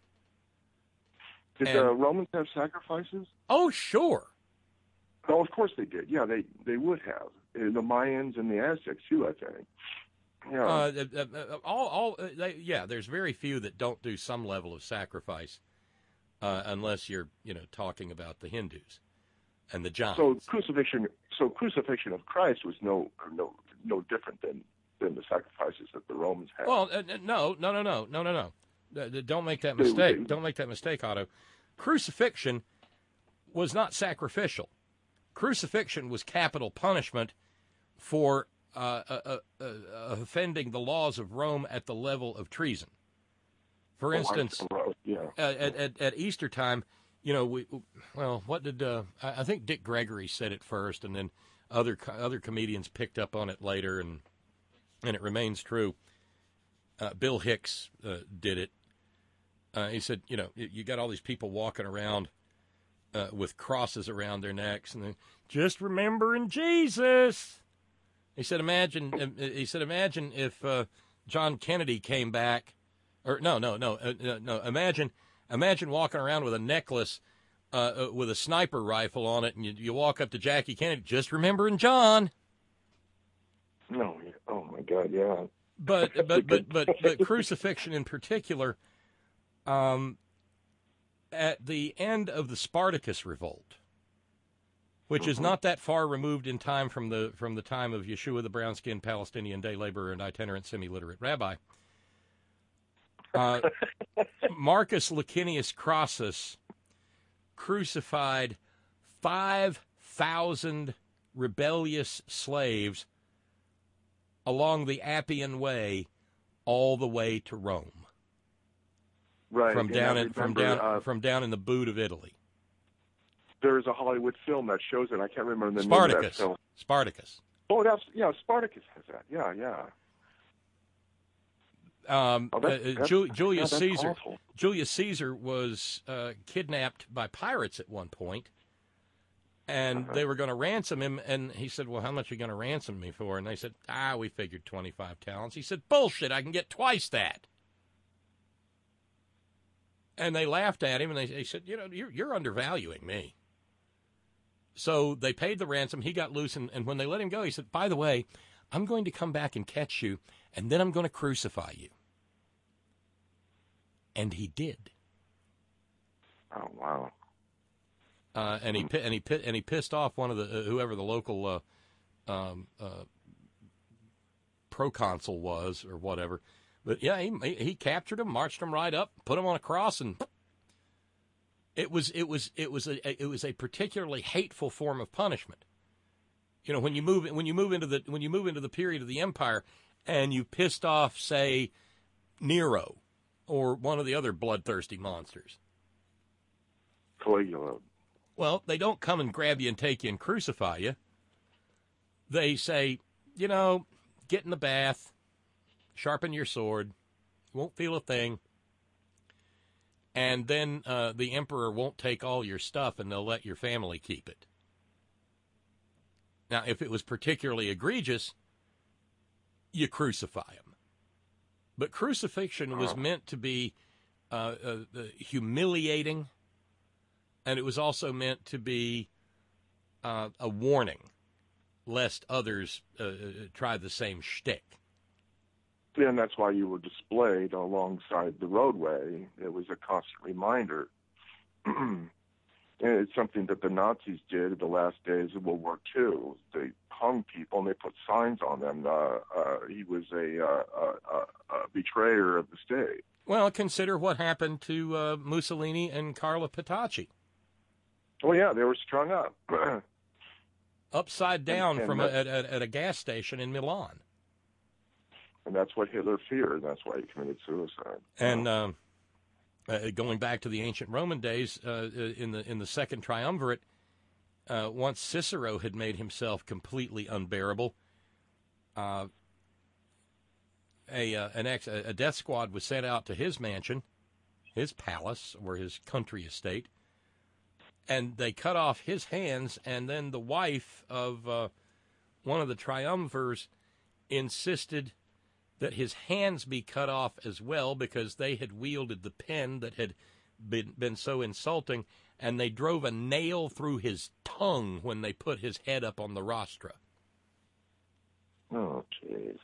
Did and, the Romans have sacrifices? Oh, sure. Oh, of course they did. Yeah, they, they would have. The Mayans and the Aztecs too, I think. Yeah. Uh, uh, uh, all all uh, they, yeah. There's very few that don't do some level of sacrifice. Uh, unless you're, you know, talking about the Hindus and the Giants. So crucifixion, so crucifixion of Christ was no, no, no different than, than the sacrifices that the Romans had. Well, uh, no, no, no, no, no, no, no. Uh, don't make that mistake. Don't make that mistake, Otto. Crucifixion was not sacrificial. Crucifixion was capital punishment for uh, uh, uh, uh, offending the laws of Rome at the level of treason. For instance, oh, yeah. at, at at Easter time, you know, we well, what did uh, I think Dick Gregory said it first, and then other other comedians picked up on it later, and and it remains true. Uh, Bill Hicks uh, did it. Uh, he said, you know, you got all these people walking around uh, with crosses around their necks, and then just remembering Jesus. He said, imagine. He said, imagine if uh, John Kennedy came back. Or no, no, no, uh, no. Imagine, imagine walking around with a necklace uh, uh, with a sniper rifle on it, and you, you walk up to Jackie Kennedy, just remembering John. No, oh my God, yeah. But but but but but crucifixion in particular, um, at the end of the Spartacus revolt, which mm-hmm. is not that far removed in time from the from the time of Yeshua the brown-skinned Palestinian day laborer and itinerant semi-literate rabbi. Uh, Marcus Licinius Crassus crucified five thousand rebellious slaves along the Appian Way all the way to Rome. Right. From down in, remember, from down uh, from down in the boot of Italy. There's a Hollywood film that shows it. I can't remember the Spartacus. name of that film. Spartacus. Oh, that's yeah. Spartacus has that. Yeah, yeah. Um, oh, that's, uh, that's, Ju- Julius yeah, Caesar. Awful. Julius Caesar was uh, kidnapped by pirates at one point, and uh-huh. they were going to ransom him. And he said, "Well, how much are you going to ransom me for?" And they said, "Ah, we figured twenty-five talents." He said, "Bullshit! I can get twice that." And they laughed at him, and they, they said, "You know, you're, you're undervaluing me." So they paid the ransom. He got loose, and, and when they let him go, he said, "By the way, I'm going to come back and catch you, and then I'm going to crucify you." And he did. Oh wow! Uh, and he and he and he pissed off one of the uh, whoever the local uh, um, uh, proconsul was or whatever. But yeah, he he captured him, marched him right up, put him on a cross, and it was it was it was a it was a particularly hateful form of punishment. You know, when you move when you move into the when you move into the period of the empire, and you pissed off, say, Nero or one of the other bloodthirsty monsters. Caligula. Well, they don't come and grab you and take you and crucify you. They say, you know, get in the bath, sharpen your sword, you won't feel a thing, and then uh, the emperor won't take all your stuff and they'll let your family keep it. Now, if it was particularly egregious, you crucify him. But crucifixion was meant to be uh, uh, humiliating, and it was also meant to be uh, a warning, lest others uh, try the same shtick. And that's why you were displayed alongside the roadway. It was a constant reminder. And it's something that the Nazis did in the last days of World War Two. They hung people and they put signs on them. Uh, uh, he was a, uh, uh, uh, a betrayer of the state. Well, consider what happened to uh, Mussolini and Carlo Petacci. Oh, yeah, they were strung up. Upside down and, and from a, at, at a gas station in Milan. And that's what Hitler feared. That's why he committed suicide. And um, uh, going back to the ancient Roman days, uh, in the in the Second Triumvirate, uh, once Cicero had made himself completely unbearable, uh, a uh, an ex a death squad was sent out to his mansion, his palace or his country estate, and they cut off his hands. And then the wife of uh, one of the triumvirs insisted that his hands be cut off as well, because they had wielded the pen that had been, been so insulting, and they drove a nail through his tongue when they put his head up on the rostra. Oh, jeez.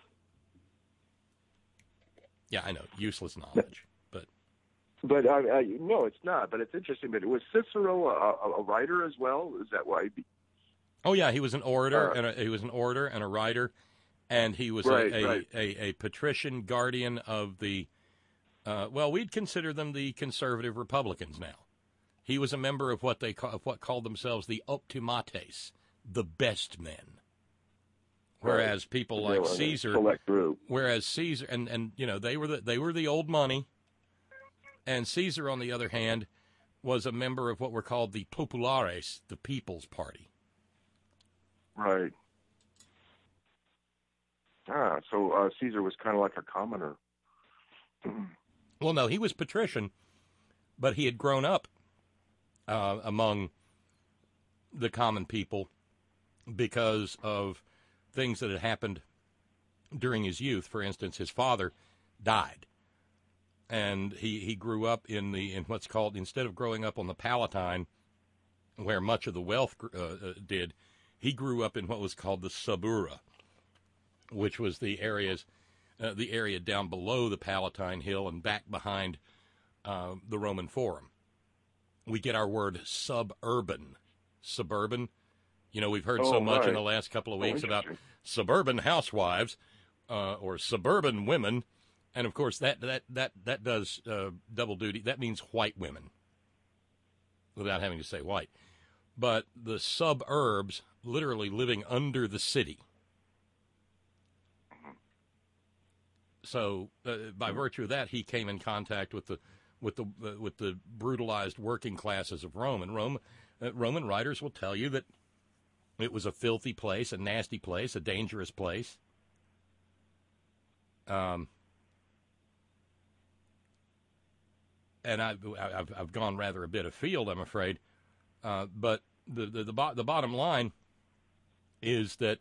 Yeah, I know, useless knowledge, but... But, uh, uh, no, it's not, but it's interesting. But was Cicero a, a writer as well? Is that why? He... Oh, yeah, he was an orator, Uh, and a, he was an orator and a writer. And he was Right, a, a, right. a, a patrician guardian of the, uh, well, we'd consider them the conservative Republicans now. He was a member of what they call, of what called themselves the optimates, the best men. Whereas Right. people They like were in a Caesar, select group. whereas Caesar, and, and you know, they were the, they were the old money. And Caesar, on the other hand, was a member of what were called the populares, the People's Party. Right. Ah, so uh, Caesar was kind of like a commoner. Well, no, he was patrician, but he had grown up uh, among the common people because of things that had happened during his youth. For instance, his father died, and he, he grew up in the in what's called, instead of growing up on the Palatine, where much of the wealth uh, uh, did, he grew up in what was called the Subura, which was the areas, uh, the area down below the Palatine Hill and back behind uh, the Roman Forum. We get our word suburban. Suburban. You know, we've heard so Oh, much in right. the last couple of Oh, weeks about interesting. suburban housewives uh, or suburban women. And, of course, that that, that, that does uh, double duty. That means white women, without having to say white. But the suburbs, literally living under the city. So, uh, by virtue of that, he came in contact with the with the uh, with the brutalized working classes of Rome. And Rome, uh, Roman writers will tell you that it was a filthy place, a nasty place, a dangerous place. Um, and I, I've I've gone rather a bit afield, I'm afraid. Uh, but the the the, bo- the bottom line is that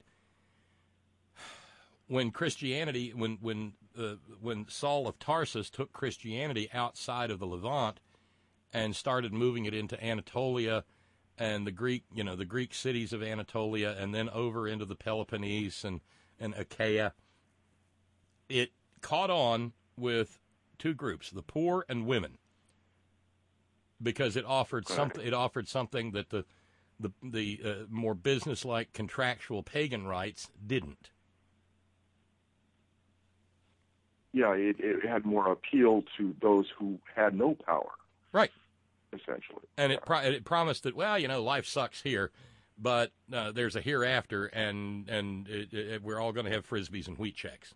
when Christianity, when when uh, when Saul of Tarsus took Christianity outside of the Levant and started moving it into Anatolia and the Greek, you know, the Greek cities of Anatolia, and then over into the Peloponnese and, and Achaia, it caught on with two groups, the poor and women, because it offered something. It offered something that the the the uh, more businesslike contractual pagan rights didn't. Yeah, it, it had more appeal to those who had no power. Right. Essentially. And it, pro- it promised that, well, you know, life sucks here, but uh, there's a hereafter, and and it, it, we're all going to have Frisbees and wheat checks.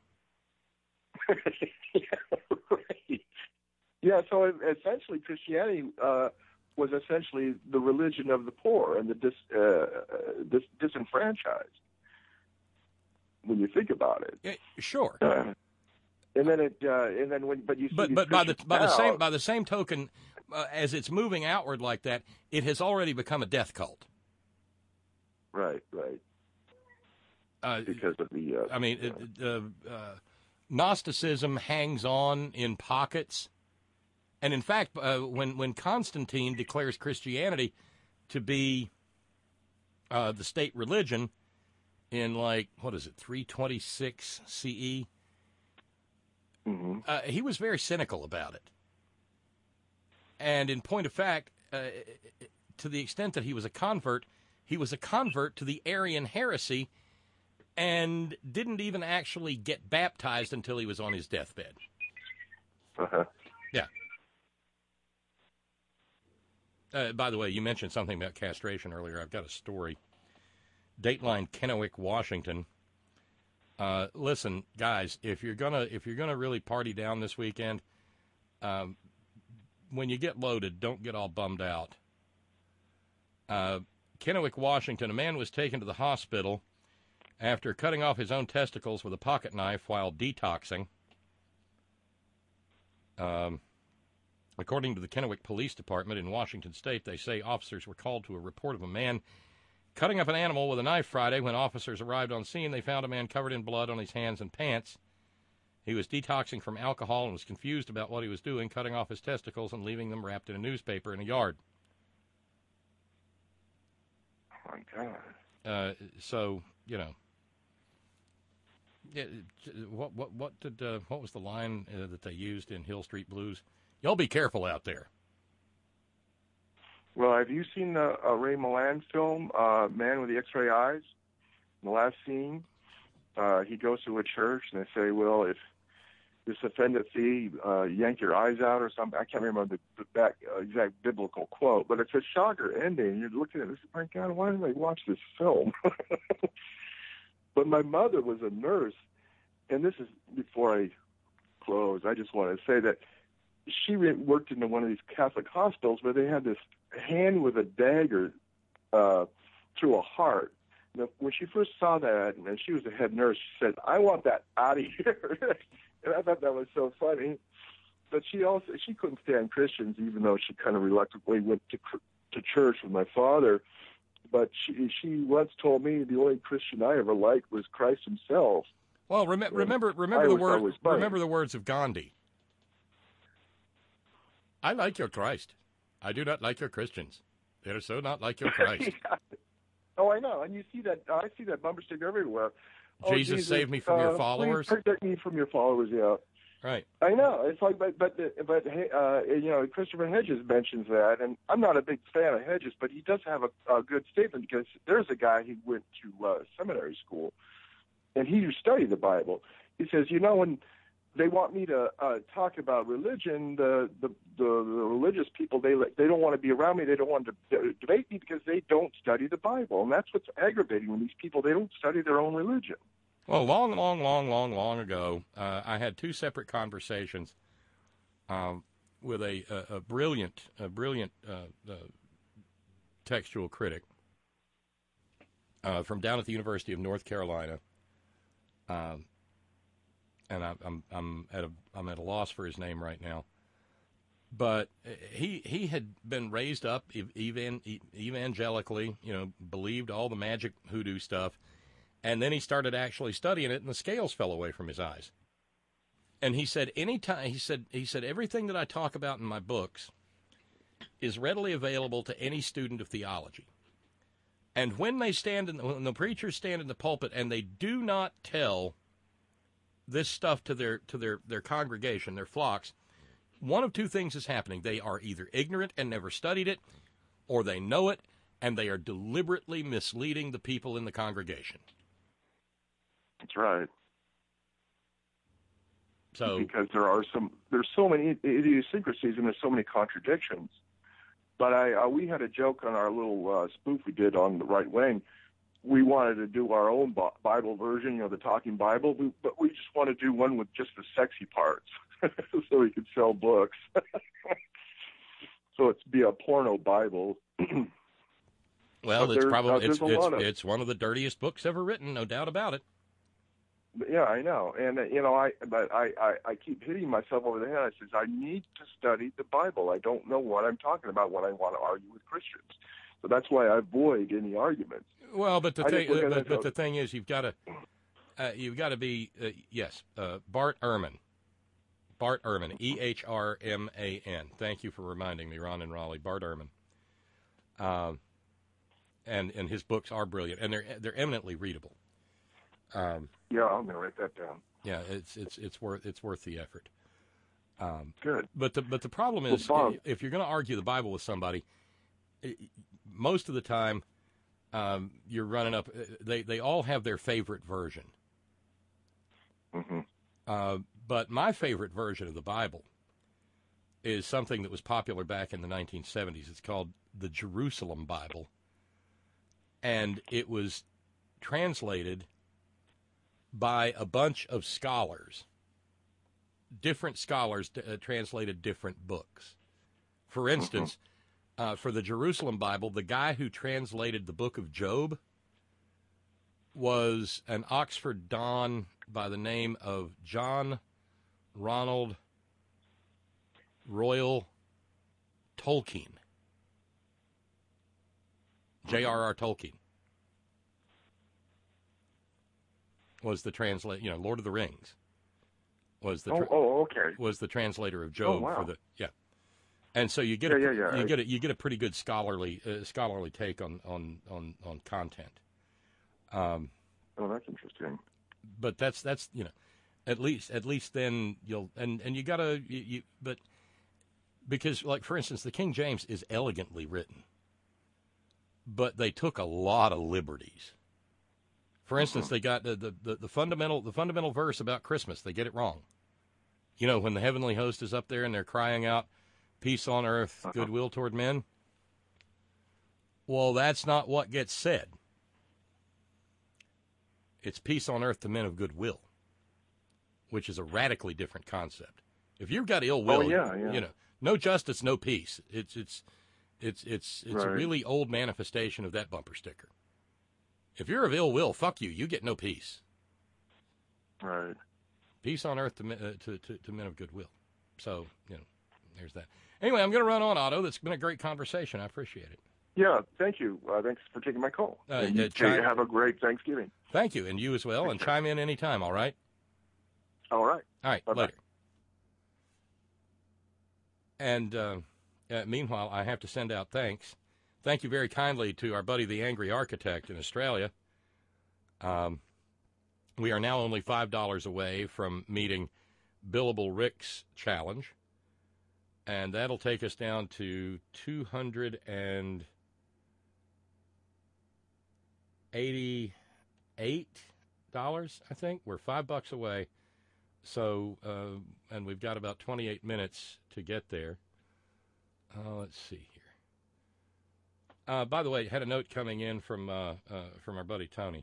yeah, right. Yeah, so essentially Christianity uh, was essentially the religion of the poor and the dis, uh, dis, disenfranchised, when you think about it. Yeah, sure. Uh, and then it, uh, and then when, but you see But these but by the Christians by the now- same by the same token, uh, as it's moving outward like that, it has already become a death cult. Right, right. Uh, because of the. Uh, I mean, it, uh, uh, Gnosticism hangs on in pockets, And in fact, uh, when, when Constantine declares Christianity to be uh, the state religion in, like, what is it, three twenty-six C E, mm-hmm. uh, he was very cynical about it. And in point of fact, uh, to the extent that he was a convert, he was a convert to the Arian heresy and didn't even actually get baptized until he was on his deathbed. Uh-huh. Yeah. Uh, by the way, you mentioned something about castration earlier. I've got a story. Dateline, Kennewick, Washington. Uh, listen, guys, if you're gonna if you're gonna really party down this weekend, um, when you get loaded, don't get all bummed out. Uh, Kennewick, Washington. A man was taken to the hospital after cutting off his own testicles with a pocket knife while detoxing. Um, according to the Kennewick Police Department in Washington State, they say officers were called to a report of a man cutting up an animal with a knife Friday. When officers arrived on scene, they found a man covered in blood on his hands and pants. He was detoxing from alcohol and was confused about what he was doing, cutting off his testicles and leaving them wrapped in a newspaper in a yard. Oh, my God. Uh, so, you know. Yeah, what what what did uh, what was the line uh, that they used in Hill Street Blues? Y'all be careful out there. Well, have you seen the uh, Ray Milland film, uh, Man with the X-Ray Eyes? In the last scene, uh, he goes to a church and they say, "Well, if this offended thee, uh, yank your eyes out," or something. I can't remember the, the back, uh, exact biblical quote, but it's a shocker ending. You're looking at this, my God, why did I watch this film? But my mother was a nurse, and this is before I close. I just want to say that she worked in one of these Catholic hospitals where they had this hand with a dagger uh, through a heart. Now, when she first saw that, and she was the head nurse, she said, "I want that out of here." And I thought that was so funny. But she also she couldn't stand Christians, even though she kind of reluctantly went to to church with my father. But she she once told me the only Christian I ever liked was Christ himself. Well, rem- remember remember I the was word funny. remember the words of Gandhi. I like your Christ. I do not like your Christians. They are so not like your Christ. Yeah. Oh, I know, and you see that. I see that bumper sticker everywhere. Oh, Jesus, Jesus, save me from uh, your followers. Please protect me from your followers. Yeah. Right. I know. It's like, but but but uh, you know, Christopher Hedges mentions that, and I'm not a big fan of Hedges, but he does have a, a good statement because there's a guy who went to uh, seminary school, and he studied the Bible. He says, you know, when they want me to uh, talk about religion, the, the the the religious people they they don't want to be around me. They don't want to d- debate me because they don't study the Bible, and that's what's aggravating when these people they don't study their own religion. Well, long, long, long, long, long ago, uh, I had two separate conversations um, with a, a, a brilliant, a brilliant uh, uh, textual critic uh, from down at the University of North Carolina, um, and I, I'm I'm at a I'm at a loss for his name right now. But he he had been raised up evan, evangelically, you know, believed all the magic hoodoo stuff. And then he started actually studying it, and the scales fell away from his eyes. And he said, anytime he said he said everything that I talk about in my books is readily available to any student of theology. And when they stand in, when the preachers stand in the pulpit and they do not tell this stuff to their to their, their congregation, their flocks, one of two things is happening. They are either ignorant and never studied it, or they know it and they are deliberately misleading the people in the congregation. That's right. So because there are some, there's so many idiosyncrasies and there's so many contradictions. But I, uh, we had a joke on our little uh, spoof we did on the right wing. We wanted to do our own Bible version, you know, the Talking Bible, we, but we just want to do one with just the sexy parts, so we could sell books. So it's be a porno Bible. Well, but it's probably uh, it's it's, of, it's one of the dirtiest books ever written, no doubt about it. Yeah, I know, and uh, you know, I but I, I I keep hitting myself over the head. I says I need to study the Bible. I don't know what I'm talking about when I want to argue with Christians, so that's why I avoid any arguments. Well, but the I thing, just, but, but the thing is, you've got to uh, you've got to be uh, yes, uh, Bart Ehrman. Bart Ehrman, E H R M A N. Thank you for reminding me, Ron and Raleigh. Bart Ehrman. Um, and and his books are brilliant, and they're they're eminently readable. Um, yeah, I'm gonna write that down. Yeah, it's it's it's worth it's worth the effort. Um, Good. But the but the problem is, well, Bob, if you're going to argue the Bible with somebody, most of the time um, you're running up. They they all have their favorite version. Mm-hmm. Uh, but my favorite version of the Bible is something that was popular back in the nineteen seventies. It's called the Jerusalem Bible, and it was translated by a bunch of scholars. Different scholars uh, translated different books. For instance, mm-hmm. uh, for the Jerusalem Bible, the guy who translated the book of Job was an Oxford Don by the name of John Ronald Royal Tolkien. J R R. Tolkien was the translate, you know, Lord of the Rings was the tra- oh, oh okay was the translator of Job oh, wow. for the yeah. And so you get yeah, a, yeah, yeah. you I, get a, you get a pretty good scholarly uh, scholarly take on on on, on content. Um, oh, that's interesting. But that's that's you know, at least at least then you'll and, and you gotta you, you but because like for instance the King James is elegantly written, but they took a lot of liberties. For instance, they got the, the, the, the fundamental the fundamental verse about Christmas. They get it wrong. You know, when the heavenly host is up there and they're crying out, "Peace on earth, uh-huh. goodwill toward men." Well, that's not what gets said. It's peace on earth to men of goodwill, which is a radically different concept. If you've got ill will, oh, yeah, yeah. you know, no justice, no peace. It's it's it's it's it's right. a really old manifestation of that bumper sticker. If you're of ill will, fuck you. You get no peace. Right. Peace on earth to, uh, to, to, to men of goodwill. So, you know, there's that. Anyway, I'm going to run on, Otto. That's been a great conversation. I appreciate it. Yeah, thank you. Uh, thanks for taking my call. Uh, and uh, chime- have a great Thanksgiving. Thank you, and you as well. And chime in anytime, all right? All right. All right, Bye-bye. later. And uh, uh, meanwhile, I have to send out thanks. Thank you very kindly to our buddy, the Angry Architect in Australia. Um, we are now only five dollars away from meeting Billable Rick's challenge, and that'll take us down to two hundred eighty-eight dollars, I think. We're five bucks away, so uh, and we've got about twenty-eight minutes to get there. Uh, let's see here. Uh, by the way, had a note coming in from uh, uh, from our buddy Tony.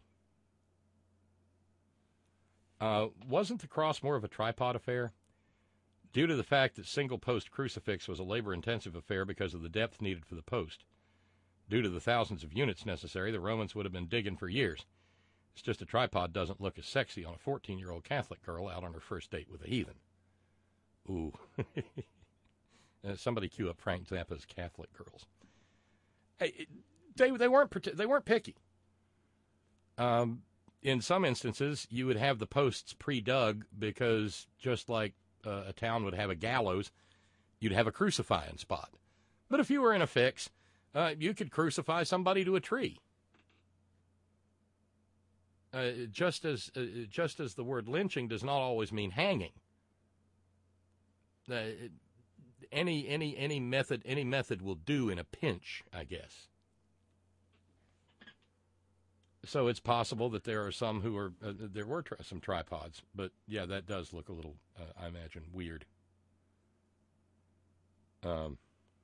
Uh, wasn't the cross more of a tripod affair? Due to the fact that single-post crucifix was a labor-intensive affair because of the depth needed for the post. Due to the thousands of units necessary, the Romans would have been digging for years. It's just a tripod doesn't look as sexy on a fourteen-year-old Catholic girl out on her first date with a heathen. Ooh. uh, somebody cue up Frank Zappa's Catholic girls. Hey, they they weren't they weren't picky. Um, in some instances, you would have the posts pre-dug because just like uh, a town would have a gallows, you'd have a crucifying spot. But if you were in a fix, uh, you could crucify somebody to a tree. Uh, just as uh, just as the word lynching does not always mean hanging. Uh, it, Any any any method any method will do in a pinch, I guess. So it's possible that there are some who are uh, there were tri- some tripods, but yeah, that does look a little, uh, I imagine, weird. Um.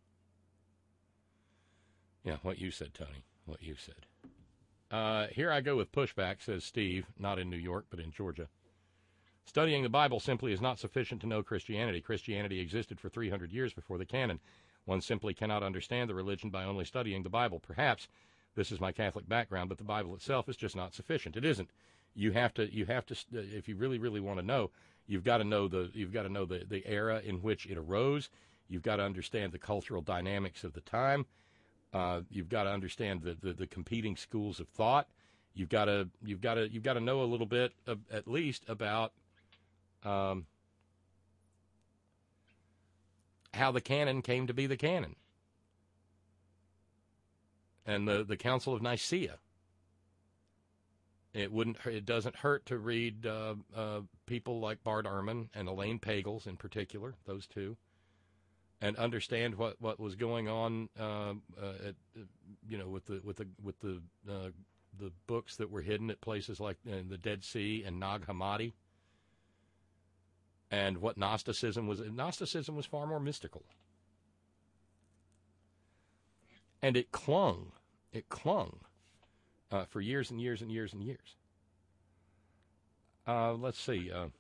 Yeah, what you said, Tony. What you said. Uh, here I go with pushback, says Steve, not in New York, but in Georgia. Studying the Bible simply is not sufficient to know Christianity. Christianity existed for three hundred years before the canon. One simply cannot understand the religion by only studying the Bible. Perhaps this is my Catholic background, but the Bible itself is just not sufficient. It isn't. You have to. You have to. If you really, really want to know, you've got to know the. You've got to know the, the era in which it arose. You've got to understand the cultural dynamics of the time. Uh, you've got to understand the, the, the competing schools of thought. You've got to. You've got to. You've got to know a little bit, of, at least, about. Um, how the canon came to be the canon. And the, the Council of Nicaea. It wouldn't. It doesn't hurt to read uh, uh, people like Bart Ehrman and Elaine Pagels in particular, those two, and understand what, what was going on. Uh, uh, at, you know, with the with the with the uh, the books that were hidden at places like uh, the Dead Sea and Nag Hammadi, and what Gnosticism was. Gnosticism was far more mystical, and it clung. It clung. Uh, for years and years and years and years. Uh, let's see. Uh,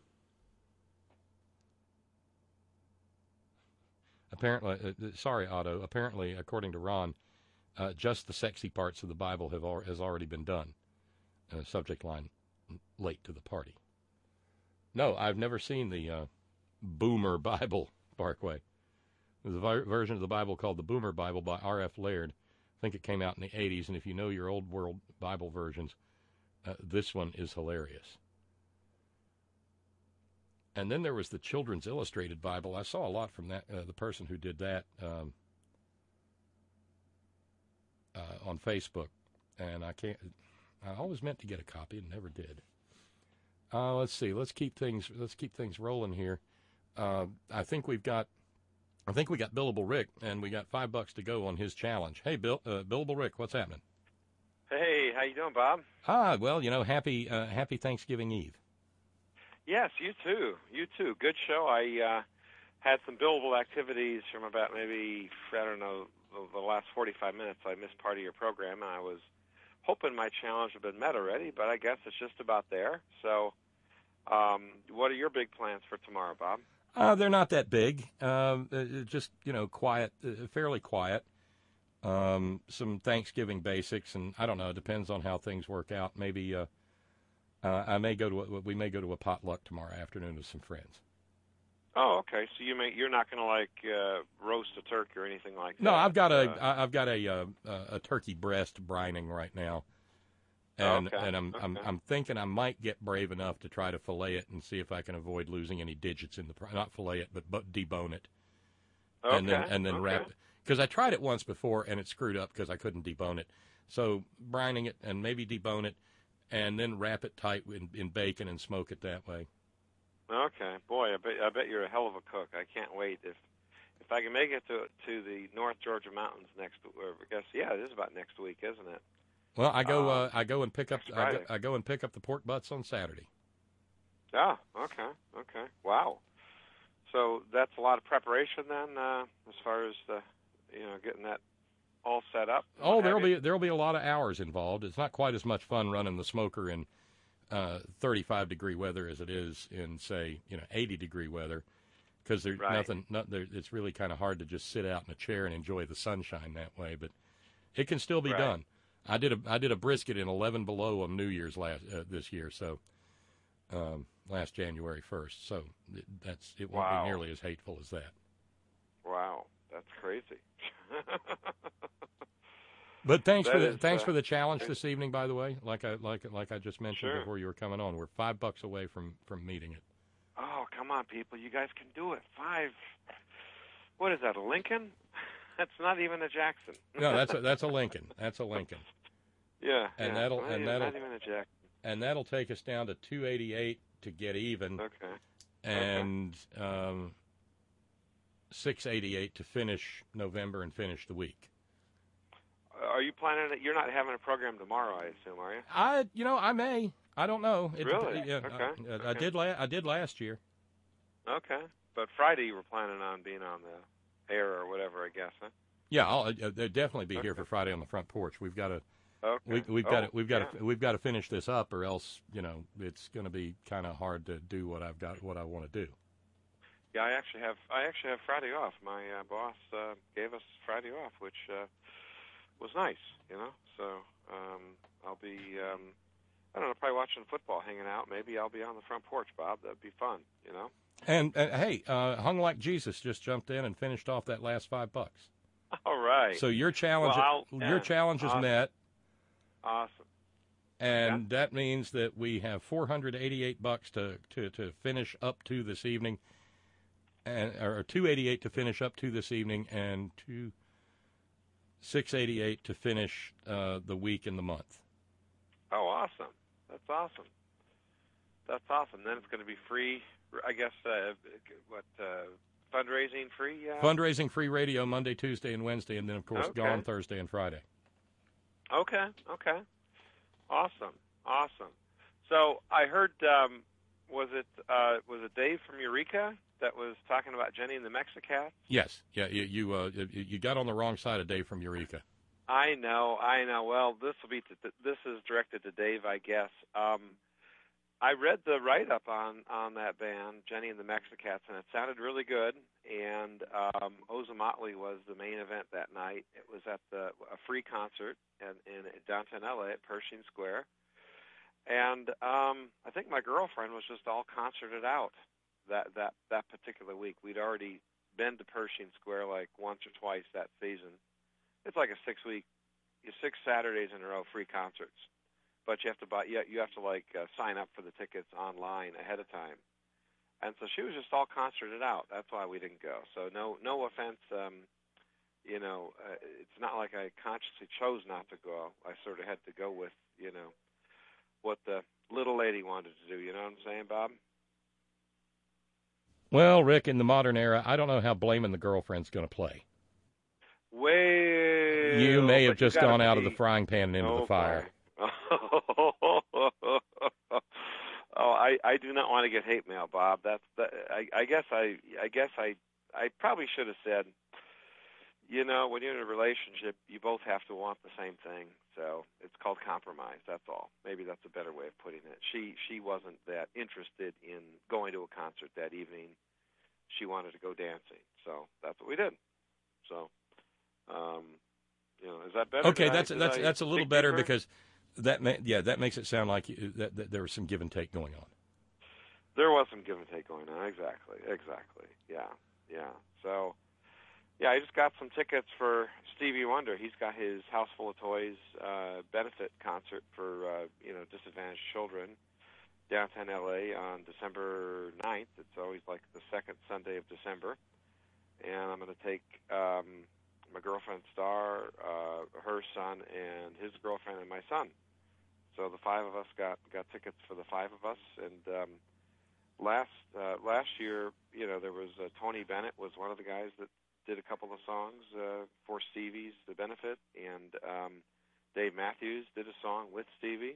apparently, uh, sorry, Otto. Apparently, according to Ron, uh, just the sexy parts of the Bible have al- has already been done. Uh, subject line: late to the party. No, I've never seen the uh, Boomer Bible. Barkway. There's a vi- version of the Bible called the Boomer Bible by R F Laird. I think it came out in the eighties, and if you know your old world Bible versions, uh, this one is hilarious. And then there was the Children's Illustrated Bible. I saw a lot from that. Uh, the person who did that um, uh, on Facebook, and I can't. I always meant to get a copy and never did. Uh, let's see. Let's keep things. Let's keep things rolling here. Uh, I think we've got. I think we got Billable Rick, and we got five bucks to go on his challenge. Hey, Bill, uh, Billable Rick, what's happening? Hey, how you doing, Bob? Ah, well, you know, happy uh, happy Thanksgiving Eve. Yes, you too. You too. Good show. I uh, had some billable activities from about maybe, I don't know, the last forty-five minutes. I missed part of your program, and I was hoping my challenge had been met already, but I guess it's just about there. So um, what are your big plans for tomorrow, Bob? Uh, they're not that big. Um, uh, just, you know, quiet, uh, fairly quiet. Um, some Thanksgiving basics, and I don't know. It depends on how things work out. Maybe uh, uh, I may go to a, we may go to a potluck tomorrow afternoon with some friends. Oh, okay. So you may you're not going to like uh, roast a turkey or anything like that. No, I've got a uh, I've got a uh, a turkey breast brining right now, and okay. and I'm okay. I'm I'm thinking I might get brave enough to try to fillet it and see if I can avoid losing any digits in the not fillet it but but debone it, okay. and then and then okay. wrap it. Because I tried it once before and it screwed up because I couldn't debone it. So brining it and maybe debone it, and then wrap it tight in, in bacon and smoke it that way. Okay, boy, I bet I bet you're a hell of a cook. I can't wait if if I can make it to to the North Georgia mountains next. Or I guess yeah, it is about next week, isn't it? Well, I go um, uh, I go and pick up I go, Friday. I go and pick up the pork butts on Saturday. Ah, okay, okay, wow. So that's a lot of preparation then, uh, as far as the you know getting that all set up. Oh, there'll be there'll be a lot of hours involved. It's not quite as much fun running the smoker in uh, thirty-five degree weather as it is in, say, you know, eighty degree weather, because there's Right. nothing. Not, there, it's really kind of hard to just sit out in a chair and enjoy the sunshine that way. But it can still be Right. done. I did a I did a brisket in eleven below on New Year's last uh, this year, so um, last January first. So it, that's it won't Wow. be nearly as hateful as that. Wow, that's crazy. But thanks That for the is, thanks uh, for the challenge this evening. By the way, like I like like I just mentioned Sure. before you were coming on, we're five bucks away from, from meeting it. Oh, come on, people! You guys can do it. Five. What is that? A Lincoln? That's not even a Jackson. No, that's a, that's a Lincoln. That's a Lincoln. Yeah, and yeah, that'll not and even, that'll not even a Jackson. and that'll take us down to two eighty-eight to get even. Okay. And um, six eighty-eight to finish November and finish the week. Are you planning it? You're not having a program tomorrow, I assume, are you? I, you know, I may. I don't know. It, Really? Yeah, Okay. I, I Okay. did. La- I did last year. Okay, but Friday you were planning on being on the air or whatever, I guess, huh? Yeah, I'll uh, they'll definitely be here for Friday on the front porch. We've got to. Okay. We, we've Oh, got to. We've got yeah. to. We've got to finish this up, or else, you know, it's going to be kind of hard to do what I've got. What I want to do. Yeah, I actually have. I actually have Friday off. My uh, boss uh, gave us Friday off, which uh, was nice, you know. So um, I'll be. Um, I don't know, probably watching football, hanging out. Maybe I'll be on the front porch, Bob. That'd be fun, you know. And, and hey, uh, Hung Like Jesus just jumped in and finished off that last five bucks. All right. So your challenge, Well, I'll- your yeah. challenge is Awesome. met, Awesome. and that means that we have four hundred eighty-eight bucks to, to, to finish up to this evening. and or two eighty-eight to finish up to this evening, and two six eighty-eight to finish uh, the week and the month. Oh, awesome! That's awesome. That's awesome. Then it's going to be free. I guess uh, what uh, fundraising free? Yeah. Fundraising free radio Monday, Tuesday, and Wednesday, and then of course Okay. gone Thursday and Friday. Okay. Okay. Awesome. Awesome. So I heard. Um, was it uh, was it Dave from Eureka that was talking about Jenny and the Mexicats? Yes. Yeah. You you, uh, you got on the wrong side of Dave from Eureka. I know. I know. Well, this will be. To, this is directed to Dave, I guess. Um, I read the write-up on, on that band, Jenny and the Mexicats, and it sounded really good. And um, Ozomatli was the main event that night. It was at the a free concert in, in downtown L A at Pershing Square. And um, I think my girlfriend was just all concerted out that, that, that particular week. We'd already been to Pershing Square like once or twice that season. It's like a six-week, six Saturdays in a row free concerts. But you have to buy. You you have to like uh, sign up for the tickets online ahead of time, and so she was just all concerted out. That's why we didn't go. So no no offense, um, you know, uh, it's not like I consciously chose not to go. I sort of had to go with you know what the little lady wanted to do. You know what I'm saying, Bob? Well, Rick, in the modern era, I don't know how blaming the girlfriend's going to play. Well, You may have but you just gotta gone out of be- the frying pan and into Oh, the fire. oh, I, I do not want to get hate mail, Bob. That's that, I, I guess I I guess I I probably should have said, you know, when you're in a relationship, you both have to want the same thing. So it's called compromise. That's all. Maybe that's a better way of putting it. She she wasn't that interested in going to a concert that evening. She wanted to go dancing. So that's what we did. So, um, you know, is that better? Okay, Did I- that's did that's I that's a little dig better deeper? because that ma- yeah that makes it sound like you, that, that there was some give and take going on. There was some give and take going on. Exactly. Exactly. Yeah. Yeah. So, yeah, I just got some tickets for Stevie Wonder. He's got his House Full of Toys uh, benefit concert for, uh, you know, disadvantaged children downtown L A on December ninth. It's always like the second Sunday of December. And I'm going to take um, my girlfriend Star, uh, her son, and his girlfriend, and my son. So the five of us got, got tickets for the five of us. And um, last uh, last year, you know, there was uh, Tony Bennett was one of the guys that did a couple of songs uh, for Stevie's The Benefit, and um, Dave Matthews did a song with Stevie.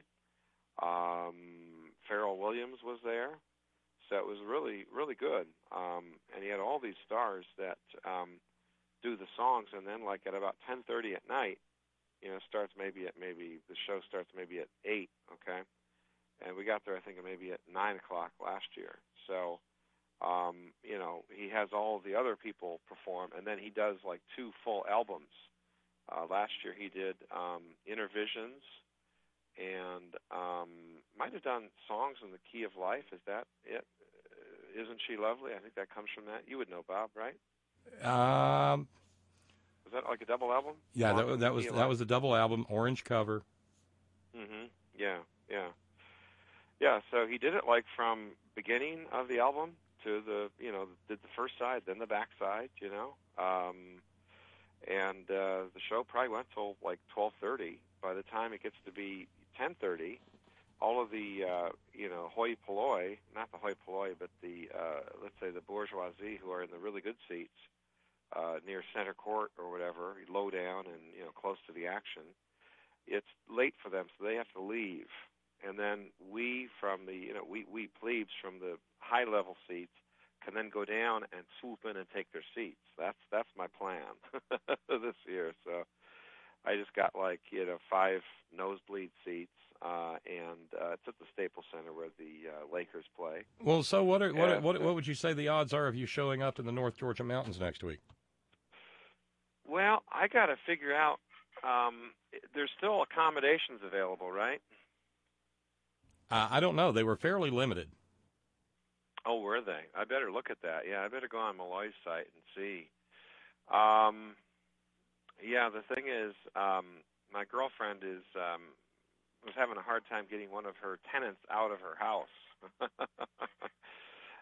Um, Pharrell Williams was there. So it was really, really good. Um, and he had all these stars that um, do the songs, and then like at about ten thirty at night, you know, starts maybe at maybe the show starts maybe at eight, okay? And we got there, I think, maybe at nine o'clock last year. So, um, you know, he has all of the other people perform, and then he does like two full albums. Uh, last year he did um, Inner Visions, and um, might have done Songs in the Key of Life. Is that it? Uh, Isn't She Lovely? I think that comes from that. You would know, Bob, right? Um, Was that like a double album? yeah, Songs in that, the that was Key of that Life? was a double album, orange cover. Mm-hmm. Yeah, yeah. Yeah, so he did it like from beginning of the album to the, you know, did the first side, then the back side, you know. Um, and uh, the show probably went till like twelve thirty. By the time it gets to be ten thirty, all of the, uh, you know, hoi polloi, not the hoi polloi, but the, uh, let's say the bourgeoisie who are in the really good seats uh, near center court or whatever, low down and, you know, close to the action, it's late for them, so they have to leave. And then we from the, you know, we, we plebes from the high-level seats can then go down and swoop in and take their seats. That's that's my plan this year. So I just got like, you know, five nosebleed seats, uh, and uh, it's at the Staples Center where the uh, Lakers play. Well, so what are, what, Yeah, are- what so- what would you say the odds are of you showing up in the North Georgia mountains next week? Well, I got to figure out. Um, there's still accommodations available, right? Uh, I don't know. They were fairly limited. Oh, were they? I better look at that. Yeah, I better go on Malloy's site and see. Um, yeah, the thing is, um, my girlfriend is um, was having a hard time getting one of her tenants out of her house.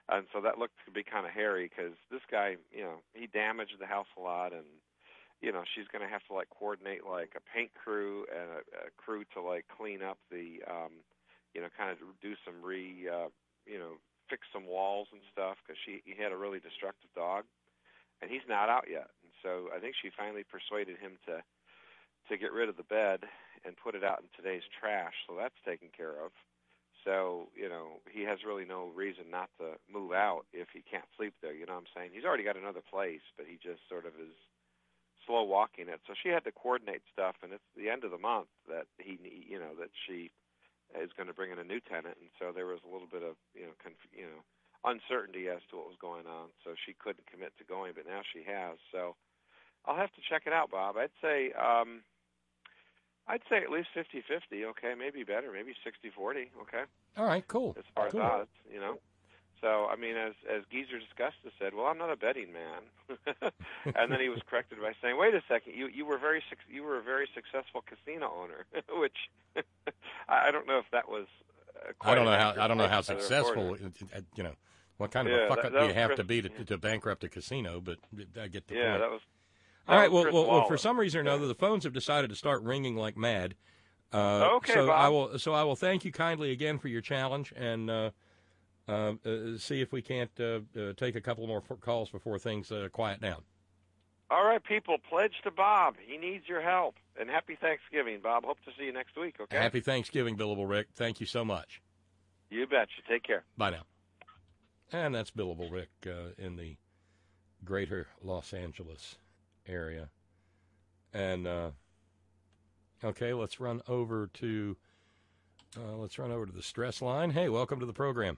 And so that looked to be kind of hairy because this guy, you know, he damaged the house a lot, and you know, she's going to have to like coordinate like a paint crew and a, a crew to like clean up the, um, you know, kind of do some re, uh, you know, fix some walls and stuff because she he had a really destructive dog, and he's not out yet. And so I think she finally persuaded him to to get rid of the bed and put it out in today's trash. So that's taken care of. So, you know, he has really no reason not to move out if he can't sleep there, you know what I'm saying? He's already got another place, but he just sort of is slow walking it. So she had to coordinate stuff, and it's the end of the month that he, you know, that she is going to bring in a new tenant, and so there was a little bit of, you know, conf- you know, uncertainty as to what was going on. So she couldn't commit to going, but now she has. So I'll have to check it out, Bob. I'd say, um, I'd say at least fifty-fifty, okay, maybe better, maybe sixty-forty, okay. All right, cool. As far cool. as odds, you know. So, I mean, as as Geezer Disgusted said, well, I'm not a betting man. And then he was corrected by saying, wait a second, you, you were very you were a very successful casino owner, which I don't know if that was uh, quite I don't know how accurate I don't know how statement by the successful, reporter. you know, what kind of Yeah, a fuck that- up that do you was have Chris- to be to, to bankrupt a casino, but I get the Yeah, point. that was All right, that was well, Chris well, well, for Wallace. some reason or another, the phones have decided to start ringing like mad. Uh, Okay, so Bob. I will. So I will thank you kindly again for your challenge, and uh, uh, uh, see if we can't uh, uh, take a couple more calls before things uh, quiet down. All right, people, pledge to Bob. He needs your help. And happy Thanksgiving, Bob. Hope to see you next week, okay? Happy Thanksgiving, Billable Rick. Thank you so much. You betcha. Take care. Bye now. And that's Billable Rick uh, in the greater Los Angeles area. And uh, okay, let's run over to uh, let's run over to the stress line. Hey, welcome to the program.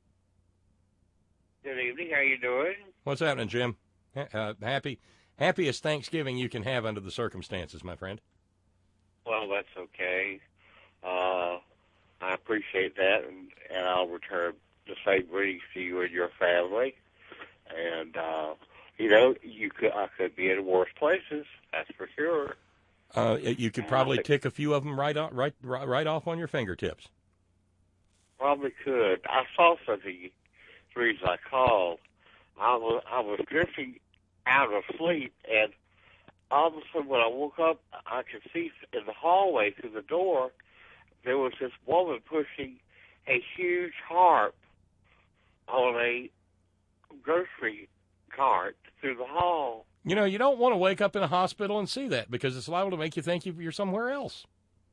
Good evening. How you doing? What's happening, Jim? Ha- Uh, happy, happiest Thanksgiving you can have under the circumstances, my friend. Well, that's okay. Uh, I appreciate that, and, and I'll return the same greetings to you and your family. And uh, you know, you could I could be in worse places. That's for sure. Uh, you could probably tick a few of them right off, right, right, right off on your fingertips. Probably could. I saw something. The reason I called, I was I was drifting out of sleep, and all of a sudden when I woke up, I could see in the hallway through the door there was this woman pushing a huge harp on a grocery cart through the hall. You know, you don't want to wake up in a hospital and see that because it's liable to make you think you're somewhere else.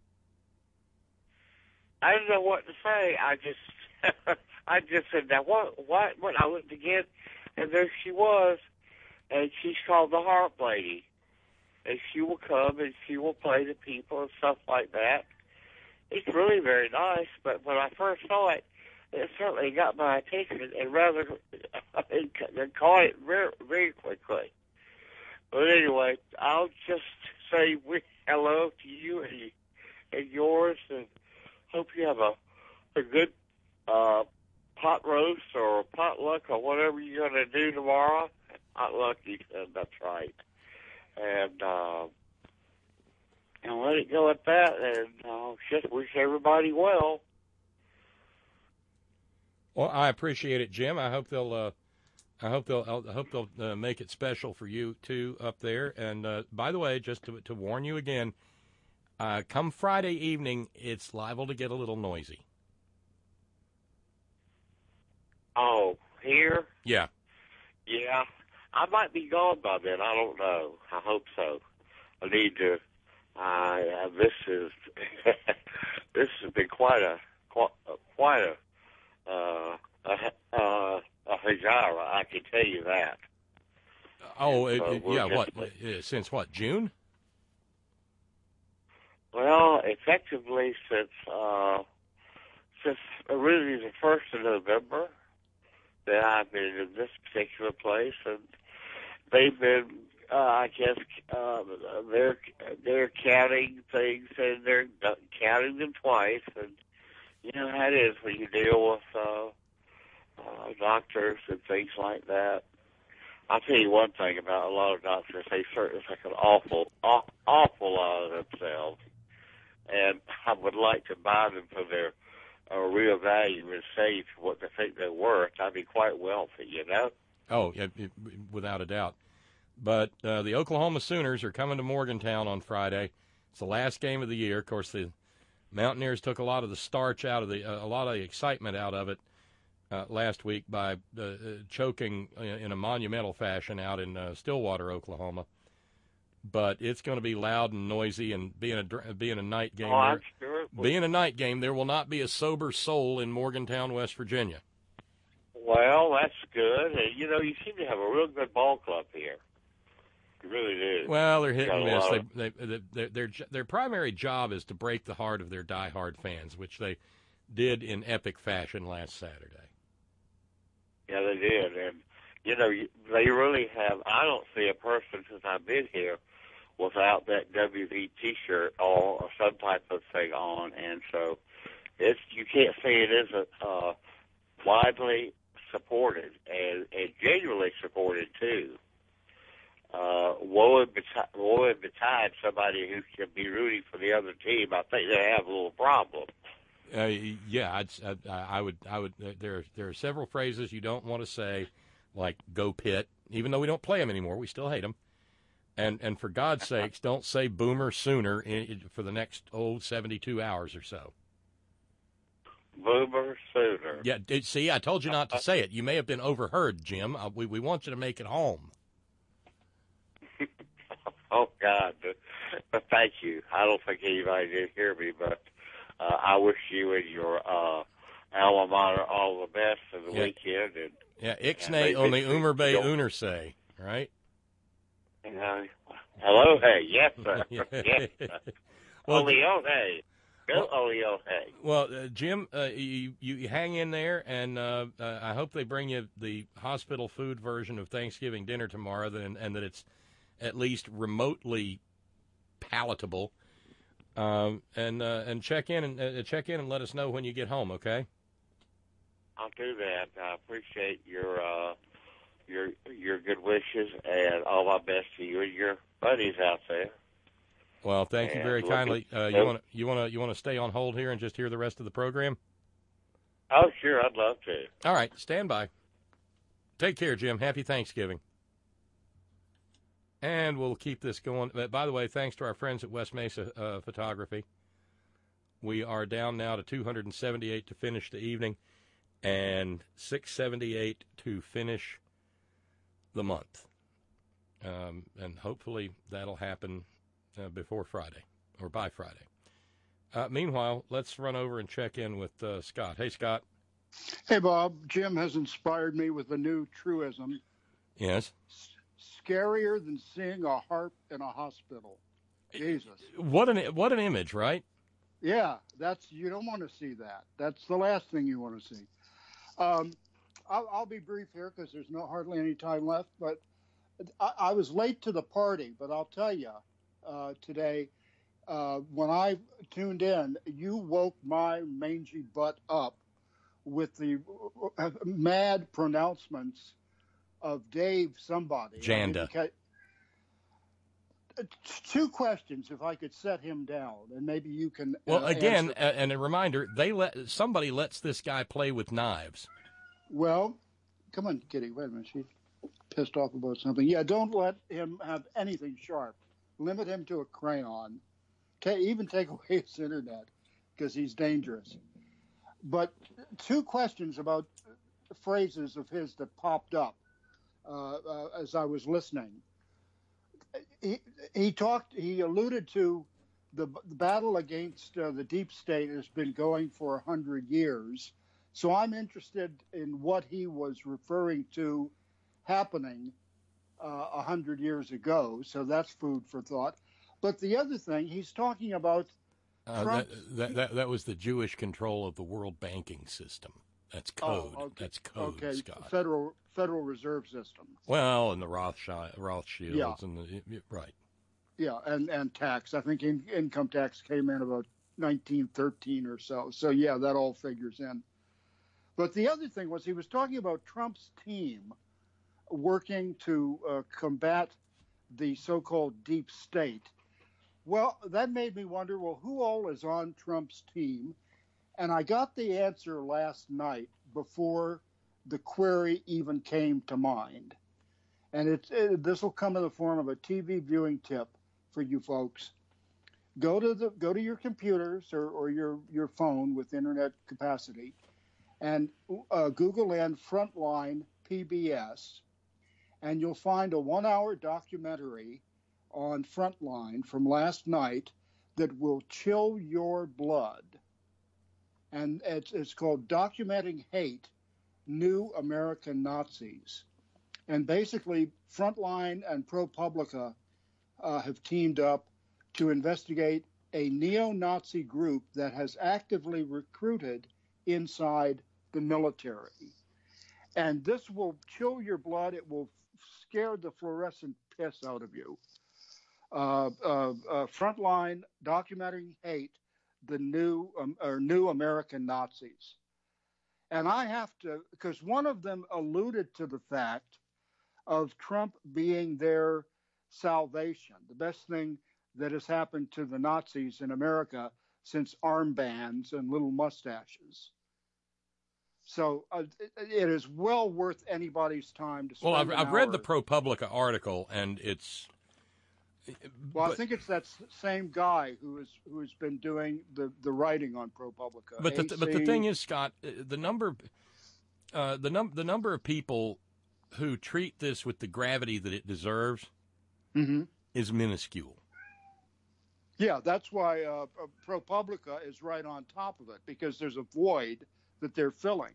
I didn't know what to say. I just, I just said, "Now what? What? What?" I looked again, and there she was, and she's called the harp lady, and she will come and she will play to people and stuff like that. It's really very nice. But when I first saw it, it certainly got my attention, and rather, and caught it very, very quickly. But anyway, I'll just say we, hello to you and, and yours, and hope you have a a good uh, pot roast or potluck or whatever you're going to do tomorrow. Potluck, you said, that's right. And uh, and let it go at that, and uh, just wish everybody well. Well, I appreciate it, Jim. I hope they'll. Uh, I hope they'll. I hope they'll uh, make it special for you too up there. And uh, by the way, just to, to warn you again, uh, come Friday evening, it's liable to get a little noisy. Oh, here? Yeah. Yeah. I might be gone by then. I don't know. I hope so. I need to. Uh, this is this has been quite a quite, quite a uh, a, uh, a hijara. I can tell you that. Oh, it, So it- we're yeah. just- What? Uh, Since what? June? Well, effectively since uh, since really the first of November that I've been in this particular place, and they've been, uh, I guess, uh, they're they're counting things, and they're counting them twice, and you know how it is when you deal with uh, uh, doctors and things like that. I'll tell you one thing about a lot of doctors: they certainly think an awful, aw- awful lot of themselves. And I would like to buy them for their or real value and save what they think they're worth, I'd be quite wealthy, you know? Oh, it, it, without a doubt. But uh, the Oklahoma Sooners are coming to Morgantown on Friday. It's the last game of the year. Of course, the Mountaineers took a lot of the starch out of the, uh, a lot of the excitement out of it uh, last week by uh, uh, choking in a monumental fashion out in uh, Stillwater, Oklahoma. But it's going to be loud and noisy, and being a being a night game. Oh, I'm sure. Being a night game, there will not be a sober soul in Morgantown, West Virginia. Well, that's good. And, you know, you seem to have a real good ball club here. You really do. Well, they're hit and miss. Of... They, they, they, their, their, their primary job is to break the heart of their diehard fans, which they did in epic fashion last Saturday. Yeah, they did. And, you know, they really have, I don't see a person since I've been here without that W V T-shirt or some type of thing on. And so it's you can't say it isn't uh, widely supported and, and genuinely supported, too. Uh, woe betide, woe betide somebody who can be rooting for the other team. I think they have a little problem. Uh, yeah, I'd, I, I would. I would. There, there are several phrases you don't want to say, like "Go Pitt." Even though we don't play them anymore, we still hate them. And and for God's sakes, don't say "Boomer" Sooner in, for the next oh seventy-two hours or so. Boomer Sooner. Yeah. Did, see, I told you not to say it. You may have been overheard, Jim. Uh, we we want you to make it home. Oh, God. But thank you. I don't think anybody did hear me, but uh, I wish you and your uh, alma mater all the best for the yeah. weekend. And, yeah, Ixnay on the Umer Bay Unersay, right? Uh, hello, hey. Yes, sir. yeah. Yes, sir. Well, Oleo, hey. Go, well, Oleo, hey. Well, uh, Jim, uh, you, you hang in there, and uh, uh, I hope they bring you the hospital food version of Thanksgiving dinner tomorrow, and, and that it's at least remotely palatable, um, and uh, and check in and uh, check in and let us know when you get home. Okay. I'll do that. I appreciate your uh, your your good wishes, and all my best to you and your buddies out there. Well, thank and you very kindly. Uh, you at, want to you want to you want to stay on hold here and just hear the rest of the program? Oh, sure, I'd love to. All right, stand by. Take care, Jim. Happy Thanksgiving. And we'll keep this going. By the way, thanks to our friends at West Mesa uh, Photography. We are down now to two hundred seventy-eight to finish the evening and six seventy-eight to finish the month. Um, and hopefully that'll happen uh, before Friday or by Friday. Uh, meanwhile, let's run over and check in with uh, Scott. Hey, Scott. Hey, Bob. Jim has inspired me with a new truism. Yes. Scarier than seeing a harp in a hospital. Jesus. What an what an image, right? Yeah, that's you don't want to see that. That's the last thing you want to see. Um, I'll, I'll be brief here because there's no hardly any time left. But I, I was late to the party, but I'll tell you uh, today uh, when I tuned in, you woke my mangy butt up with the uh, mad pronouncements of Dave somebody. Janda. I mean, two questions, if I could set him down, and maybe you can. Well, uh, again, uh, and a reminder: they let somebody lets this guy play with knives. Well, come on, Kitty. Wait a minute. She's pissed off about something. Yeah, don't let him have anything sharp. Limit him to a crayon. Okay, even take away his internet because he's dangerous. But two questions about phrases of his that popped up uh, uh, as I was listening. He, he talked. He alluded to the, the battle against uh, the deep state has been going for a hundred years. So I'm interested in what he was referring to happening uh, a uh, hundred years ago. So that's food for thought. But the other thing, he's talking about uh, that, that, that that was the Jewish control of the world banking system. That's code. Oh, okay. That's code, okay. Scott. Federal Federal Reserve System. Well, and the Rothschild, Rothschilds, yeah. and the right. Yeah, and, and tax. I think in, income tax came in about nineteen thirteen or so. So yeah, that all figures in. But the other thing was he was talking about Trump's team working to uh, combat the so-called deep state. Well, that made me wonder, well, who all is on Trump's team? And I got the answer last night before the query even came to mind. And it's, it, this will come in the form of a T V viewing tip for you folks. Go to the go to your computers or, or your, your phone with internet capacity and uh, Google in Frontline P B S, and you'll find a one-hour documentary on Frontline from last night that will chill your blood. And it's, it's called Documenting Hate, New American Nazis. And basically, Frontline and ProPublica uh, have teamed up to investigate a neo-Nazi group that has actively recruited inside the military. And this will chill your blood. It will scare the fluorescent piss out of you. Uh, uh, uh, Frontline, Documenting Hate, the new um, or new American Nazis. And I have to, because one of them alluded to the fact of Trump being their salvation, the best thing that has happened to the Nazis in America since armbands and little mustaches. So uh, it, it is well worth anybody's time to spend. Well, I've, an I've read hour. the ProPublica article, and it's. Well, but, I think it's that same guy who is who has been doing the, the writing on ProPublica. But the, but the thing is, Scott, the number, uh, the num the number of people who treat this with the gravity that it deserves mm-hmm. is minuscule. Yeah, that's why uh, ProPublica is right on top of it, because there's a void that they're filling.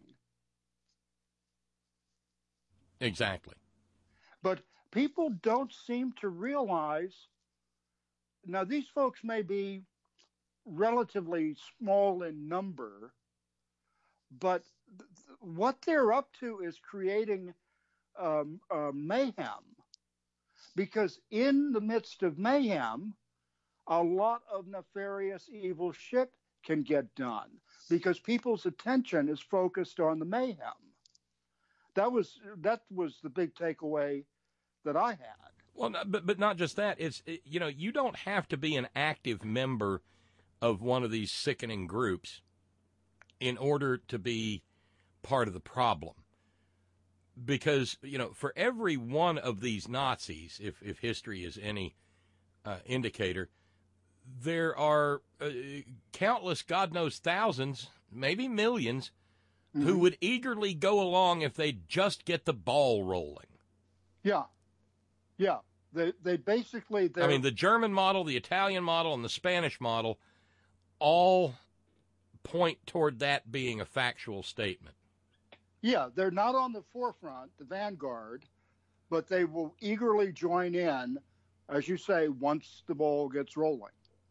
Exactly. But people don't seem to realize, now these folks may be relatively small in number, but th what they're up to is creating um, uh, mayhem. Because in the midst of mayhem, a lot of nefarious evil shit can get done, because people's attention is focused on the mayhem. That was that was the big takeaway that I had. Well, no, but but not just that. It's it, you know, you don't have to be an active member of one of these sickening groups in order to be part of the problem. Because, you know, for every one of these Nazis, if if history is any uh, indicator, there are uh, countless, God knows, thousands, maybe millions, mm-hmm. who would eagerly go along if they just get the ball rolling. Yeah, yeah. They they basically. I mean, the German model, the Italian model, and the Spanish model all point toward that being a factual statement. Yeah, they're not on the forefront, the vanguard, but they will eagerly join in, as you say, once the ball gets rolling.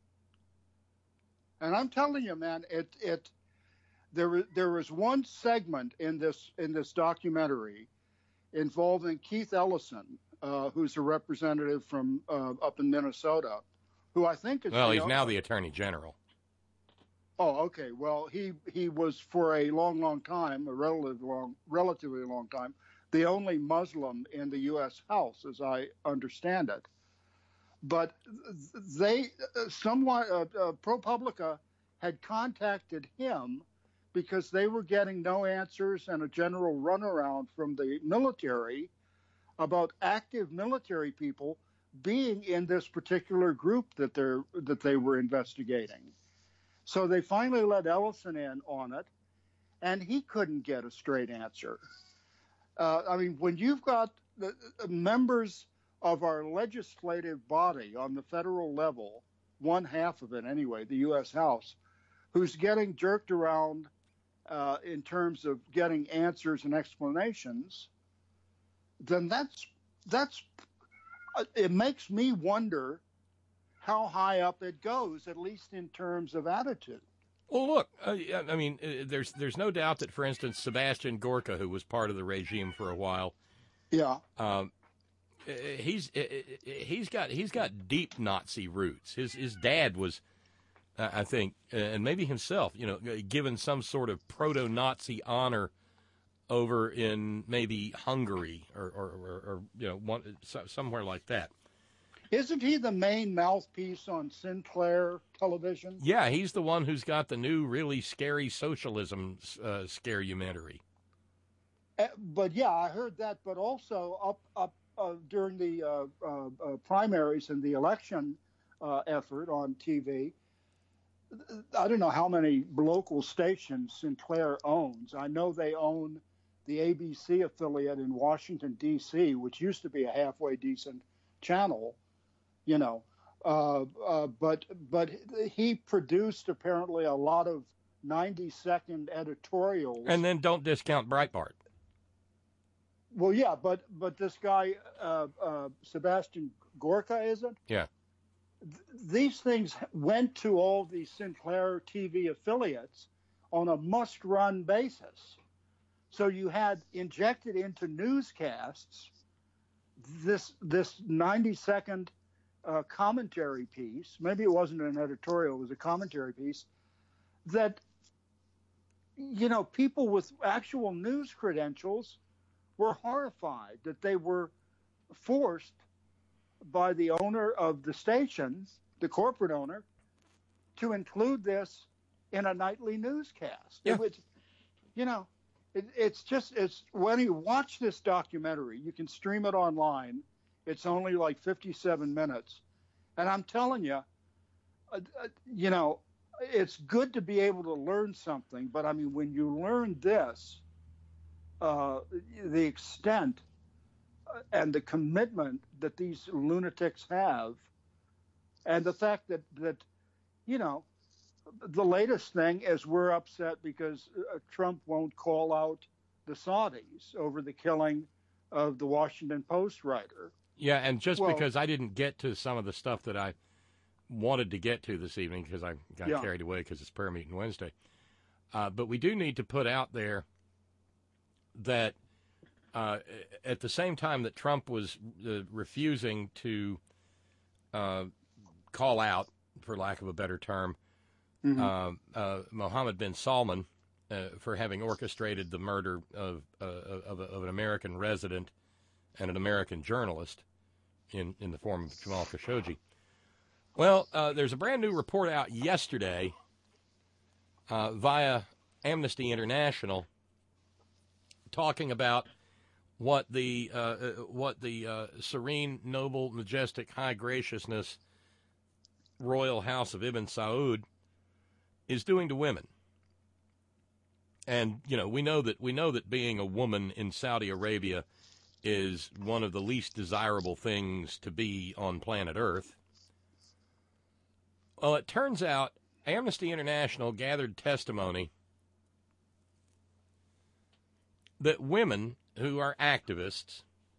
And I'm telling you, man, it it there there was one segment in this in this documentary involving Keith Ellison, uh, who's a representative from uh, up in Minnesota, who I think is well, he's know, now the Attorney General. Oh, okay. Well, he he was for a long, long time, a relatively long, relatively long time, the only Muslim in the U S House, as I understand it. But they, somewhat, uh, uh, ProPublica had contacted him because they were getting no answers and a general runaround from the military about active military people being in this particular group that they're that they were investigating. So they finally let Ellison in on it, and he couldn't get a straight answer. Uh, I mean, when you've got the, the members of our legislative body on the federal level, one half of it anyway, the U S House, who's getting jerked around uh, in terms of getting answers and explanations, then that's that's it makes me wonder how high up it goes, at least in terms of attitude. Well, look, uh, I mean, uh, there's there's no doubt that, for instance, Sebastian Gorka, who was part of the regime for a while, yeah, um, he's he's got he's got deep Nazi roots. His his dad was, uh, I think, uh, and maybe himself, you know, given some sort of proto-Nazi honor over in maybe Hungary or or, or, or you know one, somewhere like that. Isn't he the main mouthpiece on Sinclair television? Yeah, he's the one who's got the new really scary socialism uh, scare-umentary. Uh, but yeah, I heard that. But also up up uh, during the uh, uh, uh, primaries and the election uh, effort on T V, I don't know how many local stations Sinclair owns. I know they own the A B C affiliate in Washington, D C, which used to be a halfway decent channel, you know. Uh, uh, but but he produced apparently a lot of ninety second editorials. And then don't discount Breitbart. Well, yeah, but but this guy, uh, uh, Sebastian Gorka, is it? Yeah. Th- these things went to all the Sinclair T V affiliates on a must-run basis. So you had injected into newscasts this this ninety second uh, commentary piece. Maybe it wasn't an editorial; it was a commentary piece that, you know, people with actual news credentials were horrified that they were forced by the owner of the station, the corporate owner, to include this in a nightly newscast. Yeah. It was, you know, it, it's just, it's when you watch this documentary, you can stream it online. It's only like fifty-seven minutes. And I'm telling you, uh, uh, you know, it's good to be able to learn something. But I mean, when you learn this, uh, the extent and the commitment that these lunatics have, and the fact that, that you know, the latest thing is we're upset because uh, Trump won't call out the Saudis over the killing of the Washington Post writer. Yeah, and just Well- because I didn't get to some of the stuff that I wanted to get to this evening because I got Yeah. carried away because it's prayer meeting Wednesday. Uh, but we do need to put out there that uh, at the same time that Trump was uh, refusing to uh, call out, for lack of a better term, Mhm. uh, uh, Mohammed bin Salman uh, for having orchestrated the murder of, uh, of, of an American resident and an American journalist in, in the form of Jamal Khashoggi. Well, uh, there's a brand new report out yesterday uh, via Amnesty International talking about what the uh, uh, what the uh, serene, noble, majestic, high graciousness royal house of Ibn Saud is doing to women. And you know, we know that we know that being a woman in Saudi Arabia is one of the least desirable things to be on planet Earth. Well, it turns out Amnesty International gathered testimony that women who are activists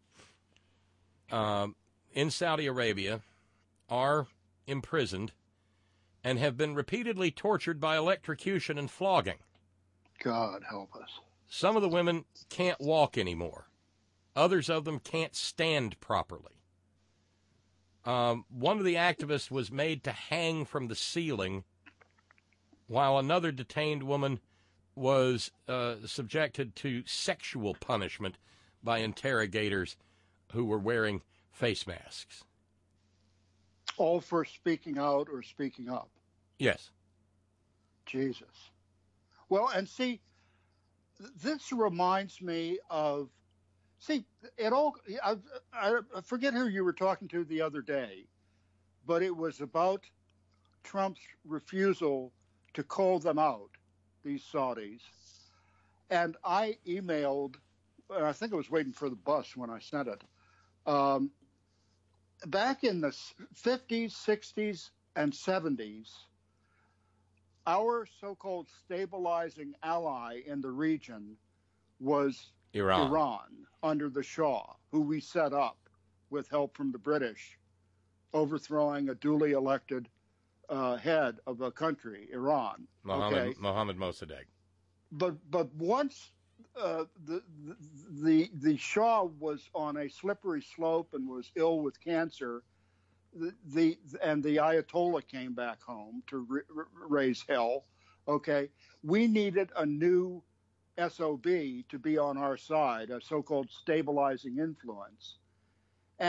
um, in Saudi Arabia are imprisoned and have been repeatedly tortured by electrocution and flogging. God help us. Some of the women can't walk anymore. Others of them can't stand properly. Um, one of the activists was made to hang from the ceiling, while another detained woman was uh, subjected to sexual punishment by interrogators who were wearing face masks. All for speaking out or speaking up. Yes. Jesus. Well, and see, th- this reminds me of, see, it all, I, I forget who you were talking to the other day, but it was about Trump's refusal to call them out, these Saudis. And I emailed, and I think I was waiting for the bus when I sent it. Um, back in the fifties, sixties, and seventies, our so-called stabilizing ally in the region was Iran. Iran under the Shah, who we set up with help from the British, overthrowing a duly elected uh, head of a country, Iran. Mohammed, Okay? Mohammed Mossadegh. But but once uh, the, the the Shah was on a slippery slope and was ill with cancer, the, the and the Ayatollah came back home to r- r- raise hell. Okay, we needed a new S O B to be on our side, a so-called stabilizing influence, and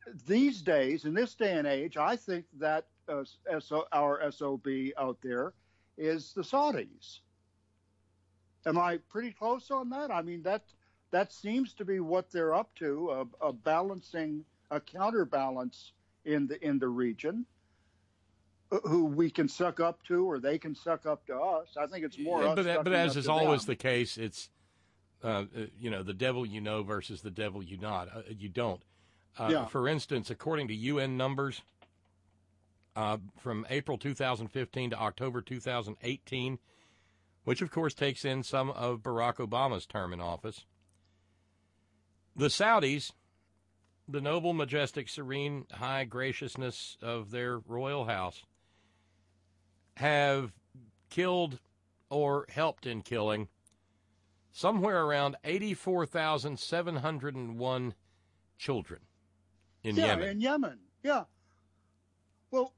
these days, in this day and age, I think that uh, S O, our S O B out there is the Saudis. Am I pretty close on that? I mean, that that seems to be what they're up to, a, a balancing, a counterbalance in the in the region, who we can suck up to, or they can suck up to us. I think it's more. Yeah, us but sucking but as up is to always them. the case, it's uh, you know the devil you know versus the devil you not uh, you don't. Uh, Yeah. For instance, according to U N numbers, uh, from April two thousand fifteen to October two thousand eighteen, which of course takes in some of Barack Obama's term in office, the Saudis, the noble, majestic, serene, high graciousness of their royal house, have killed or helped in killing somewhere around eighty-four thousand seven hundred one children in yeah, Yemen. in Yemen. Yeah. Well,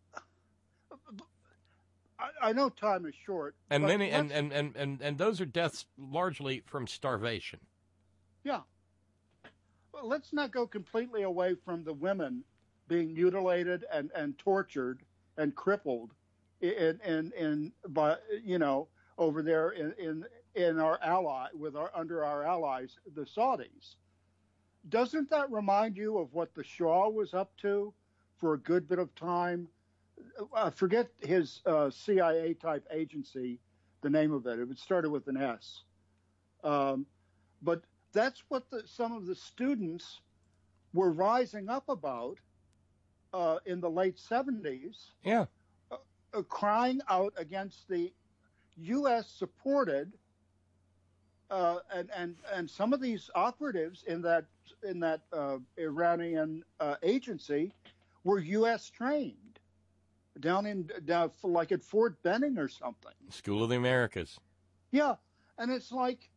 I, I know time is short. And but many, and, let's- and, and, and, and those are deaths largely from starvation. Yeah. Well, let's not go completely away from the women being mutilated and, and tortured and crippled in, in, in, by, you know, over there in, in, in our ally, with our, under our allies, the Saudis. Doesn't that remind you of what the Shah was up to for a good bit of time? I forget his uh, C I A type agency, the name of it. It started with an S. Um, but that's what the, some of the students were rising up about uh, in the late seventies. Yeah. Uh, uh, crying out against the U S supported uh, and, and, and some of these operatives in that, in that uh, Iranian uh, agency were U S trained down in, down, like at Fort Benning or something. School of the Americas. Yeah. And it's like,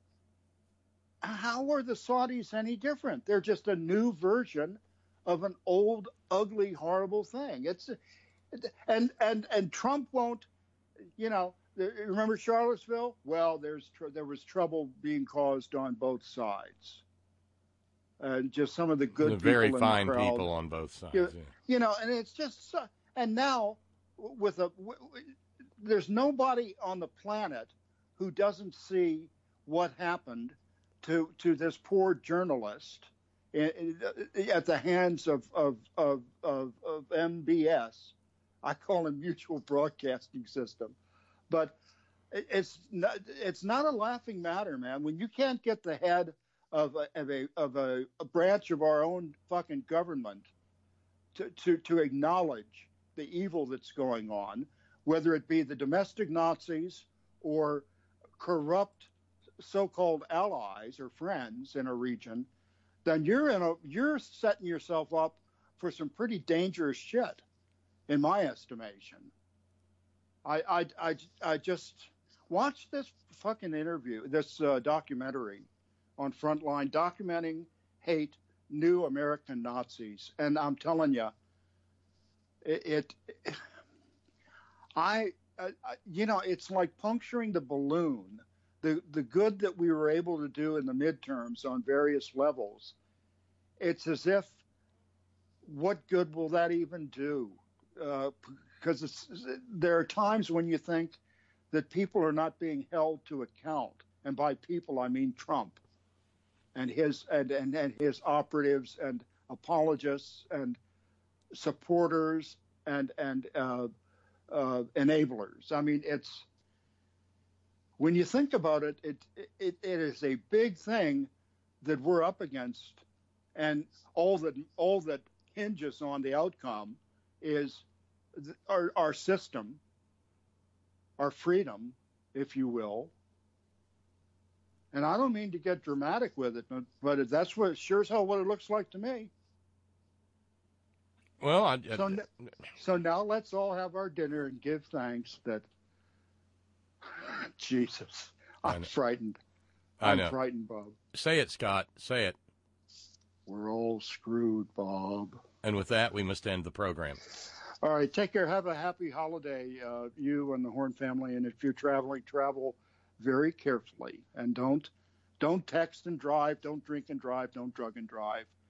how are the Saudis any different? They're just a new version of an old, ugly, horrible thing. It's, and, and, and Trump won't, you know, remember Charlottesville? Well, there's tr- there was trouble being caused on both sides, and just some of the good, The very people in fine the crowd. people on both sides. You, yeah. you know, and it's just so, and now with a w- w- there's nobody on the planet who doesn't see what happened to to this poor journalist in, in, at the hands of of, of of of M B S. I call him Mutual Broadcasting System. But it's not, it's not a laughing matter, man. When you can't get the head of a, of a, of a, a branch of our own fucking government to, to, to acknowledge the evil that's going on, whether it be the domestic Nazis or corrupt so-called allies or friends in a region, then you're in a you're setting yourself up for some pretty dangerous shit, in my estimation. I, I, I, I just watched this fucking interview, this uh, documentary on Frontline documenting hate, new American Nazis. And I'm telling you, it, it I, I, you know, it's like puncturing the balloon. The, the good that we were able to do in the midterms on various levels, it's as if, what good will that even do? Uh, because it's, there are times when you think that people are not being held to account, and by people I mean Trump and his and, and, and his operatives and apologists and supporters and and uh, uh, enablers. I mean, it's when you think about it, it, it, it is a big thing that we're up against, and all that all that hinges on the outcome is our, our system, our freedom, if you will. And I don't mean to get dramatic with it, but, but that's what sure as hell what it looks like to me. Well, I, I, so, n- so now let's all have our dinner and give thanks that, Jesus, I'm frightened. I I'm know. frightened, Bob. Say it, Scott. Say it. We're all screwed, Bob. And with that, we must end the program. All right, take care. Have a happy holiday, uh, you and the Horn family. And if you're traveling, travel very carefully. And don't don't text and drive. Don't drink and drive. Don't drug and drive.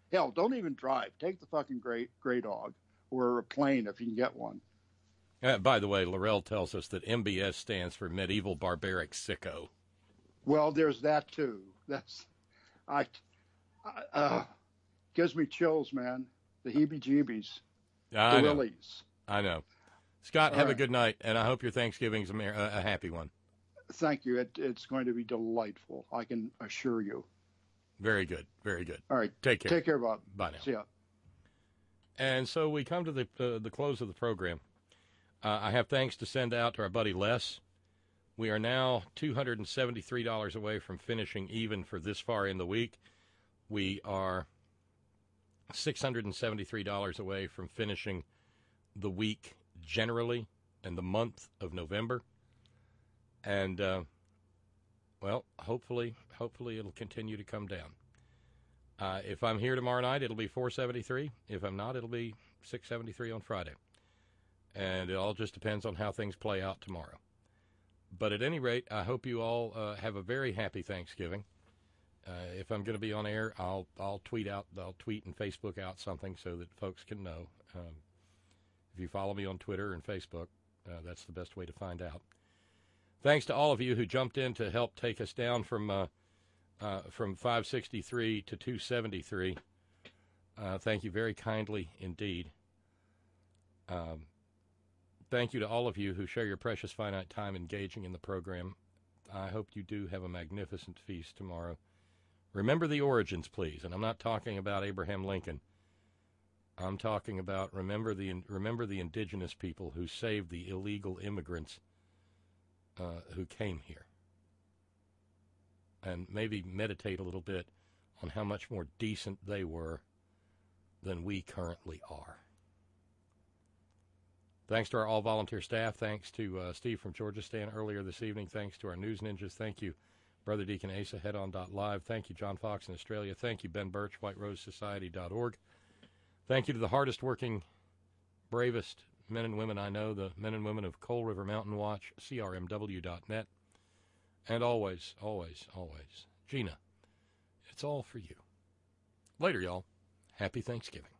Hell, don't even drive. Take the fucking gray, gray dog or a plane if you can get one. Uh, by the way, Laurel tells us that M B S stands for Medieval Barbaric Sicko. Well, there's that too. That's, I, I uh, gives me chills, man. The heebie-jeebies. I the know. willies. I know. Scott, All have right. a good night, and I hope your Thanksgiving's a, mer- a happy one. Thank you. It, it's going to be delightful. I can assure you. Very good. Very good. All right. Take care. Take care, Bob. Bye now. See ya. And so we come to the uh, the close of the program. Uh, I have thanks to send out to our buddy Les. We are now two hundred seventy-three dollars away from finishing even for this far in the week. We are six hundred seventy-three dollars away from finishing the week generally and the month of November. And, uh, well, hopefully, hopefully it'll continue to come down. Uh, if I'm here tomorrow night, it'll be four seventy-three. If I'm not, it'll be six seventy-three on Friday. And it all just depends on how things play out tomorrow. But at any rate, I hope you all uh, have a very happy Thanksgiving. Uh, if I'm going to be on air, I'll I'll tweet out, I'll tweet and Facebook out something so that folks can know. Um, if you follow me on Twitter and Facebook, uh, that's the best way to find out. Thanks to all of you who jumped in to help take us down from uh, uh, from five sixty-three to two seventy-three. Uh, thank you very kindly indeed. Um, thank you to all of you who share your precious finite time engaging in the program. I hope you do have a magnificent feast tomorrow. Remember the origins, please. And I'm not talking about Abraham Lincoln. I'm talking about remember the remember the indigenous people who saved the illegal immigrants uh, who came here. And maybe meditate a little bit on how much more decent they were than we currently are. Thanks to our all-volunteer staff. Thanks to uh, Steve from Georgia Stan earlier this evening. Thanks to our news ninjas. Thank you, Brother Deacon Asa, headon.live. Thank you, John Fox in Australia. Thank you, Ben Birch, white rose society dot org. Thank you to the hardest working, bravest men and women I know, the men and women of Coal River Mountain Watch, C R M W dot net. And always, always, always, Gina, it's all for you. Later, y'all. Happy Thanksgiving.